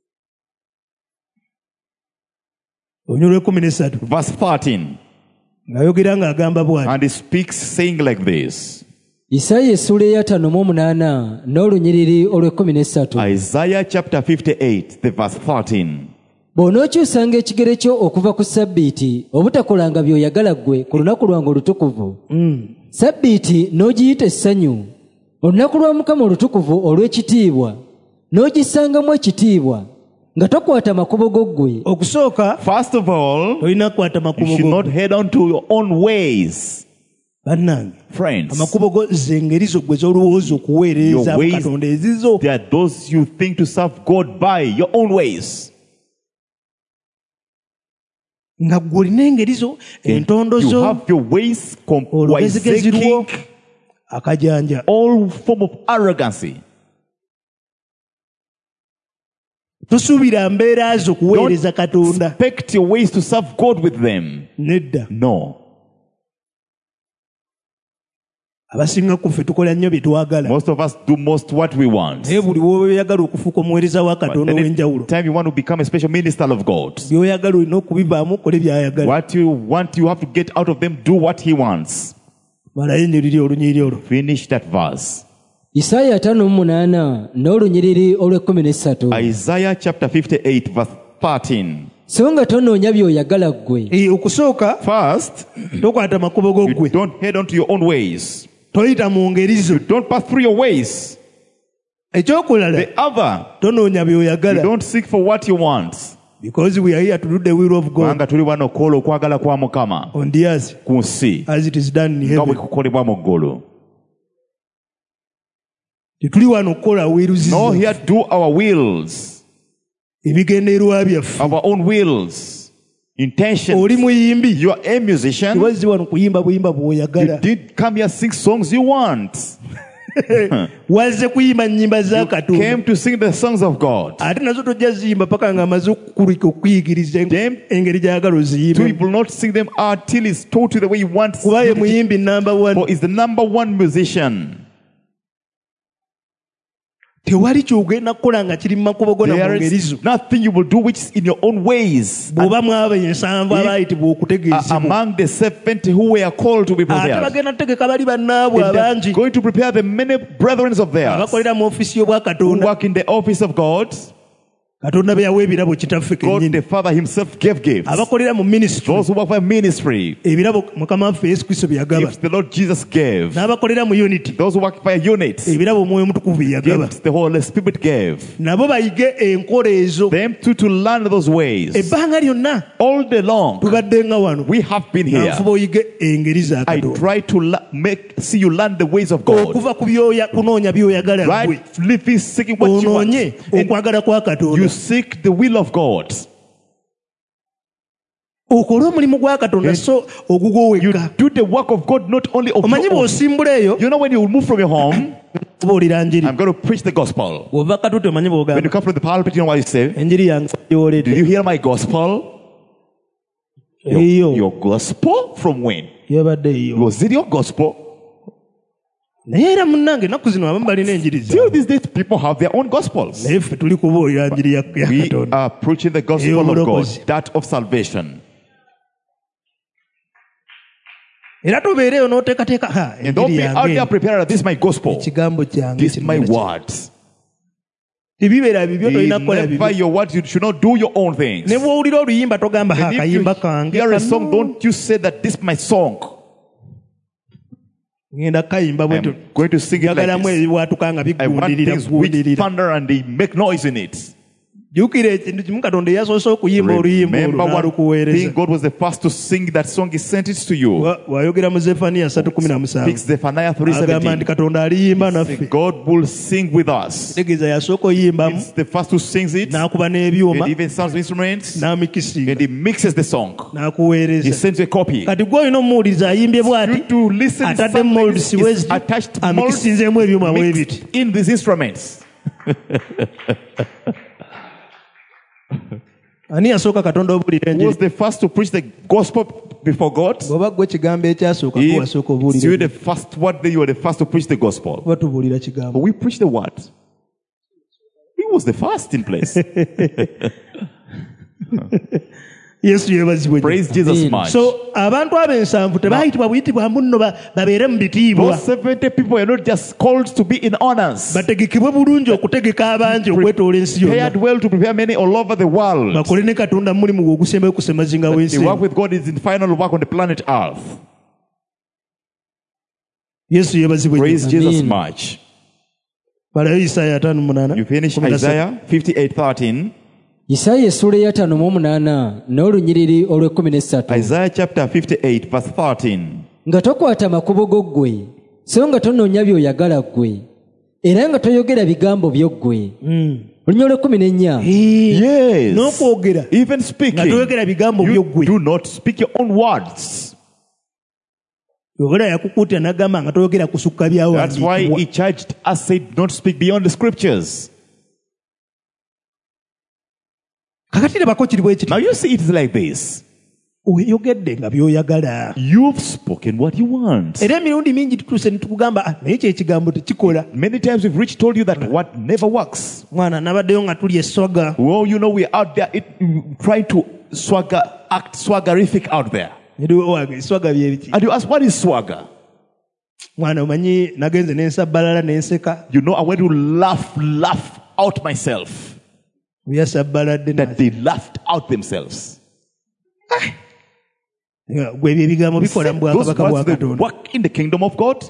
olunyolo lw'ekkumi n'essatu verse thirteen, ng'ayogera ng'agamba bw'ati and he speaks saying like this. isaaya essula eyataano mu munaana n'olunyiriri olw'ekkumi n'essatu. Isaiah chapter fifty-eight, the verse thirteen. bw'onookyusanga ekigere kyo okuva ku sabbiiti obutakolanga by'oyagala ggwe ku lunaku lwange olutukuvu sabbiiti n'ogiyita essanyu olunaku lwa mukama olutukuvu olw'ekitiibwa n'ogisangamu ekitiibwa nga tokwata makubo go ggwe. okusooka First of all, olina kukwata you makubo should go not head on to your own ways. bannange Friends, amakubo go z'engeri zo gwe z'olowooza okuweereza Your ways- katonda ezizo they are those you think to serve God by, your own ways. nga ggwe olina engeri zo entondo You zo have your ways olugezigezi lwo wiseking akajanja all form of arrogancy. tosuubira mbeera zo kuweereza Don't katonda expect your ways to serve God with them. nedda No. abasinga ku ffe tukola nnyo bye twagala Most of us do most what we want. naye buli woyagala okufuuka omuweereza wa katonda ow'enjawulo Anytime you want to become a special minister of God, byoyagala olina okubivaamu okole byayagala what you want, you have to get out of them, do what he wants. malayo nnyo liri olunyiri olwo Finish that verse. isaaya ataano mu munaana n'olunyiriri olw'ekkumi n'essatu. Isaiah chapter fifty-eight, verse thirteen. so nga tonoonya by'oyagala ggwe Eh, okusooka First, tokwata makubo go you ggwe don't head on to your own ways. toyita mu ngeri zo Don't pass through your ways. ekyokulala The other, tonoonya you by'oyagala don't seek for what you want. because we are here to do the will of God Kubanga tuli wano okukola okwagala kwa Mukama on the earth ku nsi as it is done in nga bwe heaven kukolebwa mu ggulu. tetuli wano okukola No, wiruzizo here to do our wills, ebigendererwa byaffe our own wills, intentions. oli muyimbi You are a musician. tewazzi wano kuyimba buyimba You bw'oyagala did come here sing songs you want. wazze kuyimba nnyimba za katonda Came to sing the songs of God. ate nazo tojja ziyimba paka ng'amaze okukulika okuyigiriza Them- engeri gy'agala Two oziyimba will not sing them until it's told to the way you want. kuba ye muyimbi namba one For is the number one musician. tewali kyogenda kukola nga kiri mu makubo go na mu There ngeri zo is nothing you will do which is in your own ways. bw'oba mwaba ensanvu If- abaayitibwa Uh, okutegeezebwa among the seventy who were called to be ate prepared. bagenda kutegeka bali bannaabwe And they are abangi going to prepare the many brethren of theirs abakolera mu ofisi who y'obwakatonda work in the office of God. katonda be yawa ebirabo kitaffe God kennyini the Father himself gave gifts. abakolera mu minisitule Those who work for ministry, ebirabo mukama waffe yesu kristo bye yagaba gifts the Lord Jesus gave. n'abakolera mu unity Those who work for units, ebirabo omwoyo omutukuvu bye yagaba gifts the Holy Spirit gave. nabo bayige enkola ezo Them too to learn those ways. ebbanga lyonna All day long, tubadde nga wano we have been here. nanfuba oyige engeri za I katonda try to la- make see you learn the ways of God. okuva ku byoya kunoonya byoyagala gwe Right? Living, seeking what you want. onoonye And okwagala kwa you katonda seek the will of God. okole omulimu gwa katonda so ogugoweka Do the work of God, not only of omanyi your own. bw'osimbula eyo You know, when you move from your home, kubuulira njiri I'm going to preach the gospel. bw'ova katuti omanyi When you bw'ogamba come from the pulpit, you know what you say? enjiri yange Did yolete you hear my gospel? Your, eyo your gospel? From when? yabadde eyo Was it your gospel? naye era munnange ennaku zino abamu balina enjiri Till zaabwe these days, people have their own gospels. naye ffe tuli kubuulira njiri ya ya We katonda are preaching the gospel of God, Eyobulokozi. that of salvation. era tobeereyo n'oteekateeka ha And don't enjiri be out there yange prepared. This is my gospel. ekigambo kyange This is my kino words. tebibeera bibyo tolina kukola Never bibyo your words. You should not do your own things. ne bw'owulira oluyimba togamba ha And if you akayimba kange hear a kano, song, don't you say that this is my song. ngenda kukayimba bwe I'm going to sing it like njagalamu this. ebibwatuka nga I want biggundirira things which ggundirira thunder and they make noise in it. jjukira ekintu kimu katonda eyasoose okuyimba oluyimba Remember olwo one n'alukuweereza thing. God was the first to sing that song. He sent it to you. Wa- wayogera mu zefaniya three seventeen Speaks Zephaniah three agamba nti seventeen. katonda aliyimba naffe God will sing with us. tegeeza yasooka oyimbamu It's the first who sings it. n'akuba n'ebyuma And even sounds of instruments. n'amikisinga And he mixes the song. He n'akuweereza sends you a copy. kati gwe olina omuwuliriza ayimbye bw'ati You to listen to atadde something molds is wezi attached molds amikisinzeemu ebyuma bwe biti mixed in these instruments. ani yasooka katonda obuulira Who was enjiri the first to preach the gospel before God? bw'oba gwe ekigambo ekyasooka If gwe wasooka you obuulira were the first word, then you were the first to preach the gospel. kuba tubuulira But kigambo we preach the word. He was the first in place. yesu yeebazibwe Praise Jesus Amen. much. so abantu ab'ensanvu tebaayitibwa buyitibwa munno ba- babeere mu bitiibwa Those seventy people are not just called to be in honors. bategekebwe bulungi okutegeka abangi okwetoola ensi Prepared yonna well to prepare many all over the world. bakole ne katonda mulimu gwe ogusembayo ku semazinga The w'ensi work eno. with God is in final work on the planet Earth. yesu yeebazibwe Praise nnyo. Jesus Amen. much. balayo isaaya tano munana You finish Isaiah fifty-eight thirteen. isaaya essula eya ttaano mu omunaana n'olunyiriri olw'ekkumi n'essatu Isaiah chapter fifty-eight verse thirteen. nga tokwata makubo go ggwe so nga tonoonya by'oyagala ggwe era nga toyogera bigambo byo ggwe olunya olw'ekkumi n'ennya Yes. n'okwogera Even nga speaking. toyogera bigambo You byoggwe do not speak your own words. yogera yakukuutira n'agamba nga toyogera kusukka That's why byawandiikibwa he charged us, said, not speak beyond the scriptures. kakati lebako kiri bwe Now kiti you see, it's like this. oyogedde nga byoyagala You've spoken what you want. era emirundi mingi tutuuse ne tukugamba "Ah, naye kyekigambo tekikola Many times we've reached told you that what never works. mwana nabaddeyo nga tuli eswaga Well, you know, we're out there it, trying to swagger, act swaggerific out there. wange eswaga byebiki And you ask, what is swagger? mwana omanyi nagenze nensabbalala nenseka You know, I went to laugh, laugh out myself. byasabbaladde That they laughed out themselves. gwe ebyo ebigambo bikola mu Those bwakabaka bwa words, they katonda work in the kingdom of God.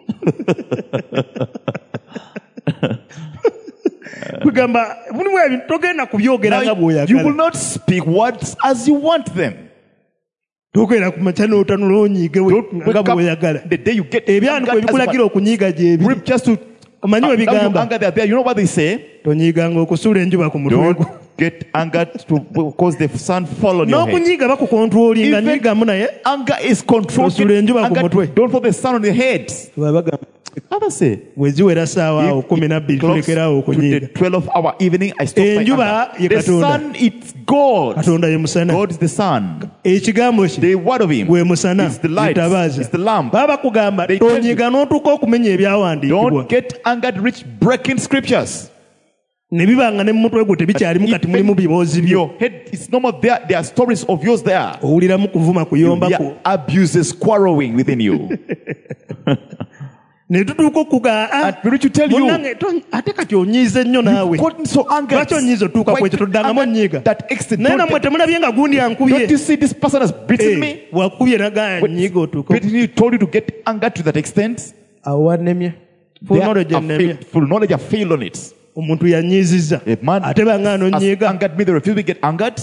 kugamba mulimu ebintu togenda kubyogera nga Now, you will bw'oyagala not speak words as you want them. togenda kumakya n'otanula onyiige we- Don't nga wake up bw'oyagala the day you get ebyandiko angered as ebikulagira what- okunyiiga gyebi Rip just to omanyi we now you bigamba anger they're there. You know what they say? tonyiiganga okusula enjuba ku mutwe Don't gwo get angered to because the sun fall on your head. n'okunyiiga bakukontrolinga Even- nyiigamu naye Anger is controlled. Osula enjuba ku Anger- mutwe. Don't throw the sun on your head. babagamba Others say. bweziwera saawa awo If kumi it nabbiri close tulekerawo to the okunyiiga twelfth hour evening, I stop my Enjuba anger. ye The Katonda. sun, it's God. katonda ye musana God is the sun. ekigambo ki The word of Him. gwe musana It's the light. etabaaza It's the lamp. baba bakugamba They tell you. tonyiiga n'otuuka okumenya ebyawandiikibwa Don't get angered, rich, breaking scriptures. ne bibanga ne mu mutwe gwo tebikyalimu kati mulimu biboozi byo Your head is no more there. There are stories of yours there. owuliramu kuvuma There kuyombako are abuses quarreling within you. ne tutuuka okuga And we need to tell you, munange to- ate kati onyiize nnyo naawe gotten so angered. lwaki onyiize otuuka Why kwekyo get toddangamu angered onyiiga that extent? naye Don't nammwe get- temulabye nga gundi Don't you ankubye see this person has beaten me? Eh, wakubye nagaa nyiiga otuuka Beaten you, told you to get angered to that extent. awo wannemye full There knowledge are ennemye fail- full knowledge, I failed on it. omuntu yanyiizizza A man ate banga has nonyiiga angered me, they refuse me to get angered.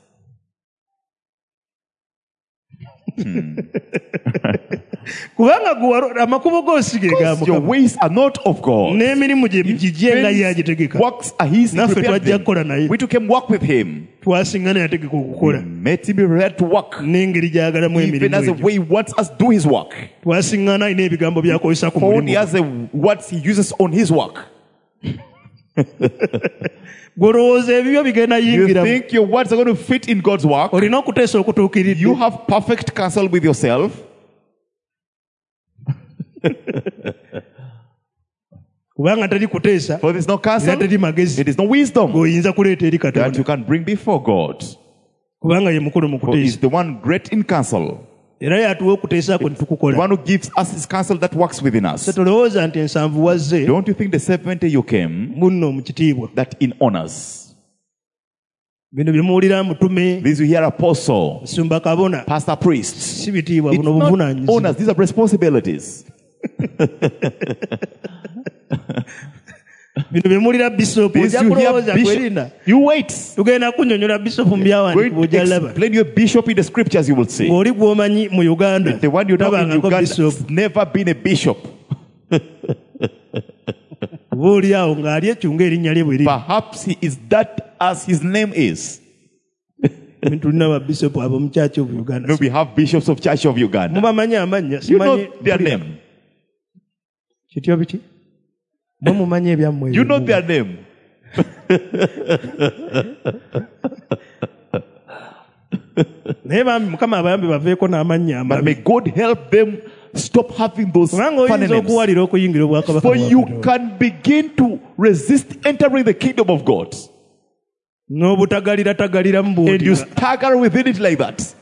kubanga gwe amakubo g'osiga Because your egamukama ways are not of God. n'emirimu gye gigye nga ye agitegeka Works are His. He Naffe prepared twajja them. kukola naye. We took him work with Him. twasinga naye yategeka okukola Met Him be prepared to work. n'engeri gy'agalamu Even emirimu as the egyo way He wants us to do His work. twasiŋŋana alina ebigambo byakozesa ku Only mulimu as the words He uses on His work. gw'olowooza ebibyo bigenda You yingiramu think your words are going to fit in God's work? olina okuteesa okutuukiridde You have perfect counsel with yourself. kubanga teri kuteesa For there is no era counsel, teri magezi it is no wisdom ng'oyinza kuleeta eri that Katonda you can bring before God. kubanga ye mukulu mu For he is kuteesa the one great in counsel, era yatuwa okuteesa kwe the netukukola. one who gives us his counsel that works within us. Se tolowooza nti ensanvu wazze Don't you think the seventy you came, munno mu kitiibwa. that in honors? Bino bye muwulira mutume, These you hear apostle, musumba kabona, pastor, priest. si bitiibwa, It's buno not buvunaanyizibwa. honors, these are responsibilities. Bino bye muwulira bisoopu, These ojja you hear kulowooza kwerinda. bishop. You wait. Tugenda kunnyonnyola bisoopu mu Going byawandiikibwa to ojja laba. explain your bishop in the scriptures, you will see. Ng'oli gw'omanyi mu Uganda, The one you know in tabangako Uganda bisoopu. has never been a bishop. Oba oli awo ng'ali ekyunga erinnya lye bwe liri. Perhaps he is that as his name is. Tulina babisoopu ab'omu Church of Uganda. No, we have bishops of Church of Uganda. Mubamanyi amannya, You know simanyi their mpulira. name. Kityo biti? Bo mumanyi ebyammwe. You know ebimu. their name. Naye bambi Mukama abayambe baveeko n'amannya But may amabi. God help them stop having those Kubanga funny oyinza names. okuwalira okuyingira obwakabaka For bwa you Katonda. can begin to resist entering the kingdom of God. N'obutagalira tagaliramu And you bw'oti. stagger within it like that.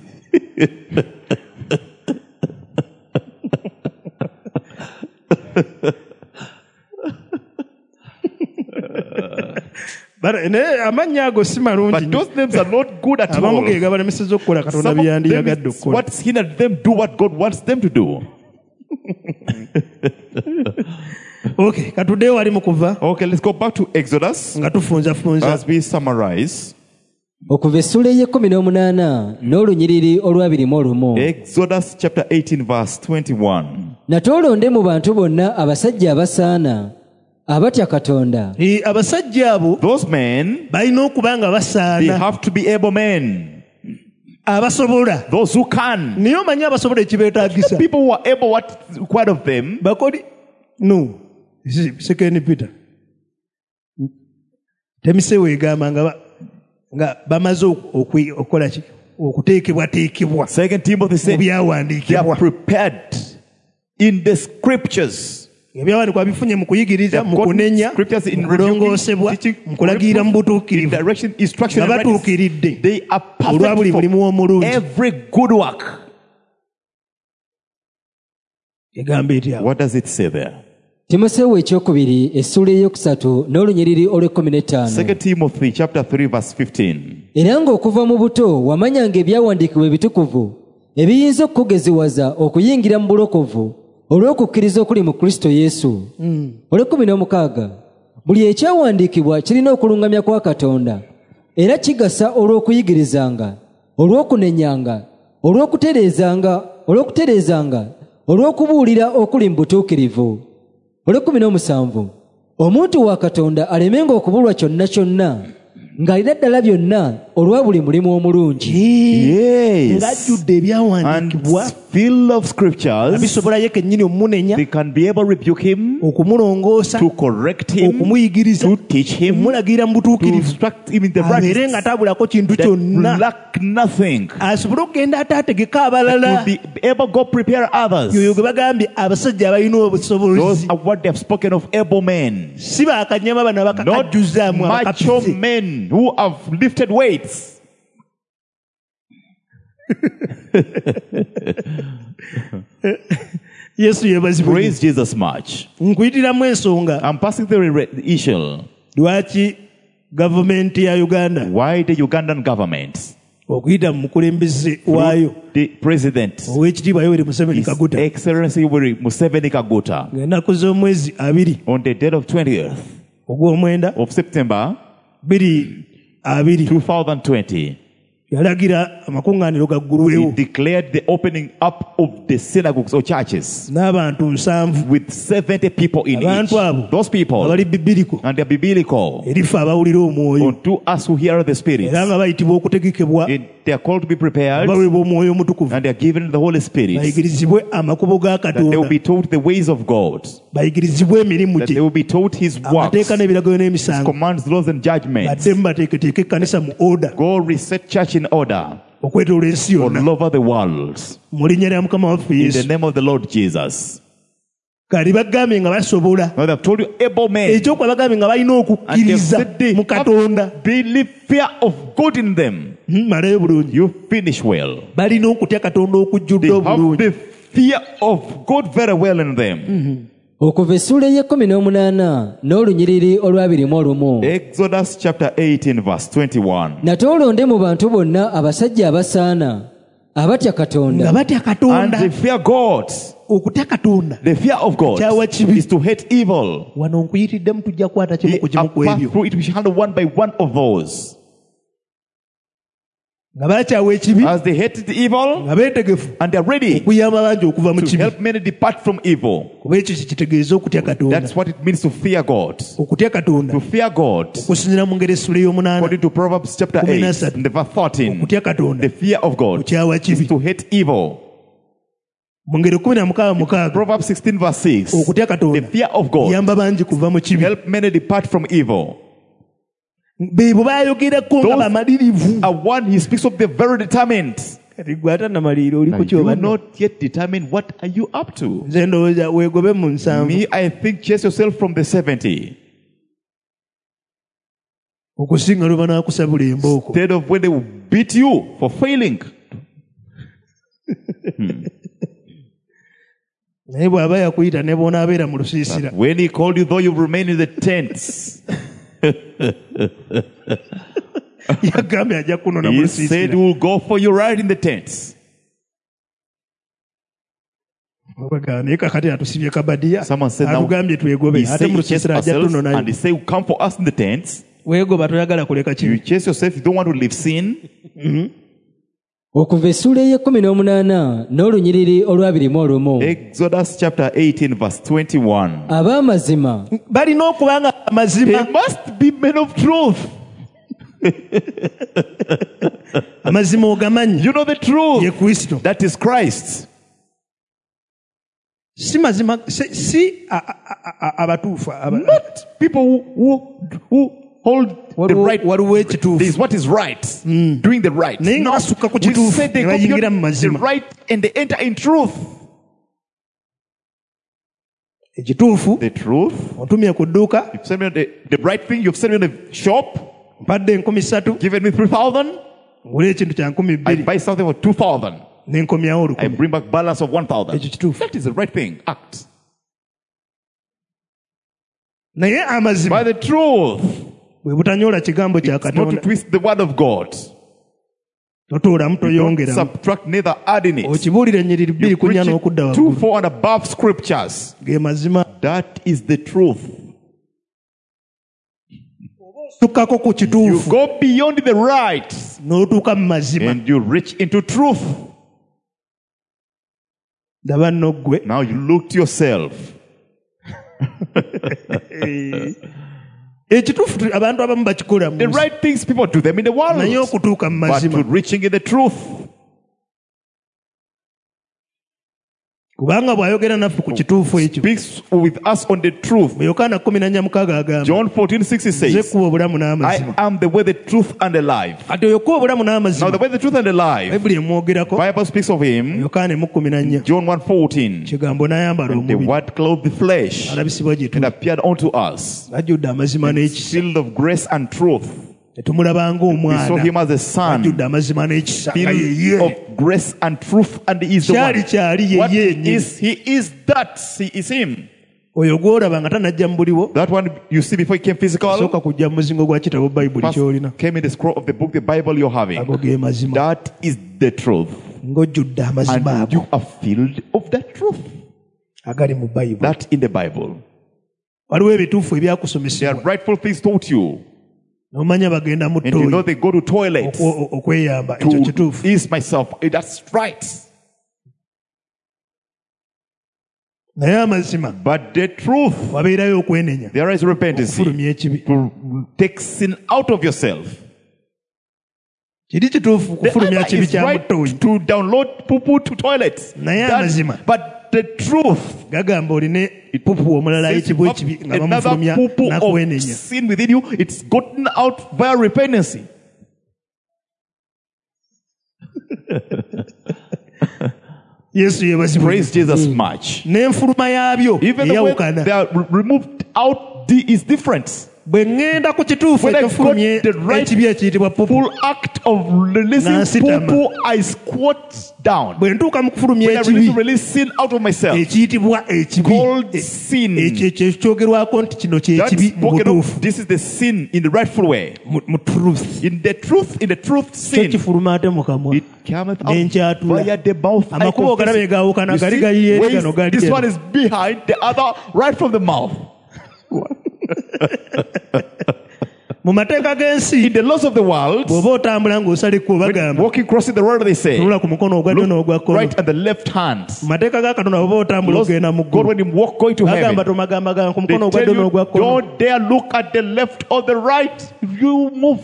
Bara- naye amannya ago si malungi But nnyo. those names are not good at Abamu all. ge gabalemesezza okukola Katonda Some of bye them yandiyagadde is okukola. what's hindered them do what God wants them to do. Okay, katuddeyo wali mu kuva Okay, let's go back to Exodus nga tufunzafunza. as we summarize. okuva essula ey'ekkumi n'omunaana n'olunyiriri olwabirimu olumu. Exodus chapter eighteen, verse twenty-one. Natoolonde mu bantu bonna abasajja abasaana abatya Katonda. Eh, abasajja abo Those men, balina okuba nga they basaana, have to be able men. abasobola. Those who can. Naye omanyi abasobola ekibeetaagisa. People who are able, what is required of them. Bakoli no Second Peter temiseewo egamba nga ba- nga bamaze okwi- okukola ki okuteekebwateekebwa Second Timothy mu said, they are byawandiikibwa. prepared in the scriptures. Ebyawandiikibwa bifunye mu kuyigiriza, They have mu gotten kunenya, scriptures in mu kulongoosebwa, rebuking, teaching, mu kulagirira mu in butuukirivu direction, instruction, nga and righteousness. batuukiridde They are olwa buli perfect for mulimu omulungi. every good work. Egamba etya? What does it say there? Timoseewo ekyokubiri essula ey'okusatu n'olunyiriri olw'ekkumi n'ettaano. Second Timothy chapter three, verse fifteen. Era ng'okuva mu buto wamanyanga ebyawandiikibwa ebitukuvu ebiyinza okukugeziwaza okuyingira mu bulokovu olw'okukkiriza okuli mu Kristo Yesu. olw'ekkumi n'omukaaga buli ekyawandiikibwa kirina okuluŋŋamya kwa Katonda era kigasa olw'okuyigirizanga, olw'okunenyanga, olw'okutereezanga, olw'okutereezanga, olw'okubuulira okuli mu butuukirivu. olw'ekkumi n'omusanvu omuntu wa Katonda alemenga okubulwa kyonna kyonna ng'alina ddala byonna olwa buli mulimu omulungi. Yes. ng'ajjudde And ebyawandiikibwa full of scriptures, bisobola ye kennyini omumunenya, they can be able to rebuke him, okumulongoosa, to correct him, okumuyigiriza, to teach him, okumulagirira mu to butuukirivu, instruct him in the abeere nga right, tabulako kintu that kyonna, lack nothing, asobole okugenda ate ategeka abalala. to be able to go prepare others. Yoyo gwe bagambye abasajja abalina Those obusobozi, are what they have spoken of, able men, si bakanyama bano not abakakajjuzaamu macho abakapise. men who have lifted weights. Yesu yeebazibwe. Praise Jesus much. Nkuyitiramu ensonga I'm passing the re- issue. lwaki gavumenti ya Uganda Why the Ugandan government, okuyita mu mukulembeze waayo the president, ow'ekitiibwa Yoweri Museveni His Kaguta Excellency Yoweri Museveni Kaguta, ng'ennaku z'omwezi abiri on the date of twentieth ogw'omwenda of September biri abiri twenty twenty, yalagira amakuŋŋaaniro he gaggulwewo declared the opening up of the synagogues or churches n'abantu nsanvu with seventy people in each. abantu abo Those people, abali bibiriko and they're biblical, erifa abawulira omwoyo unto us who hear the Spirit. era nga bayitibwa okutegekebwa And they are called to be prepared, baweebwa omwoyo omutukuvu and they are given the Holy Spirit, bayigirizibwe amakubo ga that they will Katonda, be taught the ways of God, bayigirizibwe emirimu that they gye, will be taught His works, amateeka n'ebiragiro n'emisango, commands, laws, and judgments. badde mubateeketeeke ekkanisa mu oda Go reset church in order okwetooloola ensi yonna all over the world. mu linnya lya Mukama waffe In the Yesu. name of the Lord Jesus. kali bagambye nga basobola Now they have told you able men. ekyokuba bagambye nga balina And they have okukkiriza said they mu katonda have believe fear of God in them. Hmm, malayo bulungi You finish well. balina okutya katonda They okujjudde have obulungi the fear of God very well in them. okuva essuula ey'ekkumi n'omunaana n'olunyiriri olwabirimu olumu Exodus chapter eighteen verse twenty-one. nate olonde mu bantu bonna abasajja abasaana abatya nga katonda batya And katonda they fear God. okutya katonda The fear of God Kyawa kibi. is to hate evil. wano nkuyitiddemu tujja kukwata kimu He ku kimu ku passed ebyo through it, we shall handle one by one of those. nga bakyawa ekibi As they hated evil, nga beetegefu and they are ready okuyamba bangi okuva mu to kibi help many depart from evil. kuba ekyo kitegeeza okutya katonda That's what it means to fear God. okutya katonda To fear God, okusinziira mu ngeri essula ey'omunaana according to Proverbs chapter Kumi na eight, satu. in the verse thirteen, okutya katonda the fear of God okyawa is kibi to hate evil. mu ngeri kumi na mukaaga mukaaga Proverbs sixteen verse six, okutya the katonda fear of God yamba bangi kuva mu to kibi help many depart from evil. beebo baayogerako nga Those- bamalirivu A one, he speaks of the very determined. kati gwe atanamalira oli Now, ku you kyoba are not yet determined. What are you up to? nze ndowooza weegobe mu nsanvu Me, I think chase yourself from the seventy. okusinga lwe banaakusabula embooko Instead of when they will beat you for failing. naye bw'aba yakuyita ne bw'onaabeera mu lusiisira When he called you, though you remain in the tents, yagambye ajja kunona mu he said he lusiisira will go for you right in the tents. Bagamba, naye kakati atusibye kabadiya Someone said now, atugambye twegobe he ate said mu you chase lusiisira ajja ourselves, tunonayo and he said, come for us in the tents. weegoba toyagala kuleka You kibi chase yourself, you don't want to live sin. okuva essuula ey'ekkumi n'omunaana n'olunyiriri olwabirimu olumu Exodus chapter eighteen verse twenty-one. ab'amazima balina okuba nga They amazima must be men of truth. amazima ogamanyi You know the ye truth. kristo That is Christ. si mazima si, si a- a- a- abatuufu aba- Not people who, who, who hold the Waliwo- right. waliwo ekituufu This is what is right. Doing the right. Naye nga No, basukka ku we kituufu, say they ne go bayingira mu beyond the mazima. right and they enter in truth. ekituufu The truth. ontumye ku dduuka You've sent me the, the right thing. You've sent me the shop. mpadde enkumi ssatu Given me three thousand. ngula ekintu kya nkumi I bbiri buy something for two thousand. n'enkomyawo I olukumi bring back balance of one thousand. ekyo kituufu That is the right thing. Act naye amazima by the truth. bwe butanyoola kigambo kya Not to katonda twist the word of God. totuulamu Don't toyongeramu subtract, neither add in it. okibuulira ennyiriri bbiri You ku nnya preach n'okudda it two, waggulu four, and above scriptures. ge mazima That is the truth. tukkako ku You kituufu go beyond the right n'otuuka mu mazima and you reach into truth. daba nno ggwe Now you look to yourself. ekituufu tu- abantu abamu bakikola mu The nsi. right things people do them in the world. naye okutuuka mu But to mazima reaching in the truth. kubanga bw'ayogera naffe ku kituufu ekyo Speaks with us on the truth. mu yokaana kumi na nnya mukaaga agamba John fourteen sixty nze says, kkuba obulamu I n'amazima am the way, the truth, and the life. kati oyo kkuba obulamu Now n'amazima the way, the truth, and the life. bayibuli emwogerako Bible speaks of him. yokaana emu kumi na nnya John one fourteen. kigambo n'ayambala The omubiri word clothed the flesh alabisibwa gye and tuli appeared unto us. ajjudde amazima n'ekisa Filled of grace and truth. tetumulaba We saw ng'omwana him as a son. ajjudde amazima n'ekisa nga Filled yeye of grace and truth, and he is the kyali one. kyali What yeye he yennyini is, he is that. He is him. oyo gw'olaba nga tanajja mu buliwo That one you see before he came physical. sooka kujja mu muzingo gwa kitabo bayibuli First ky'olina came in the scroll of the book, the Bible you're having. ago ge mazima That is the truth. ng'ojjudde amazima And you ago are filled of that truth. agali mu bayibuli That in the Bible. waliwo ebituufu There are ebyakusomesebwa rightful things taught you. n'omanya bagenda mu And you know ttooyi they go to toilets okwe- okweyamba ekyo to kituufu ease myself. Eh, That's right. naye amazima But the truth, wabeerayo okwenenya there is repentance. okufulumya ekibi To take sin out of yourself. kiri kituufu The kufulumya other kibi is kya mu right ttooyi to download poo-poo to toilets. Naye That- amazima. But the truth, gagamba oline pupu omulala says you ayitibwa have ekibi nga another bamufulumya poo-poo of n'akwenenya sin within you. It's gotten out via repentance. yesu yebazibwe Praise Jesus much. n'enfuluma yaabyo Even the way eyawukana they are re- removed out the, is different. bwe ŋŋenda ku kituufu When I ekifulumye got the right ekibi ekiyitibwa pupu Full act of releasing Nansitama. poo, I squat down. bwe ntuuka mu kufulumya When I release, ekibi release sin out of myself, ekiyitibwa ekibi called E- sin. ekyo ekyo kyogerwako nti kino That's kyekibi mu spoken butuufu of. This is the sin in the rightful way. mu- mu truth In the truth, in the truth, kyo sin. kifuluma ate mu kamwa It cometh N'enkyatula. out via the mouth. I Amakubo confess galabe it. gaawukana, You gali see, gali eri, ways- gano gali this eri. one is behind, the other right from the mouth. mu mateeka g'ensi In the laws of the world, bw'oba otambula ng'osaliko when bagamba walking crossing the road, they say, tunula ku mukono ogwa ddyo n'ogwa look kkono right and the left hand. mu mateeka ga katonda bw'oba otambula Laws ogenda mu of God, ggulu when you walk going to bagamba heaven, tomagambagamba ku they mukono ogwa tell ddyo you, n'ogwa kkono don't dare look at the left or the right. If you move,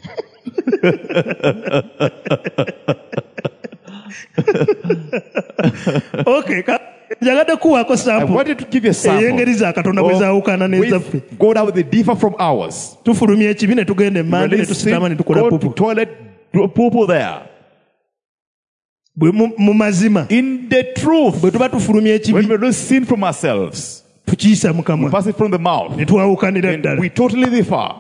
okay ka- njagadde kuwaako I sample wanted to give you a sample ey'engeri za katonda bwe zaawukana n'ezaffe with God how they differ from ours. tufulumya ekibi ne tugenda emmande ne Release sin, tusikama ne tukola go to pupu toilet, do poo there. bwe mu- mu mazima In the truth, bwe tuba tufulumya when ekibi we release sin from ourselves, tukiyisa mu we kamwa pass it from the mouth, ne twawukanira and ddala we totally differ.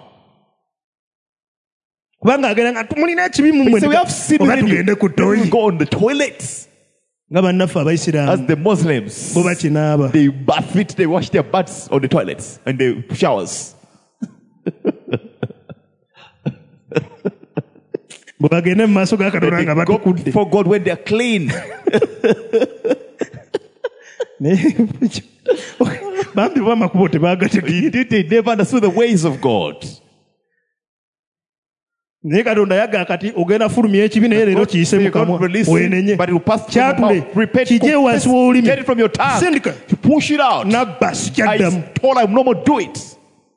kubanga agenda nga mulina ekibi mu mmwe So we have sin oba within tugende ku you. Then we ttooyi go on the toilets. nga bannaffe As abaisiraamu the Muslims, bo bakinaaba they bath it, they wash their butts on the toilets and the showers. bwe bagende mu maaso ga katonda They nga go batukudde before God when they are clean. Naye- bambi bo amakubo tebaagategeera Indeed, they never understood the ways of God. naye katonda yagga kati ogenda fulumya ekibi naye leero kiyise mu You can't kamwa release it, weenenye but it will pass through the kyatule mouth. Repent, kijje confess, wansi w'olulimi get it from your tongue. sindika To push it out. nabba I sikyaddamu told I'm no more do it.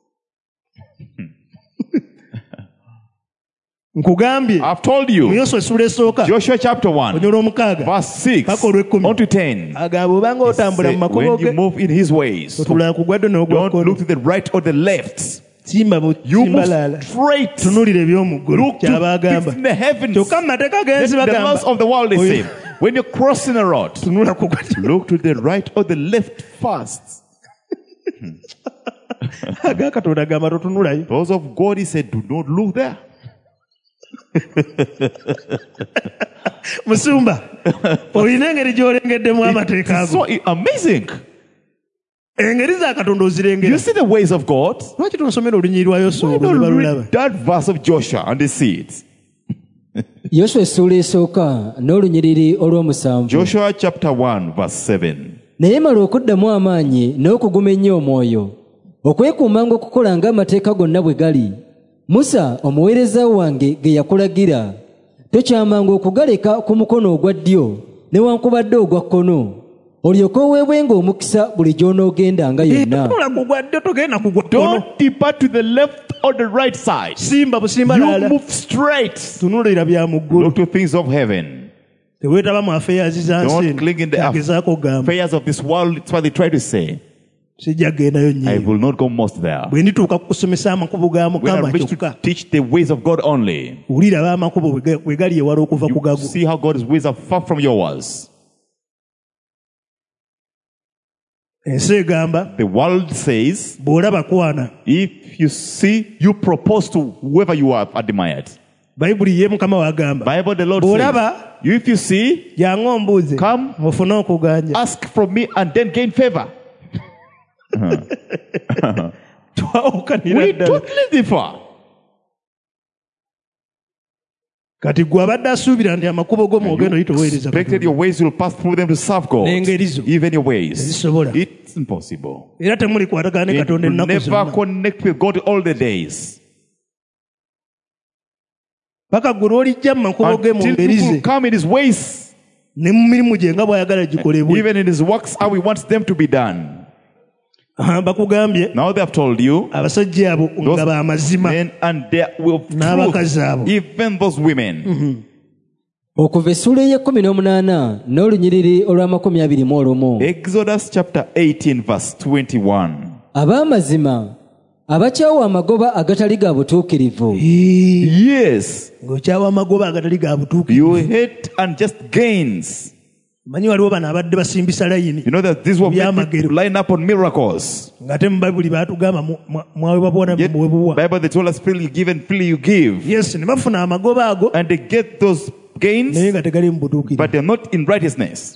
nkugambye I've told mu you. yoswa essula esooka Joshua chapter one, onyola omukaaga verse six paka olw'ekkumi on to ten. agamba obanga otambula mu Say, makubo when ge you move in his ways, otulala ku gwaddo n'ogwa don't kkono look to the right or the left. simba bu- You move simbalaala straight. tunulira eby'omu ggulu Look to kyabagamba things in the heavens. kyokka mu mateeka Then g'ensi the laws bagamba of the world they Oyo- say, when you're crossing a road, tunula ku gwaddo look to the right or the left first. aga katonda agamba totunulayo Those of God, he said, do not look there. musumba olina engeri gy'olengeddemu amateeka It's ago so amazing. engeri za katonda You ozirengera see the ways of God. lwaki tonsomera olunyiri lwa yoswa Why olwo ne not balulaba read that verse of Joshua and see it? yoswa essuula esooka n'olunyiriri olw'omusanvu Joshua chapter one, verse seven. naye mala okuddamu amaanyi n'okuguma ennyo omwoyo okwekuumanga okukola ng'amateeka gonna bwe gali musa omuweereza wange ge yakulagira tokyamanga okugaleka ku mukono ogwa ddyo newankubadde ogwa kkono olyoke oweebwenga omukisa buli gy'onoogendanga yonna tunula ku gwa ddyo togenda ku gwa kkono Don't depart to the left or the right side. simba busimba You laala move straight. tunulira bya mu ggulu Look to things of heaven. teweetaba mu affairs za Don't nsi cling in the agezaako okugamba affairs of this world. That's what they try to say. sijja kugendayo I nnyo will not go most there. bwe ndituuka ku kusomesa amakubo ga When I mukama reach to kyokka teach the ways of God only, wulira ab'amakubo bwe ga- bwe gali ewala okuva ku you gago see how God's ways are far from yours. ensi egamba The world says, bw'olaba kwana if you see, you propose to whoever you have admired. bayibuli ye mukama wagamba Bible, the Lord bw'olaba says, you if you see, jangu ombuuze come, ofune okuganja ask from me and then gain favor. twawukanira We ddala totally differ. kati gwe abadde asuubira nti amakubo go mwogenda oyitoweereza Expected your ways will pass through them to serve God. N'engeri zo. Even your ways. Tezisobola. It's impossible. era temuli kwatagana ne It katonda will ennaku never zonna connect with God all the days. paka gwe lw'olijja mu makubo ge mu Until ngeri people ze come in his ways, ne mu mirimu gye nga bw'ayagala gikolebwe even in his works, how he wants them to be done. Ah, bakugambye Now they have told you, abasajja abo Those nga b'amazima men and they will N'abakazi abo. even those women. okuva essuula ey'ekkumi n'omunaana n'olunyiriri olw'amakumi abiri mu olumu Exodus chapter eighteen, verse twenty-one. ab'amazima abakyawa amagoba agatali ga butuukirivu Yes, ng'okyawa amagoba agatali ga butuuki you hate unjust gains. manyi waliwo bano abadde basimbisa layini You know that these were made Byamagero. to line up on miracles. ng'ate mu bayibuli baatugamba mu- mwa- mwawebwa bwona Yet, muwe buwa Bible they told us freely you give and freely you give. yes ne bafuna amagoba ago And they get those gains, naye nga tegali mu butuukirivu but they're not in righteousness.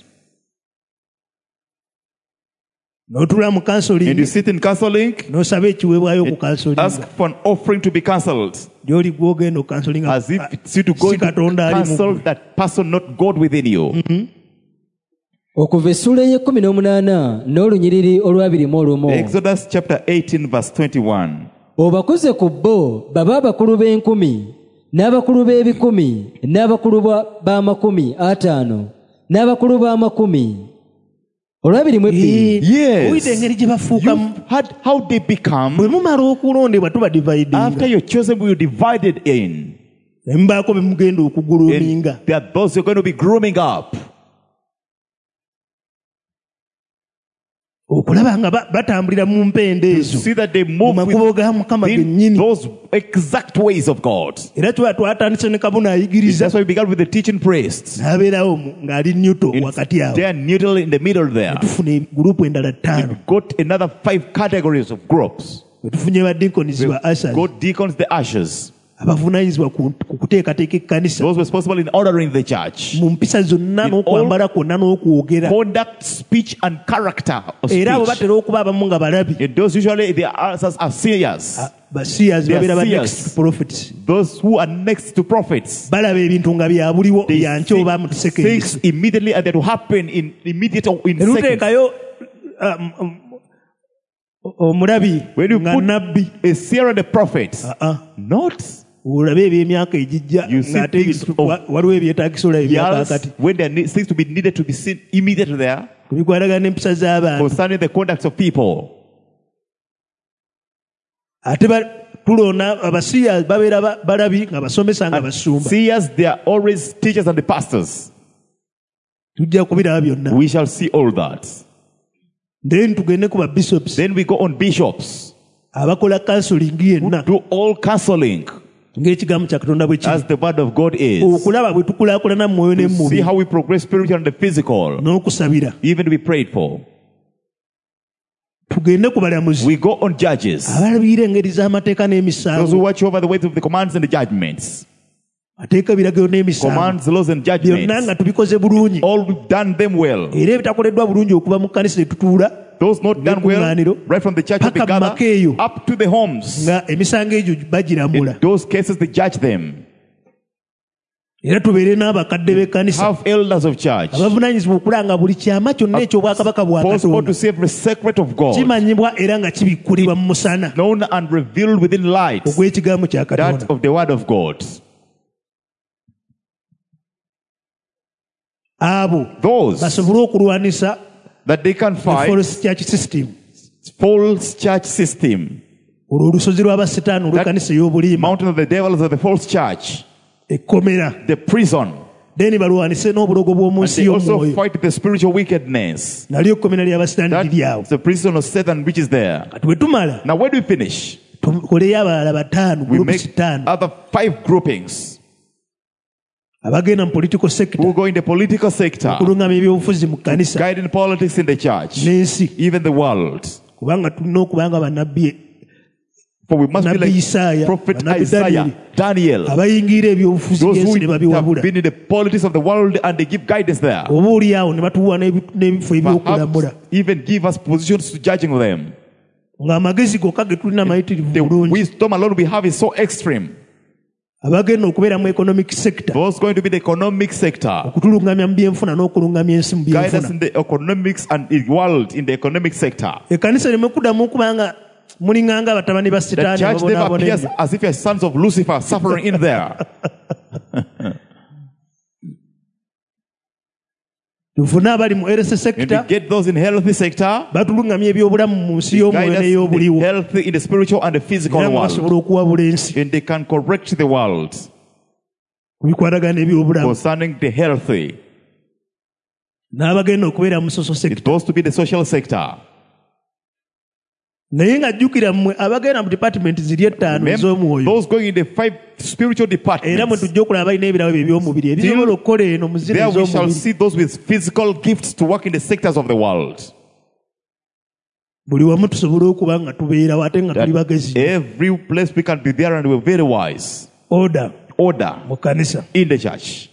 n'otula mu And you kansolingi sit in counseling, n'osaba ekiweebwayo ku ask kansolinga for an offering to be cancelled. gy'oli gwogenda okansolinga As if it's you to go si into Katonda ali mu cancel that person, not God within you. okuva essula ey'ekkumi n'omunaana n'olunyiriri olwabiri mu olumu Exodus chapter eighteen, verse twenty-one. obakuze ku bo babe abakulu b'enkumi n'abakulu b'ebikumi n'abakulu ba- b'amakumi ataano n'abakulu b'amakumi olwabiri mu ebbiri Yes. oyita engeri gye bafuukamu You've had how they become. bwe mumala okulondebwa tuba After dividinga you're chosen, we are divided in. ne mubaako be mugenda okuguluminga And there are those who are going to be grooming up. okulaba nga ba- batambulira mu mpenda You ezo see that they mu move makubo ga mukama within gennyini those exact ways of God. era tuba twatandise ne kabona ayigiriza That's why we began with the teaching priests. n'abeerawo mu- ng'ali neutral It's wakati awo They are neutral in the middle there. tufuna gurupu endala ttaano We've got another five categories of groups. we tufunye baddinkonizi ba asas Got deacons, the ushers. abavunaanyizibwa ku ku kuteekateeka ekkanisa Those responsible in ordering the church. mu mpisa zonna In n'okwambala kwonna n'okwogera Conduct, speech, and character of era abo speech. batera okuba abamu nga balabi And those usually the ushers are seers. basiyazi They are babeera ba seers. next prophets Those who are next to prophets. balaba ebintu nga byabuliwo They byanki see oba mu things seconds immediately and that will happen in immediate or in ne seconds. luteekayo um, um, omulabi When you nga put nabbi a seer and a prophet, Ah, not olabe ebyemyaka egijja You see ng'ate things ebintu- of- wa- waliwo ebyetaagisa olaba years ebyakaakati when there need- things to be needed to be seen immediately there ku bikwatagana n'empisa z'abantu concerning the conduct of people. ate ba- tulona abasiya babeera ba- balabi nga basomesa nga basumba Seers, they are always teachers and the pastors. tujja kubiraba byonna We shall see all that. then tugende ku babishops Then we go on bishops abakola kansolingi who yenna do all counseling ng'ekigambo kya katonda bwe kiri as the word of God is. okulaba bwe tukulaakulana mu mwoyo To see n'emmubiri how we progress spiritual and the physical, n'okusabira even to be prayed for. tugende ku balamuzi We go on judges, abalabirira engeri z'amateeka those who n'emisango watch over the ways of the commands and the judgments. mateeka biragiro n'emisango Commands, laws, and byonna judgments. nga tubikoze bulungi All we've done them well. era ebitakoleddwa bulungi okuva mu kkanisa etutuula Those not done well, N'ekkuŋŋaaniro, right from the church of the paka mu maka eyo. gather up to the homes. nga emisango egyo bagiramula In those cases, they judge them. era tubeere n'abakadde b'ekkanisa Have elders of church, abavunaanyizibwa okulanga buli kyama kyonna eky'obwakabaka bwa possible to katonda see every secret of God, kimanyibwa era nga kibikkulirwa mu musana known and revealed within light, ogw'ekigambo kya that katonda of the word of God. abo Those basobole okulwanisa that they can the fight false church system false church system, olwo olusozi lw'abasitaani olw'ekkanisa ey'obulimba mountain of the devils of the false church, ekkomera the prison. then balwanise n'obulogo bw'omu And nsi they also y'omwoyo fight the spiritual wickedness. nalyo ekkomera ly'abasitaani liri awo That's the prison of Satan which is there. kati bwe tumala Now, where do we finish? tukoleyo abalala bataano We groups make ttaano other five groupings abagenda mu political who sector go in the political sector, okuluŋŋama ebyobufuzi mu kkanisa guiding politics in the church, n'ensi even the world. kubanga tulina okubanga bannabbi For we must be Nabbi like Isaiah, Prophet Nabbi Isaiah, Daniel, abayingira ebyobufuzi those byensi ne who babiwabula have been in the politics of the world and they give guidance there. oba oli awo ne batuwa n'ebi- n'ebifo ebyokulamula Perhaps even give us positions to judging them. ng'amagezi gokka ge tulina mayitirivu The bulungi wisdom alone we have is so extreme. abagenda okubeera mu economic sector Those going to be the economic sector, okutuluŋŋamya mu byenfuna n'okulungamya ensi mu guide us byenfuna in the economics and the world in the economic sector. ekkanisa lime kuddamu okubanga mulinganga abatabani ba The sitaani church never ababonaabona appears ennyo as if you're sons of Lucifer suffering in there. tufune abali mu rs And we sector get those in healthy sector, batulungamya ebyobulamu mu nsi y'omwoyo guide us in n'ey'obuliwo healthy in the spiritual and the physical era nga world. basobola okuwabula ensi And they can correct the world ku bikwatagana ebyobulamu concerning the healthy. n'abagenda okubeera mu social It's sector supposed to be the social sector. naye ng'ajjukira mmwe abagenda mu department ziri ettaano Remember, ez'omwoyo those going in the five spiritual era mwe departments, tujja okulaba balina ebirabo bye eby'omubiri ebisobola okukola eno mu zino there we shall ez'omubiri. see those with physical gifts to work in the sectors of the world. Buli wamu tusobola okuba nga tubeerawo ate nga tuli That bagezi. every place we can be there and we're very wise. Order Order mu kanisa. in the church.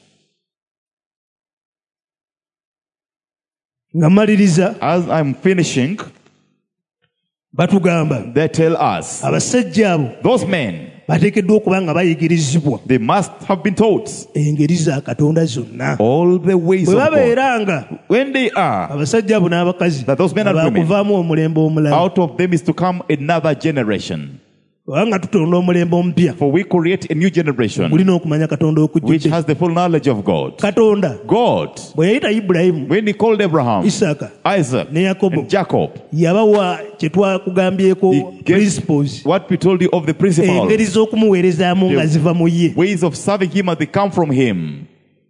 Nga maliriza As I'm finishing, batugamba they tell us abasajja abo those men, bateekeddwa okuba nga bayigirizibwa they must have been taught engeri za Katonda zonna. all the ways Bwe of God. babeeranga When they are, abasajja abo n'abakazi That those men and women, baakuvaamu omulembe omulala. out of them is to come another generation. Kubanga tutonda omulembe omupya For we create a new generation gulina okumanya Katonda which okujjudde. has the full knowledge of God. Katonda God, bwe yayita Ibulayimu, when he called Abraham, Isaaka Isaac, ne Yakobo, and Jacob, yabawa kye twakugambyeko he gave principles, what we told you of the principles, engeri z'okumuweerezaamu nga ziva mu ye. ways of serving him as they come from him.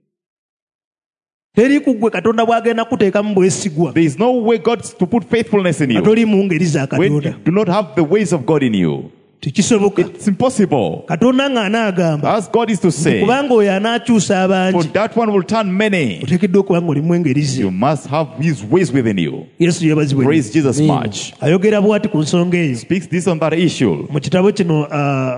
Teri ku ggwe Katonda bw'agenda kuteekamu bwesigwa There is no way God to put faithfulness in nga you toli mu ngeri za when you Katonda. do not have the ways of God in you. Tekisoboka. It's impossible. Katonda ng'anaagamba As God is to say, kubanga oyo anaakyusa for abangi, that one will turn many. oteekeddwa okuba ng'olimu engeri ze. You must have his ways within you. Yesu yeebazibwe. Praise Jesus Amen. much. Ayogera bw'ati ku nsonga eyo Speaks this on that issue. mu kitabo kino ah,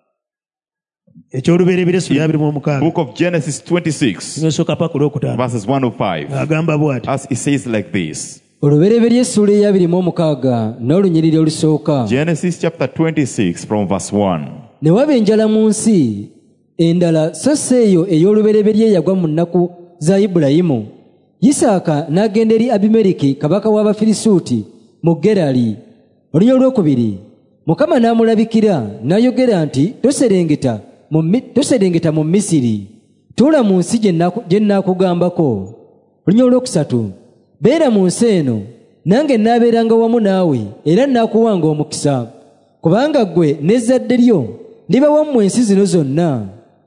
eky'olubereberye sula abiri mu omukaaga Book of Genesis twenty-six, nsooka paka olwokutaano verses one to five. agamba bw'ati. As it says like this. olubereberye essuula ey'abiri mu omukaaga n'olunyiriri olusooka. Genesis chapter twenty-six from verse one. Ne waba enjala mu nsi endala so si eyo ey'olubereberye yagwa mu nnaku za Ibulayimu. Isaaka n'agenda eri Abimereki kabaka w'Abafirisuuti mu Gerali. Olunya olwokubiri Mukama n'amulabikira n'ayogera nti toserengeta mu Mi- toserengeta mu Misiri, tuula mu nsi gye nnaku- gye nnaakugambako. Olunya olwokusatu beera mu nsi eno nange nnaabeeranga wamu naawe era nnaakuwanga omukisa, kubanga ggwe n'ezzadde lyo ndibawa mu ensi zino zonna.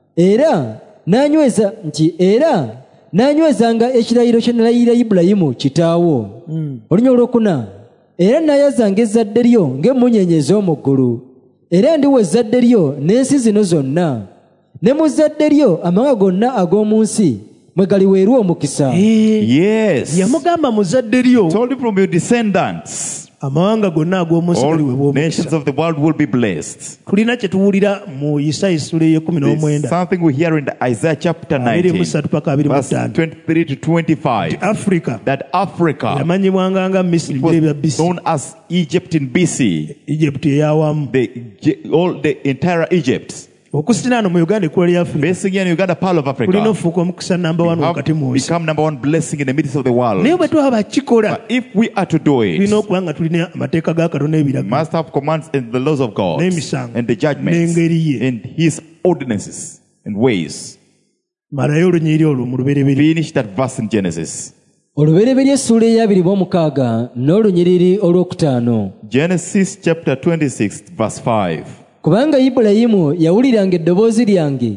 Era n'anyweza nti era n'anywezanga ekirayiro kye nalayira Ibulayimu kitaawo. Olunya olwokuna era n'ayazanga ezzadde lyo ng'emmunyeenye ez'omu ggulu, era ndiwa ezzadde lyo n'ensi zino zonna, ne mu zzadde lyo amawanga gonna ag'omu nsi mwe galiweerwa omukisa. Eh, Yes. yamugamba mu zadde lyo Told you from your descendants, amawanga gonna ag'omu nsi all galiweebwa nations omukisa. of the world will be blessed. Tulina kye tuwulira mu Isaaya essula ey'ekumi There's n'omwenda something we hear in the Isaiah chapter abiri mu nineteen, ssatu paka abiri mu verse ttaano. twenty-three to twenty-five, Africa that Africa yamanyibwanga nga Misiri was bye bya Bisi, known as Egypt in B C, Egypt eyawamu. the all the entire Egypt. Okusinaano mu Uganda ekkula lya Africa Basically, in Uganda, part of Africa, kulina ofuuka omukisa namba we wano have wakati mu nsi. become number one blessing in the midst of the world. Naye bwe twaba kikola But if we are to do it, tulina okuba nga tulina amateeka ga Katonda we n'ebiragiro. must have commands and the laws of God N'emisango, and the judgments n'engeri ye. and His ordinances and ways. Malayo olunyiri olwo mu lubereberye. Finish that verse in Genesis. Olubereberye essuula ey'abiri mu omukaaga n'olunyiriri olwokutaano. Genesis chapter twenty-six, verse five. Kubanga Ibulayimu yawuliranga eddoboozi lyange,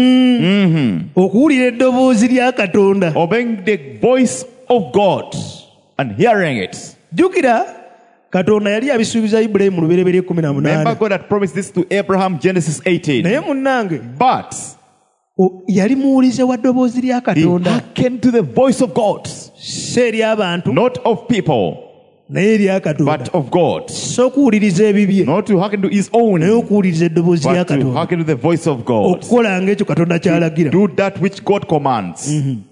Okuwulira eddoboozi lya Katonda. Obeying the voice of God and hearing it. Jjukira Katonda yali abisuubiza Ibulayimu mu lubereberye ekkumi na Remember, munaana. God had promised this to Abraham, Genesis eighteen. Naye munnange But o- yali muwulize wa ddoboozi lya he Katonda hearkened to the voice of God, si eri abantu not of people, naye erya Katonda. but of God. Si okuwuliriza ebibye Not to hearken to his own, naye okuwuliriza eddoboozi lya but to Katonda. hearken to the voice of God. Okukolanga ekyo Katonda ky'alagira. Do that which God commands.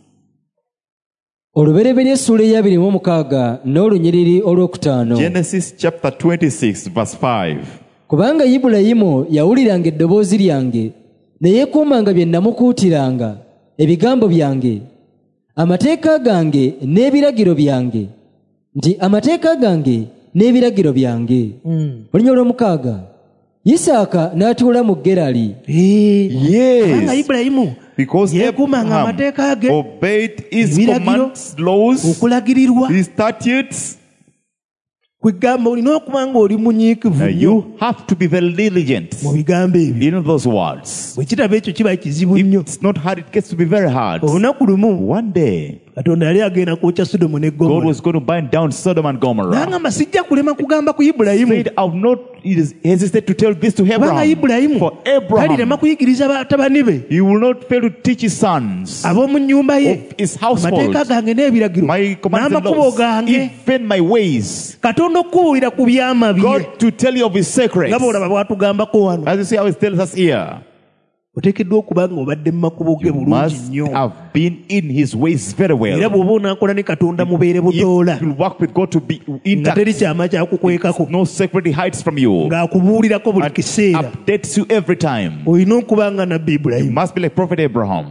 olubereberye essuula ey'abiri mu omukaaga n'olunyiriri olwokutaano. Genesis chapter twenty-six, verse five. Kubanga Ibulayimu yawuliranga eddoboozi lyange, ne yeekuumanga bye namukuutiranga, ebigambo byange, amateeka gange n'ebiragiro byange, nti amateeka gange n'ebiragiro byange. Olunya olw'omukaaga Isaaka n'atuula mu Gerali. Kubanga Yes, Ibulayimu because yeekuumanga Abraham amateeka ge, obeyed his ebiragiro, commands, laws, okulagirirwa. his statutes. Kwegamba olina okuba ng'oli munyiikivu Now nnyo you have to be very diligent mu bigambo ebyo. in those words. Bwe kitaba ekyo kiba kizibu nnyo. It's not hard, it gets to be very hard. Olunaku lumu One day, katonda yali agenda kwokya sodomu ne God gomora was going to burn down Sodom and Gomorrah. nangamba sijja kulema kugamba ku ibulayimu Said, I will not hesitate to tell this to kubanga Abraham. ibulayimu For Abraham, talirema kuyigiriza batabani be he will not fail to teach his sons ab'omu nnyumba ye of his household, amateeka gange n'ebiragiro my commands and n'amakubo laws, gange even my ways. katonda okubuulira ku byama bye God to tell you of his secrets. nga bwolaba bwatugambako wano As you see how he tells us here, oteekeddwa okuba nga obadde mu makubo ge you bulungi must nnyo have been in his ways very well. era bw'oba onaakola ne katonda mubeere butoola You will work with God to be nga intact. teri kyama kyakukwekako No secret he hides from you. ng'akubuulirako buli And kiseera updates you every time. olina okuba nga nabbi You ibulayimu must be like Prophet Abraham.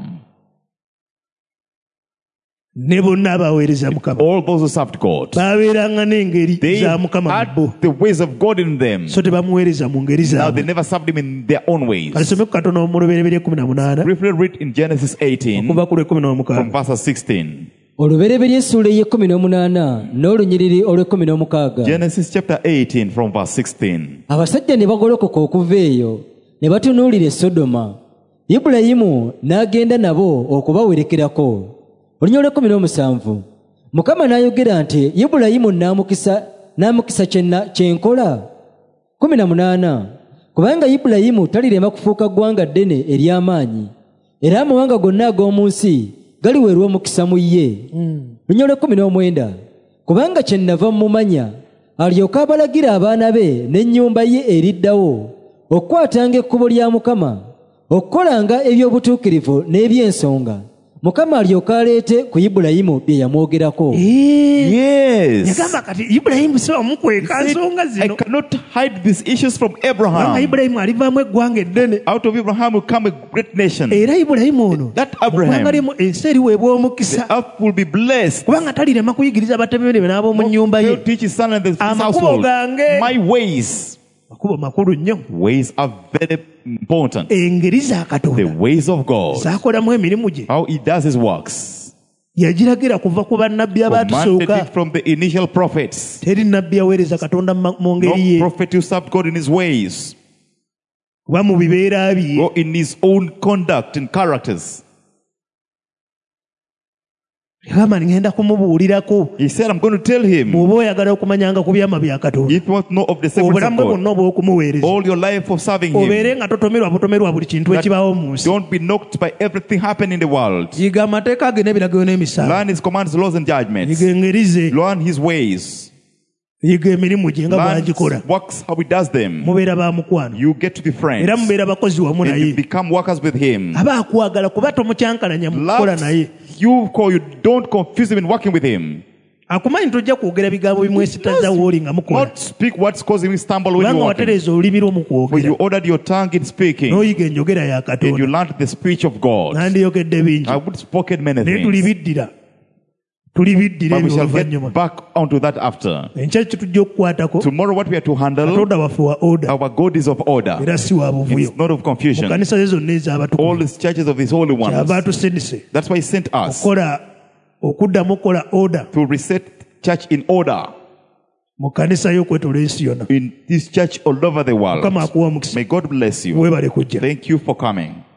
ne bonna abaweereza mukama All those who served God, baabeeranga n'engeri they za mukama mu bo had the ways of God in them. so tebamuweereza mu ngeri Now they zaabwe never served him in their own ways. kalisome ku katono mu lubereberye kumi na munaana Briefly read in Genesis eighteen okuva ku lw'ekkumi from n'omukaaga verse sixteen. olubereberye essuula ey'ekkumi n'omunaana n'olunyiriri olw'ekkumi n'omukaaga Genesis chapter eighteen from verse sixteen. abasajja ne bagolokoka okuva eyo ne batunuulira e sodoma ibulayimu n'agenda nabo okubawerekerako olunya olw'ekkumi n'omusanvu mukama n'ayogera nti ibulayimu n'amukisa n'amukisa kyenna kyenkola kumi na munaana kubanga ibulayimu talirema kufuuka ggwanga ddene ery'amaanyi era amawanga gonna ag'omu nsi galiweerwa omukisa mu ye lunya olw'ekkumi n'omwenda kubanga kyennava mumanya alyoke abalagira abaana be n'ennyumba ye eriddawo okukwatanga ekkubo lya mukama okukolanga eby'obutuukirivu n'eby'ensonga mukama alyoke aleete ku ibulayimu bye yamwogerako Yes. yagamba kati ibulayimu si wamukweka He said, nsonga I zino cannot hide these issues from kubanga Abraham. ibulayimu alivaamu eggwanga eddene Out of Abraham will come a great nation. era ibulayimu ono That Abraham, eggwanga limu ensi eriweebwa the omukisa earth will be blessed. kubanga talirema kuyigiriza batabani be n'ab'omu nnyumba ye He'll teach his son and his Amakubo household. gange. My ways. makubo makulu nnyo Ways are very important. engeri za The katonda ways of God. zaakolamu emirimu gye How he does his works. yagiragira kuva ku bannabbi Commanded abaatusooka it from the initial prophets. teri nabbi aweereza katonda mu mu ngeri No ye prophet who served God in his ways. kuba mu bibeera bye Go in his own conduct and characters. yagamba ngenda kumubuulirako He said, I'm going to tell him. bw'oba oyagala okumanyanga ku byama bya katonda If you want to know of the secrets of obulamu bwe God, bwonna obw'okumuweereza all your life of serving obeere him, nga totomerwa butomerwa buli kintu That- ekibaawo mu nsi don't be knocked by everything happening in the world. yiga amateeka ge n'ebiragiro n'emisango Learn his commands, laws, and judgments. yiga engeri ze Learn his ways. yiga emirimu gye nga Learn bw'agikola his works, how he does them. mubeera ba mukwano You get to be friends. era mubeera bakozi wamu And you naye become workers with him. aba akwagala kuba tomukyankalanya mu kukola Loves naye you, call you don't confuse him in working with him. akumanyi tojja kwogera bigambo bimwesitaza wooli nga mukola Not speak what's causing him stumble when kubanga you're working. watereeza olulimi lwo mu For you kwogera ordered your tongue in speaking, n'oyiga enjogera ya and you katonda learned the speech of God. nandiyogedde bingi I would spoken many naye things, tulibiddira tulibiddira but we ebyo shall oluvannyuma get back onto that after. enkya kye tujja okukwatako Tomorrow, what we are to handle, katonda waffe wa oda our God is of order. era si wa buvuyo It's not of mu confusion. kanisa ze zonna All ez'abatukuvu these churches of his holy ones. kyava tusindise That's why he sent us okukola okuddamu okukola oda to reset church in order mu kanisa y'okwetola ensi yonna in this church all over the world. mukama akuwa omukisa May God bless you. weebale kujja Thank you for coming.